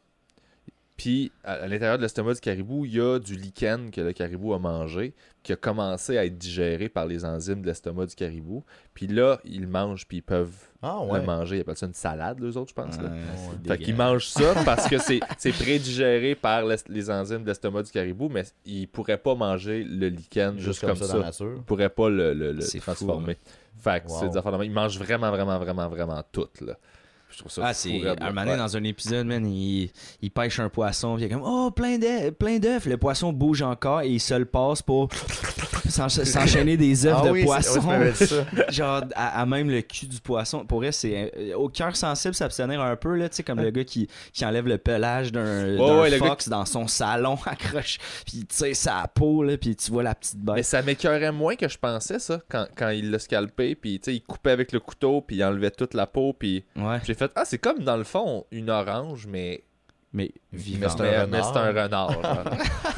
Puis à, à l'intérieur de l'estomac du caribou, il y a du lichen que le caribou a mangé, qui a commencé à être digéré par les enzymes de l'estomac du caribou. Puis là, ils le mangent, puis ils peuvent Ah ouais. le manger. Ils appellent ça une salade, les autres, je pense. là. Ouais, c'est Fait qu'ils dégueulasse. mangent ça parce que c'est, c'est prédigéré par les, les enzymes de l'estomac du caribou, mais ils pourraient pas manger le lichen juste, Juste comme ça, dans la nature. Ils pourraient pas le, le- le C'est fou, transformer. Fait que Wow. c'est des affaires de même. Ils mangent vraiment, vraiment, vraiment, vraiment tout, là. Je trouve ça Ah, fou, c'est. raide, là. Un moment donné, Ouais. dans un épisode, man, il, il pêche un poisson, puis il est comme, oh, plein d'œufs, plein d'œufs. Le poisson bouge encore et il se le passe pour s'en- s'enchaîner des œufs Ah de oui, c'est- poisson. ouais, tu m'avais dit ça. Genre, à, à même le cul du poisson. Pour elle, c'est euh, au cœur sensible s'abstenir un peu, là, tu sais, comme le gars qui, qui enlève le pelage d'un, d'un ouais, le gars fox dans son salon, accroche, puis il tire sa peau, là, puis tu vois la petite Mais bête. ça m'écœurait moins que je pensais, ça, quand, quand il l'a scalpé, puis tu sais, il coupait avec le couteau, puis il enlevait toute la peau, puis Ouais, j'ai fait, ah, c'est comme dans le fond, une orange, mais, mais vivant. c'est un mais, mais c'est renard. un renard. genre.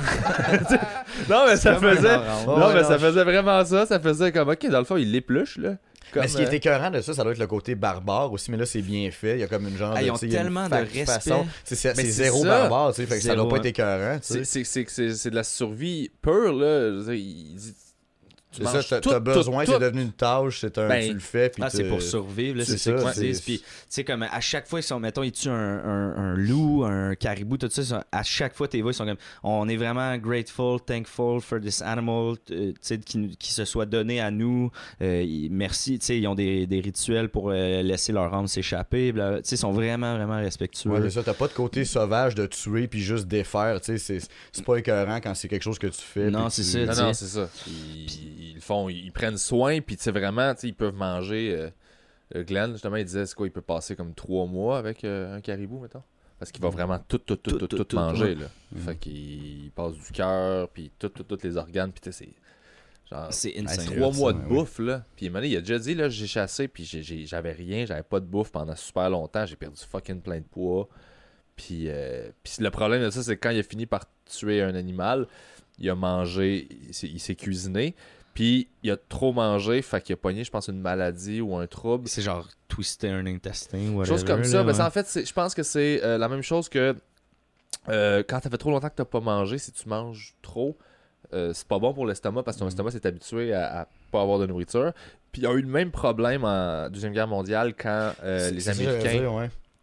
non, mais ça comme un faisait, orange. non, Ouais, mais non, ça je- faisait vraiment ça, ça faisait comme, ok, dans le fond, il l'épluche, là. Comme, Mais ce qui est euh, écœurant de ça, ça doit être le côté barbare aussi, mais là c'est bien fait. Il y a comme une genre Ah, de. ils ont tu sais, il y a une tellement de fa- respect. façon- C'est, c'est, Mais c'est c'est zéro ça. barbare, tu sais, fait que ça Zéro, doit pas hein. être écœurant. tu sais. c'est, c'est, c'est, c'est, c'est de la survie pure, là. Je veux dire, il dit, tu C'est ça, manges t'as, tout, t'as tout, besoin, tout. c'est devenu une tâche, c'est un, Ben, tu le fais. Puis Ah, c'est te- pour survivre, là, c'est, c'est ça ça, qu'ils disent. c'est- Puis, tu sais, comme à chaque fois, ils sont, mettons, ils tuent un, un, un loup, un caribou, tout ça, ils sont- à chaque fois, tes voix, ils sont comme, on est vraiment grateful, thankful for this animal, euh, tu sais, qui, qui se soit donné à nous. Euh, ils- merci, tu sais, ils ont des, des rituels pour euh, laisser leur âme s'échapper. bla- Tu sais, ils sont vraiment, vraiment respectueux. Ouais, c'est ça, t'as pas de côté sauvage de tuer puis juste défaire, tu sais, c'est, c'est pas écœurant quand c'est quelque chose que tu fais. Non, puis c'est tu- ça, Non, tu non, sais. c'est ça. Ils, ils le font, ils, ils prennent soin, puis tu sais, vraiment, tu sais, ils peuvent manger. euh, euh, Glenn, justement, il disait, c'est quoi, il peut passer comme trois mois avec euh, un caribou, mettons. Parce qu'il va vraiment tout, tout, tout, Tout, tout, tout, tout tout, manger, ouais. là. Mhm. Fait qu'il passe du cœur, puis tout, tout, tous les organes, puis tu sais, c'est. Genre, C'est Hey, insane. c'est trois hot, mois ça, de ouais. bouffe, là. Puis il il a déjà dit, là, j'ai chassé, puis j'ai- j'ai- j'avais rien, j'avais pas de bouffe pendant super longtemps, j'ai perdu fucking plein de poids. Puis, euh, puis le problème de ça, c'est que quand il a fini par tuer un animal, il a mangé, il s'est, il s'est cuisiné, puis il a trop mangé, fait qu'il a pogné, je pense, une maladie ou un trouble. C'est genre twister un intestin ou Chose comme ça. Ben, ça, en fait, c'est- je pense que c'est euh, la même chose que euh, quand ça fait trop longtemps que t'as pas mangé, si tu manges trop, euh, c'est pas bon pour l'estomac parce que ton Mm. estomac s'est habitué à, à pas avoir de nourriture. Puis il y a eu le même problème en Deuxième Guerre mondiale quand euh, c'est- les c'est ça que j'allais Américains dire, ouais.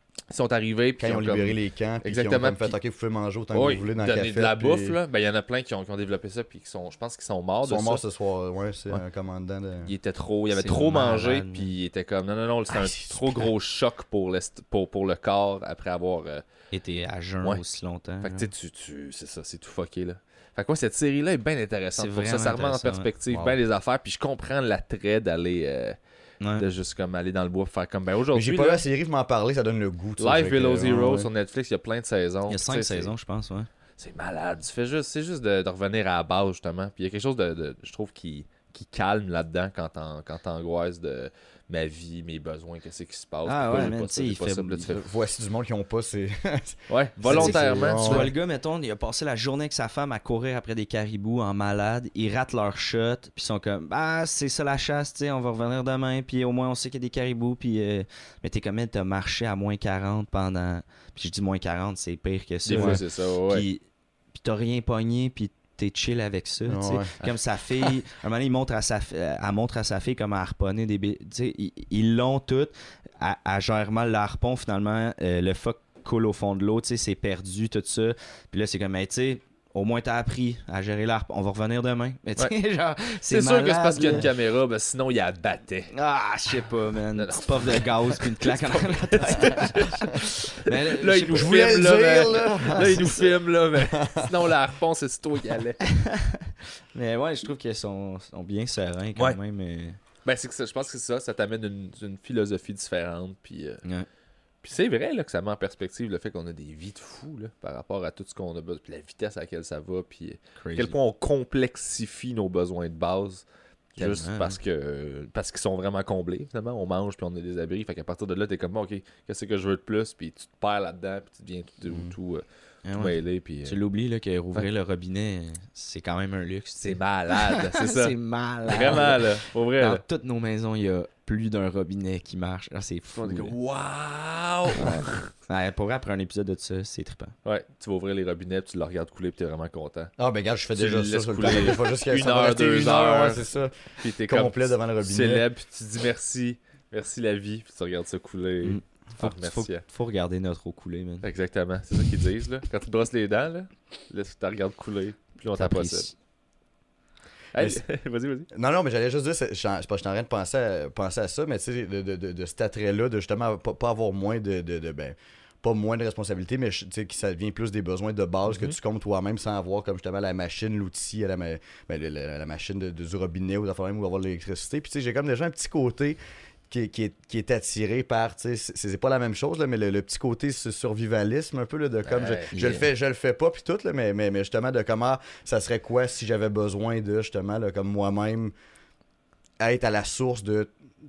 Ils sont arrivés. Quand Puis ils ont comme- libéré les camps, puis ils ont Exactement, comme fait, puis- ok, vous pouvez manger autant Oui, que vous voulez dans le donner café. de la puis bouffe, là. Ben, il y en a plein qui ont, qui ont développé ça, puis qui sont, je pense qu'ils sont morts Ils sont de morts ça. ce soir, ouais, c'est Ouais. un commandant de... Il était trop, il avait C'est trop malade, mangé, là. puis il était comme, non, non, non, c'est Ah, un c'est trop super. gros choc pour, l'est- pour, pour le corps après avoir... euh, Et t'es à jeun Ouais. aussi longtemps. Fait que là. tu sais, tu, tu, c'est ça, c'est tout fucké, là. Fait que ouais, cette série-là est bien intéressante. C'est Pour ça, vraiment ça remet en intéressant, perspective ouais. bien les affaires, puis je comprends l'attrait d'aller... euh, Ouais. de juste comme aller dans le bois, faire comme, ben Mais aujourd'hui, j'ai pas là, vu la série, vous m'en parlez, ça donne le goût. tu sais, Live fait que, Below ouais, Zero ouais. sur Netflix, il y a plein de saisons. Il y a Tu cinq sais, c'est- saisons, je pense, ouais. C'est malade. Tu fais juste, c'est juste de, de revenir à la base, justement. Puis il y a quelque chose de, de- je trouve, qui, qui calme là-dedans quand t'en- quand t'angoisses de ma vie, mes besoins, qu'est-ce qui se passe. Ah pourquoi ouais, j'ai man, pas tu ça, sais, j'ai il pas fait- ça. Puis là, tu fais, Voici du monde qui ont pas, c'est... ouais, volontairement. c'est- Tu ouais. vois le gars, mettons, il a passé la journée avec sa femme à courir après des caribous en malade. Ils ratent leur shot, puis ils sont comme, bah, c'est ça la chasse, tu sais, on va revenir demain, puis au moins on sait qu'il y a des caribous, puis. euh, Mais t'es comme, t'as marché à moins quarante pendant. Puis je dis moins quarante, c'est pire que ça. Des fois, Ouais. c'est ça, ouais. Puis, puis t'as rien pogné, puis t'es chill avec ça. tu sais. Ouais. Comme sa fille, un moment donné, il montre à sa, fi- euh, elle montre à sa fille comment harponner des bébés. Tu sais, ils ils l'ont tout. Elle, elle gère mal le harpon, finalement. Euh, le fuck coule au fond de l'eau, tu sais, c'est perdu, tout ça. Puis là, c'est comme, mais tu sais, au moins t'as appris à gérer l'harpon. On va revenir demain. Mais tu sais, genre, C'est sûr que c'est parce qu'il y a une malade, caméra, ben sinon il la battait. là. Ah, je sais pas, man. Non, Une non. petite puff de gaz, puis une claque en arrière de la tête. Mais là, Là, je il sais nous pas, Je voulais filme, le là, dire, mais- là! Là, il nous filme, là, mais sinon, la harpon, c'est toi qui allait. Mais ouais, je trouve qu'ils sont, sont bien sereins quand Ouais. même. Mais... Ben, c'est que ça, je pense que c'est ça, ça t'amène une, une philosophie différente, puis... euh, Ouais. Puis c'est vrai là, que ça met en perspective le fait qu'on a des vies de fous là, par rapport à tout ce qu'on a besoin, puis la vitesse à laquelle ça va, puis à quel point on complexifie nos besoins de base Tellement, juste parce que parce qu'ils sont vraiment comblés, finalement. On mange, puis on a des abris. Fait qu'à partir de là, t'es comme, bon, OK, qu'est-ce que je veux de plus? Puis tu te perds là-dedans, puis tu deviens tout, Mm. tout, euh, Ah tout ouais. mêlé. Puis, euh, Tu l'oublies là, que rouvrir le robinet, c'est quand même un luxe. c'est malade, c'est ça. C'est malade. Vraiment, là, pour vrai. Dans Là. toutes nos maisons, il y a plus d'un robinet qui marche. Ah, c'est fou. On est là. comme, wow! Ouais, pour vrai, après un épisode de ça, c'est trippant. Ouais, tu vas ouvrir les robinets, puis tu le regardes couler, puis t'es vraiment content. Ah, ben, gars, je fais Tu déjà le ça laisses sur le couler temps. Je vais juste une ça va heure, rester deux une heure, heures. ouais, c'est ça. Puis t'es Complet comme, devant le tu robinet. célèbres, puis tu dis merci, merci la vie, puis tu regardes ça couler. Mm. Faut, Ah, faut, merci. faut regarder notre eau coulée, man. Exactement, c'est ça qu'ils disent, là. Quand tu te brosses les dents, là, là tu te regardes couler, puis on t'apprécie. T'apprécies. Hey, Mais vas-y, vas-y. Non, non, mais j'allais juste dire, c'est- je suis en je suis pas- je suis en train de penser à, penser à ça, mais tu sais, de, de, de, de cet attrait-là, de justement pas, pas avoir moins de, de, de- ben, pas moins de responsabilités, mais tu sais, que ça devient plus des besoins de base que Mhm. tu comptes toi-même sans avoir comme justement la machine, l'outil, la, ma- ben, la, la- la machine de, de- du robinet ou d'affaires même ou avoir de l'électricité. Puis tu sais, j'ai comme déjà un petit côté qui, est- qui, est, qui est attiré par, tu sais, c'est c'est pas la même chose, là, mais le, le petit côté ce survivalisme un peu, là, de comme, Ouais, je, je le fais, je le fais pas, puis tout, là, mais, mais, mais justement, de comment ça serait quoi si j'avais besoin de, justement, là, comme moi-même, être à la source de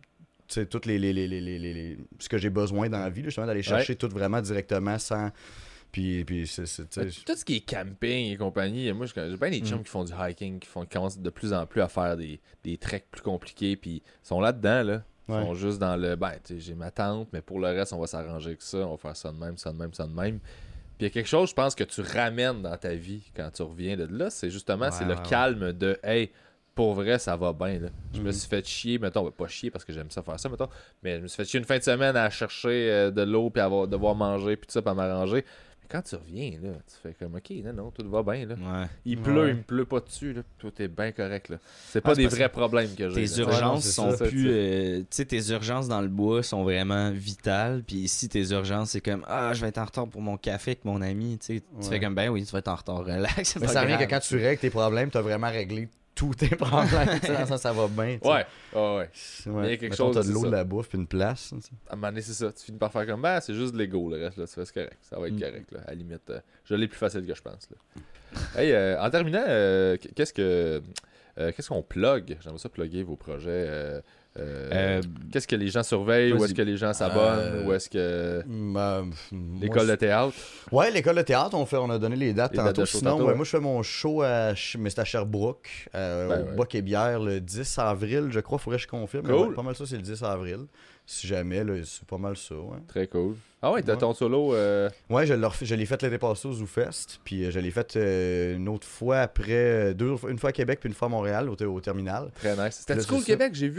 tu sais, toutes les, les, les, les, les, les- les- ce que j'ai besoin dans la vie, là, justement, d'aller chercher tout vraiment directement sans. Puis, puis c'est, c'est, tu sais, Tout ce qui est camping et compagnie, moi, j'ai bien des chums Mm. qui font du hiking, qui, font, qui commencent de plus en plus à faire des, des treks plus compliqués, puis ils sont là-dedans, là. Ils Ouais. sont juste dans le, ben, tu sais, j'ai ma tente, mais pour le reste, on va s'arranger avec ça, on va faire ça de même, ça de même, ça de même. Puis il y a quelque chose, je pense, que tu ramènes dans ta vie quand tu reviens de là, c'est justement, Ouais, c'est le ouais, ouais. calme de, hey, pour vrai, ça va bien, là. Je me Mhm. suis fait chier, mettons, ben, pas chier parce que j'aime ça faire ça, mettons, mais je me suis fait chier une fin de semaine à chercher euh, de l'eau, puis à avoir, devoir manger, puis tout ça, puis à m'arranger. Mais quand tu reviens, là, tu fais comme, ok, non, non, tout va bien, là. Ouais. Il pleut, Ouais. il me pleut pas dessus, là. Tout est bien correct, là. C'est pas Ah, c'est des parce vrais problèmes que j'ai. Tes là. Ouais, non, urgences c'est sont ça, plus. tu sais. euh, tu sais, tes urgences dans le bois sont vraiment vitales. Puis ici, tes urgences, c'est comme, ah, je vais être en retard pour mon café avec mon ami. Tu sais, tu Ouais. fais comme, ben oui, tu vas être en retard, relax. c'est mais pas ça revient grave. que quand tu règles tes problèmes, t'as vraiment réglé tous tes problèmes. Tu sais, dans le sens, ça va bien. tu sais. Ouais, ouais, ouais. Ouais. Il y a quelque Mettons, chose, t'as de c'est l'eau, ça. de la bouffe, puis une place. tu sais. À un moment donné, c'est ça. Tu finis par faire comme, ben, c'est juste de l'ego, le reste, là. Tu fais, c'est correct. Ça va être Mm. correct, là. À la limite, euh, je l'ai plus facile que je pense, là. Hey, euh, en terminant, euh, qu'est-ce que. euh, qu'est-ce qu'on plug? J'aimerais ça plugger vos projets. euh, euh, Euh, qu'est-ce que les gens surveillent? Où vas-y. est-ce que les gens s'abonnent? Euh, Où est-ce que. Ben, moi, L'école de théâtre? Ouais, l'école de théâtre, on, fait, on a donné les dates Les dates tantôt. de show Sinon, tantôt, ouais, ouais. moi, je fais mon show à, Ch- mais c'est à Sherbrooke, euh, Ben au ouais. Boc et Bière, le dix avril, je crois. Faudrait que je confirme. mais Cool. ouais, pas mal ça, c'est le dix avril. Si jamais, là, c'est pas mal ça. Ouais, Très cool. Ah ouais, t'as Ouais. ton solo. euh, ouais je, l'ai refait- je l'ai fait l'été passé au ZooFest. Puis euh, je l'ai fait euh, une autre fois après, euh, deux, une fois à Québec, puis une fois à Montréal, au, au terminal. Très nice. C'était Là, cool c'est Québec, j'ai vu la- l'endroit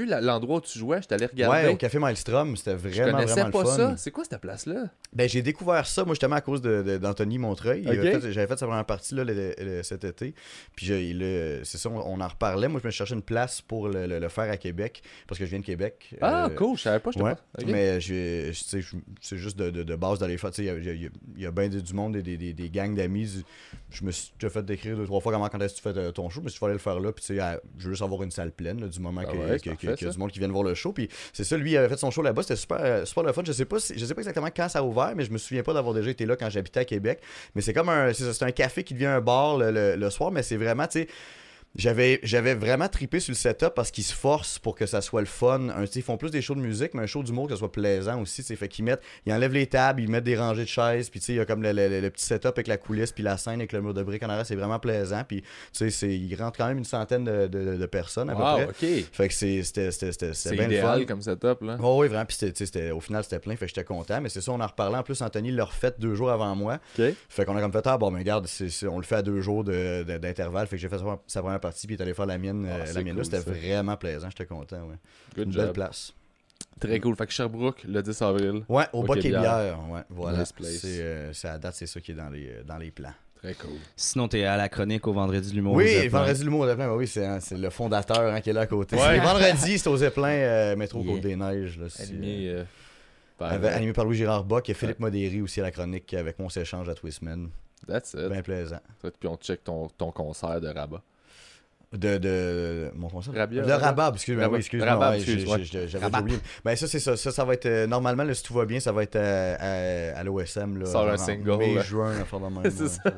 l'endroit où tu jouais, j'étais allé regarder. Ouais, au Café Maelstrom, c'était Je vraiment, connaissais vraiment pas le fun. ça. C'est quoi cette place-là? Ben, j'ai découvert ça, moi, justement, à cause de, de- d'Anthony Montreuil. Il Ok. avait fait- j'avais fait sa première partie là, le- le- cet été. Puis, j'ai- il, euh, c'est ça, on, on en reparlait. Moi, je me cherchais une place pour le, le- le faire à Québec, parce que je viens de Québec. Ah, Euh, cool, je savais pas, je Ouais, pas. Ok. mais je, je- tu sais, je- c'est juste de, de, de base d'aller faire. Tu sais, il y a, il y a- il y a bien du monde, des, des, des gangs d'amis. Je me suis déjà fait décrire deux, trois fois comment quand est-ce que tu fais euh, ton show, mais si tu vas aller le faire là, puis tu sais, à- je veux juste avoir une salle pleine là, du moment Ah que- ouais, c'est que- que- parfait, qu'il y a ça. du monde qui vient voir le show. Puis c'est ça, lui, il avait fait son show là-bas, c'était super, euh, super le fun. Je sais pas, si- je sais pas exactement quand ça a ouvert, mais je me souviens pas d'avoir déjà été là quand j'habitais à Québec. Mais c'est comme un, c'est, ça, c'est un café qui devient un bar le, le- le soir, mais c'est vraiment, tu sais. J'avais, j'avais vraiment trippé sur le setup parce qu'ils se forcent pour que ça soit le fun. Un, ils font plus des shows de musique, mais un show d'humour que ça soit plaisant aussi. Fait qu'ils mettent, ils enlèvent les tables, ils mettent des rangées de chaises, puis il y a comme le, le- le- le petit setup avec la coulisse, puis la scène avec le mur de briques en arrière, c'est vraiment plaisant. Puis ils rentrent quand même une centaine de, de- de personnes à Wow, peu près. ok. Fait que c'est, c'était, c'était, c'était, c'était C'est bien le fun. idéal comme setup, là. Oh, oui, vraiment. Puis c'était, tu sais, c'était- au final, c'était plein. Fait que j'étais content. Mais c'est ça, on en reparlait. En plus, Anthony l'a refait deux jours avant moi. Ok. Fait qu'on a comme fait, ah bon, mais regarde, c'est, c'est- on le fait à deux jours de, de- d'intervalle. Fait que j'ai fait sa, sa première partie, puis il est allé faire la mienne. Ah, euh, c'est la mienne là, cool, c'était ça. vraiment plaisant. J'étais content, ouais. Good Une job. belle place. Très cool. Fait que Sherbrooke, le dix avril. Ouais, au Au Bac et Québec. Bière. Ouais, voilà. Nice place. C'est, euh, c'est à date, c'est ça qui est dans les, euh, dans les plans. Très cool. Sinon, t'es à la chronique au Vendredi de l'humour. au Oui, Zeppelin. vendredi de l'humour au Zeppelin, bah oui, c'est, hein, c'est le fondateur hein, qui est là à côté. Ouais. C'est vendredi, c'est au Zeppelin, euh, métro Yeah. Côte des Neiges. Là, c'est, Animé euh, euh, par... avec- animé par Louis-Gérard Bock et Philippe Modéry aussi à la chronique avec mon échange à Twistman. That's it. Bien plaisant. Puis on check ton, ton concert de Rabat. De, de mon concert. Rabia, le Rabat. Rabat, excuse-moi. Rabat. Oui, excuse-moi. Rabat, ouais, excuse, j'ai- ouais. j'ai- J'avais Rabat. oublié. Ben ça, c'est ça. Ça, ça va être euh, normalement, là, si tout va bien, ça va être euh, à, à l'O S M. Là, Sort un en single, Mai, là. juin, enfin, de même. C'est ouais. ça.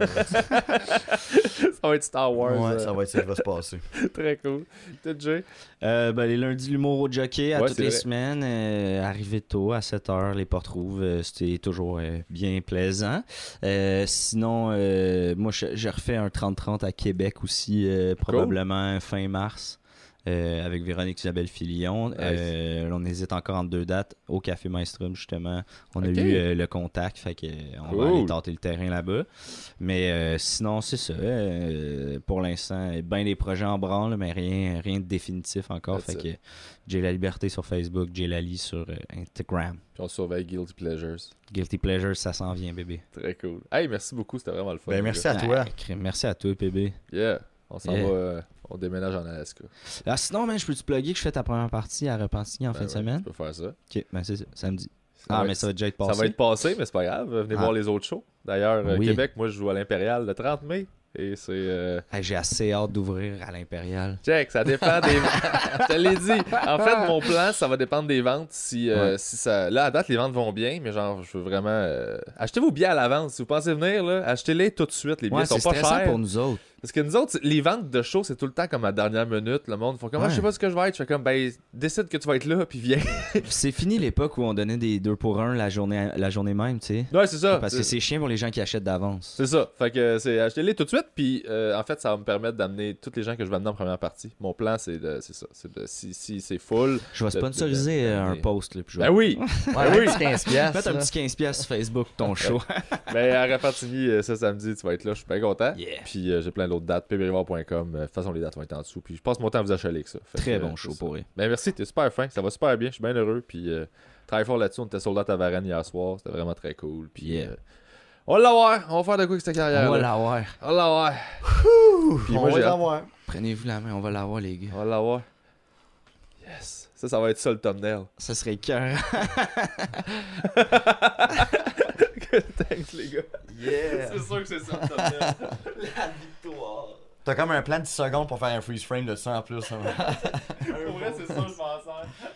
Ça va être Star Wars. Ouais, euh, ça va être ça qui va se passer. Très cool. T'es Jay? Euh, ben, les lundis, l'humour au jockey à Ouais, toutes c'est les vrai. semaines. Euh, arrivé tôt, à sept heures, les portes rouvrent. euh, C'était toujours euh, bien plaisant. Euh, sinon, euh, moi, je, je refais un trente trente à Québec aussi, euh, probablement fin mars. euh, avec Véronique Isabelle Filion. Nice. Euh, on hésite encore entre deux dates au Café Maelstrom, justement. On a Ok. eu euh, le contact, fait que, euh, on Cool. va aller tâter le terrain là-bas. Mais euh, sinon, c'est ça. euh, pour l'instant, bien des projets en branle, mais rien, rien de définitif encore. That's Fait que it. J'ai la liberté sur Facebook, J'ai Lali sur euh, Instagram. Puis on surveille Guilty Pleasures. Guilty Pleasure, ça s'en vient, bébé. Très cool. Hey, merci beaucoup, c'était vraiment le fun. Ben, les merci gars. à toi. Ah, crime, merci à toi, bébé. Yeah. On s'en Yeah. va, euh, on déménage en Alaska. Ah, sinon, man, je peux te plugger que je fais ta première partie à Repentigny en Ben fin de ouais, semaine? Tu peux faire ça. Ok, ben c'est ça, samedi. Ça Ah, va mais être- ça va déjà être passé. Ça va être passé, mais c'est pas grave. Venez Ah. voir les autres shows. D'ailleurs, euh, Oui. Québec, moi, je joue à l'Impérial le trente mai. Et c'est... euh, Hey, j'ai assez hâte d'ouvrir à l'Impérial. Check, ça dépend des... Je te l'ai dit. En fait, mon plan, ça va dépendre des ventes. Si, euh, Ouais. si ça... Là, à date, les ventes vont bien, mais genre, je veux vraiment... euh, Achetez vos billets à l'avance. Si vous pensez venir, là, achetez-les tout de suite. Les billets Ouais, sont c'est pas stressant chers. pour nous autres. Parce que nous autres, les ventes de shows, c'est tout le temps comme à la dernière minute. Le monde font comme, ah, Ouais. je sais pas ce que je vais être. Je fais comme, ben, décide que tu vas être là, puis viens. C'est fini l'époque où on donnait des deux pour un la journée, la journée même, tu sais. Ouais, c'est ça. Parce que c'est chiant pour les gens qui achètent d'avance. C'est ça. Fait que c'est achetez-les tout de suite, puis euh, en fait, ça va me permettre d'amener tous les gens que je vais amener en première partie. Mon plan, c'est de, c'est ça. C'est de, si, si c'est full. Je vais de- sponsoriser de- de- euh, un de- post. Là, puis je vais Ben oui! Ouais, Ben oui! un petit quinze piastres. mettre un là. petit quinze piastres sur Facebook pour ton show. Ben à Repentigny, euh, ce samedi, tu vas être là. Je suis bien content. Yeah. Puis euh, j'ai plein d'autres dates. p b rivard point com. De toute façon, les dates vont être en dessous. Puis je passe mon temps à vous achaler avec ça. Fait Très que, bon euh, show c'est pour ça. eux. Ben merci, t'es super fin. Ça va super bien. Je suis bien heureux. Puis euh, travaille fort là-dessus. On était soldats à Varennes hier soir. C'était vraiment très cool. Puis Yeah. euh, on va l'avoir. On va faire de quoi avec cette carrière. On va l'avoir. On va l'avoir. Puis On moi, va j'ai y hâte. avoir. Prenez-vous la main, on va l'avoir, les gars. On va l'avoir. Yes. Ça, ça va être ça le thumbnail. Ça serait cœur. Thanks, les gars. Yeah. C'est sûr que c'est ça le thumbnail. T'as comme un plan de dix secondes pour faire un freeze frame de ça en plus. hein. Pour vrai, c'est ça, je m'en sers.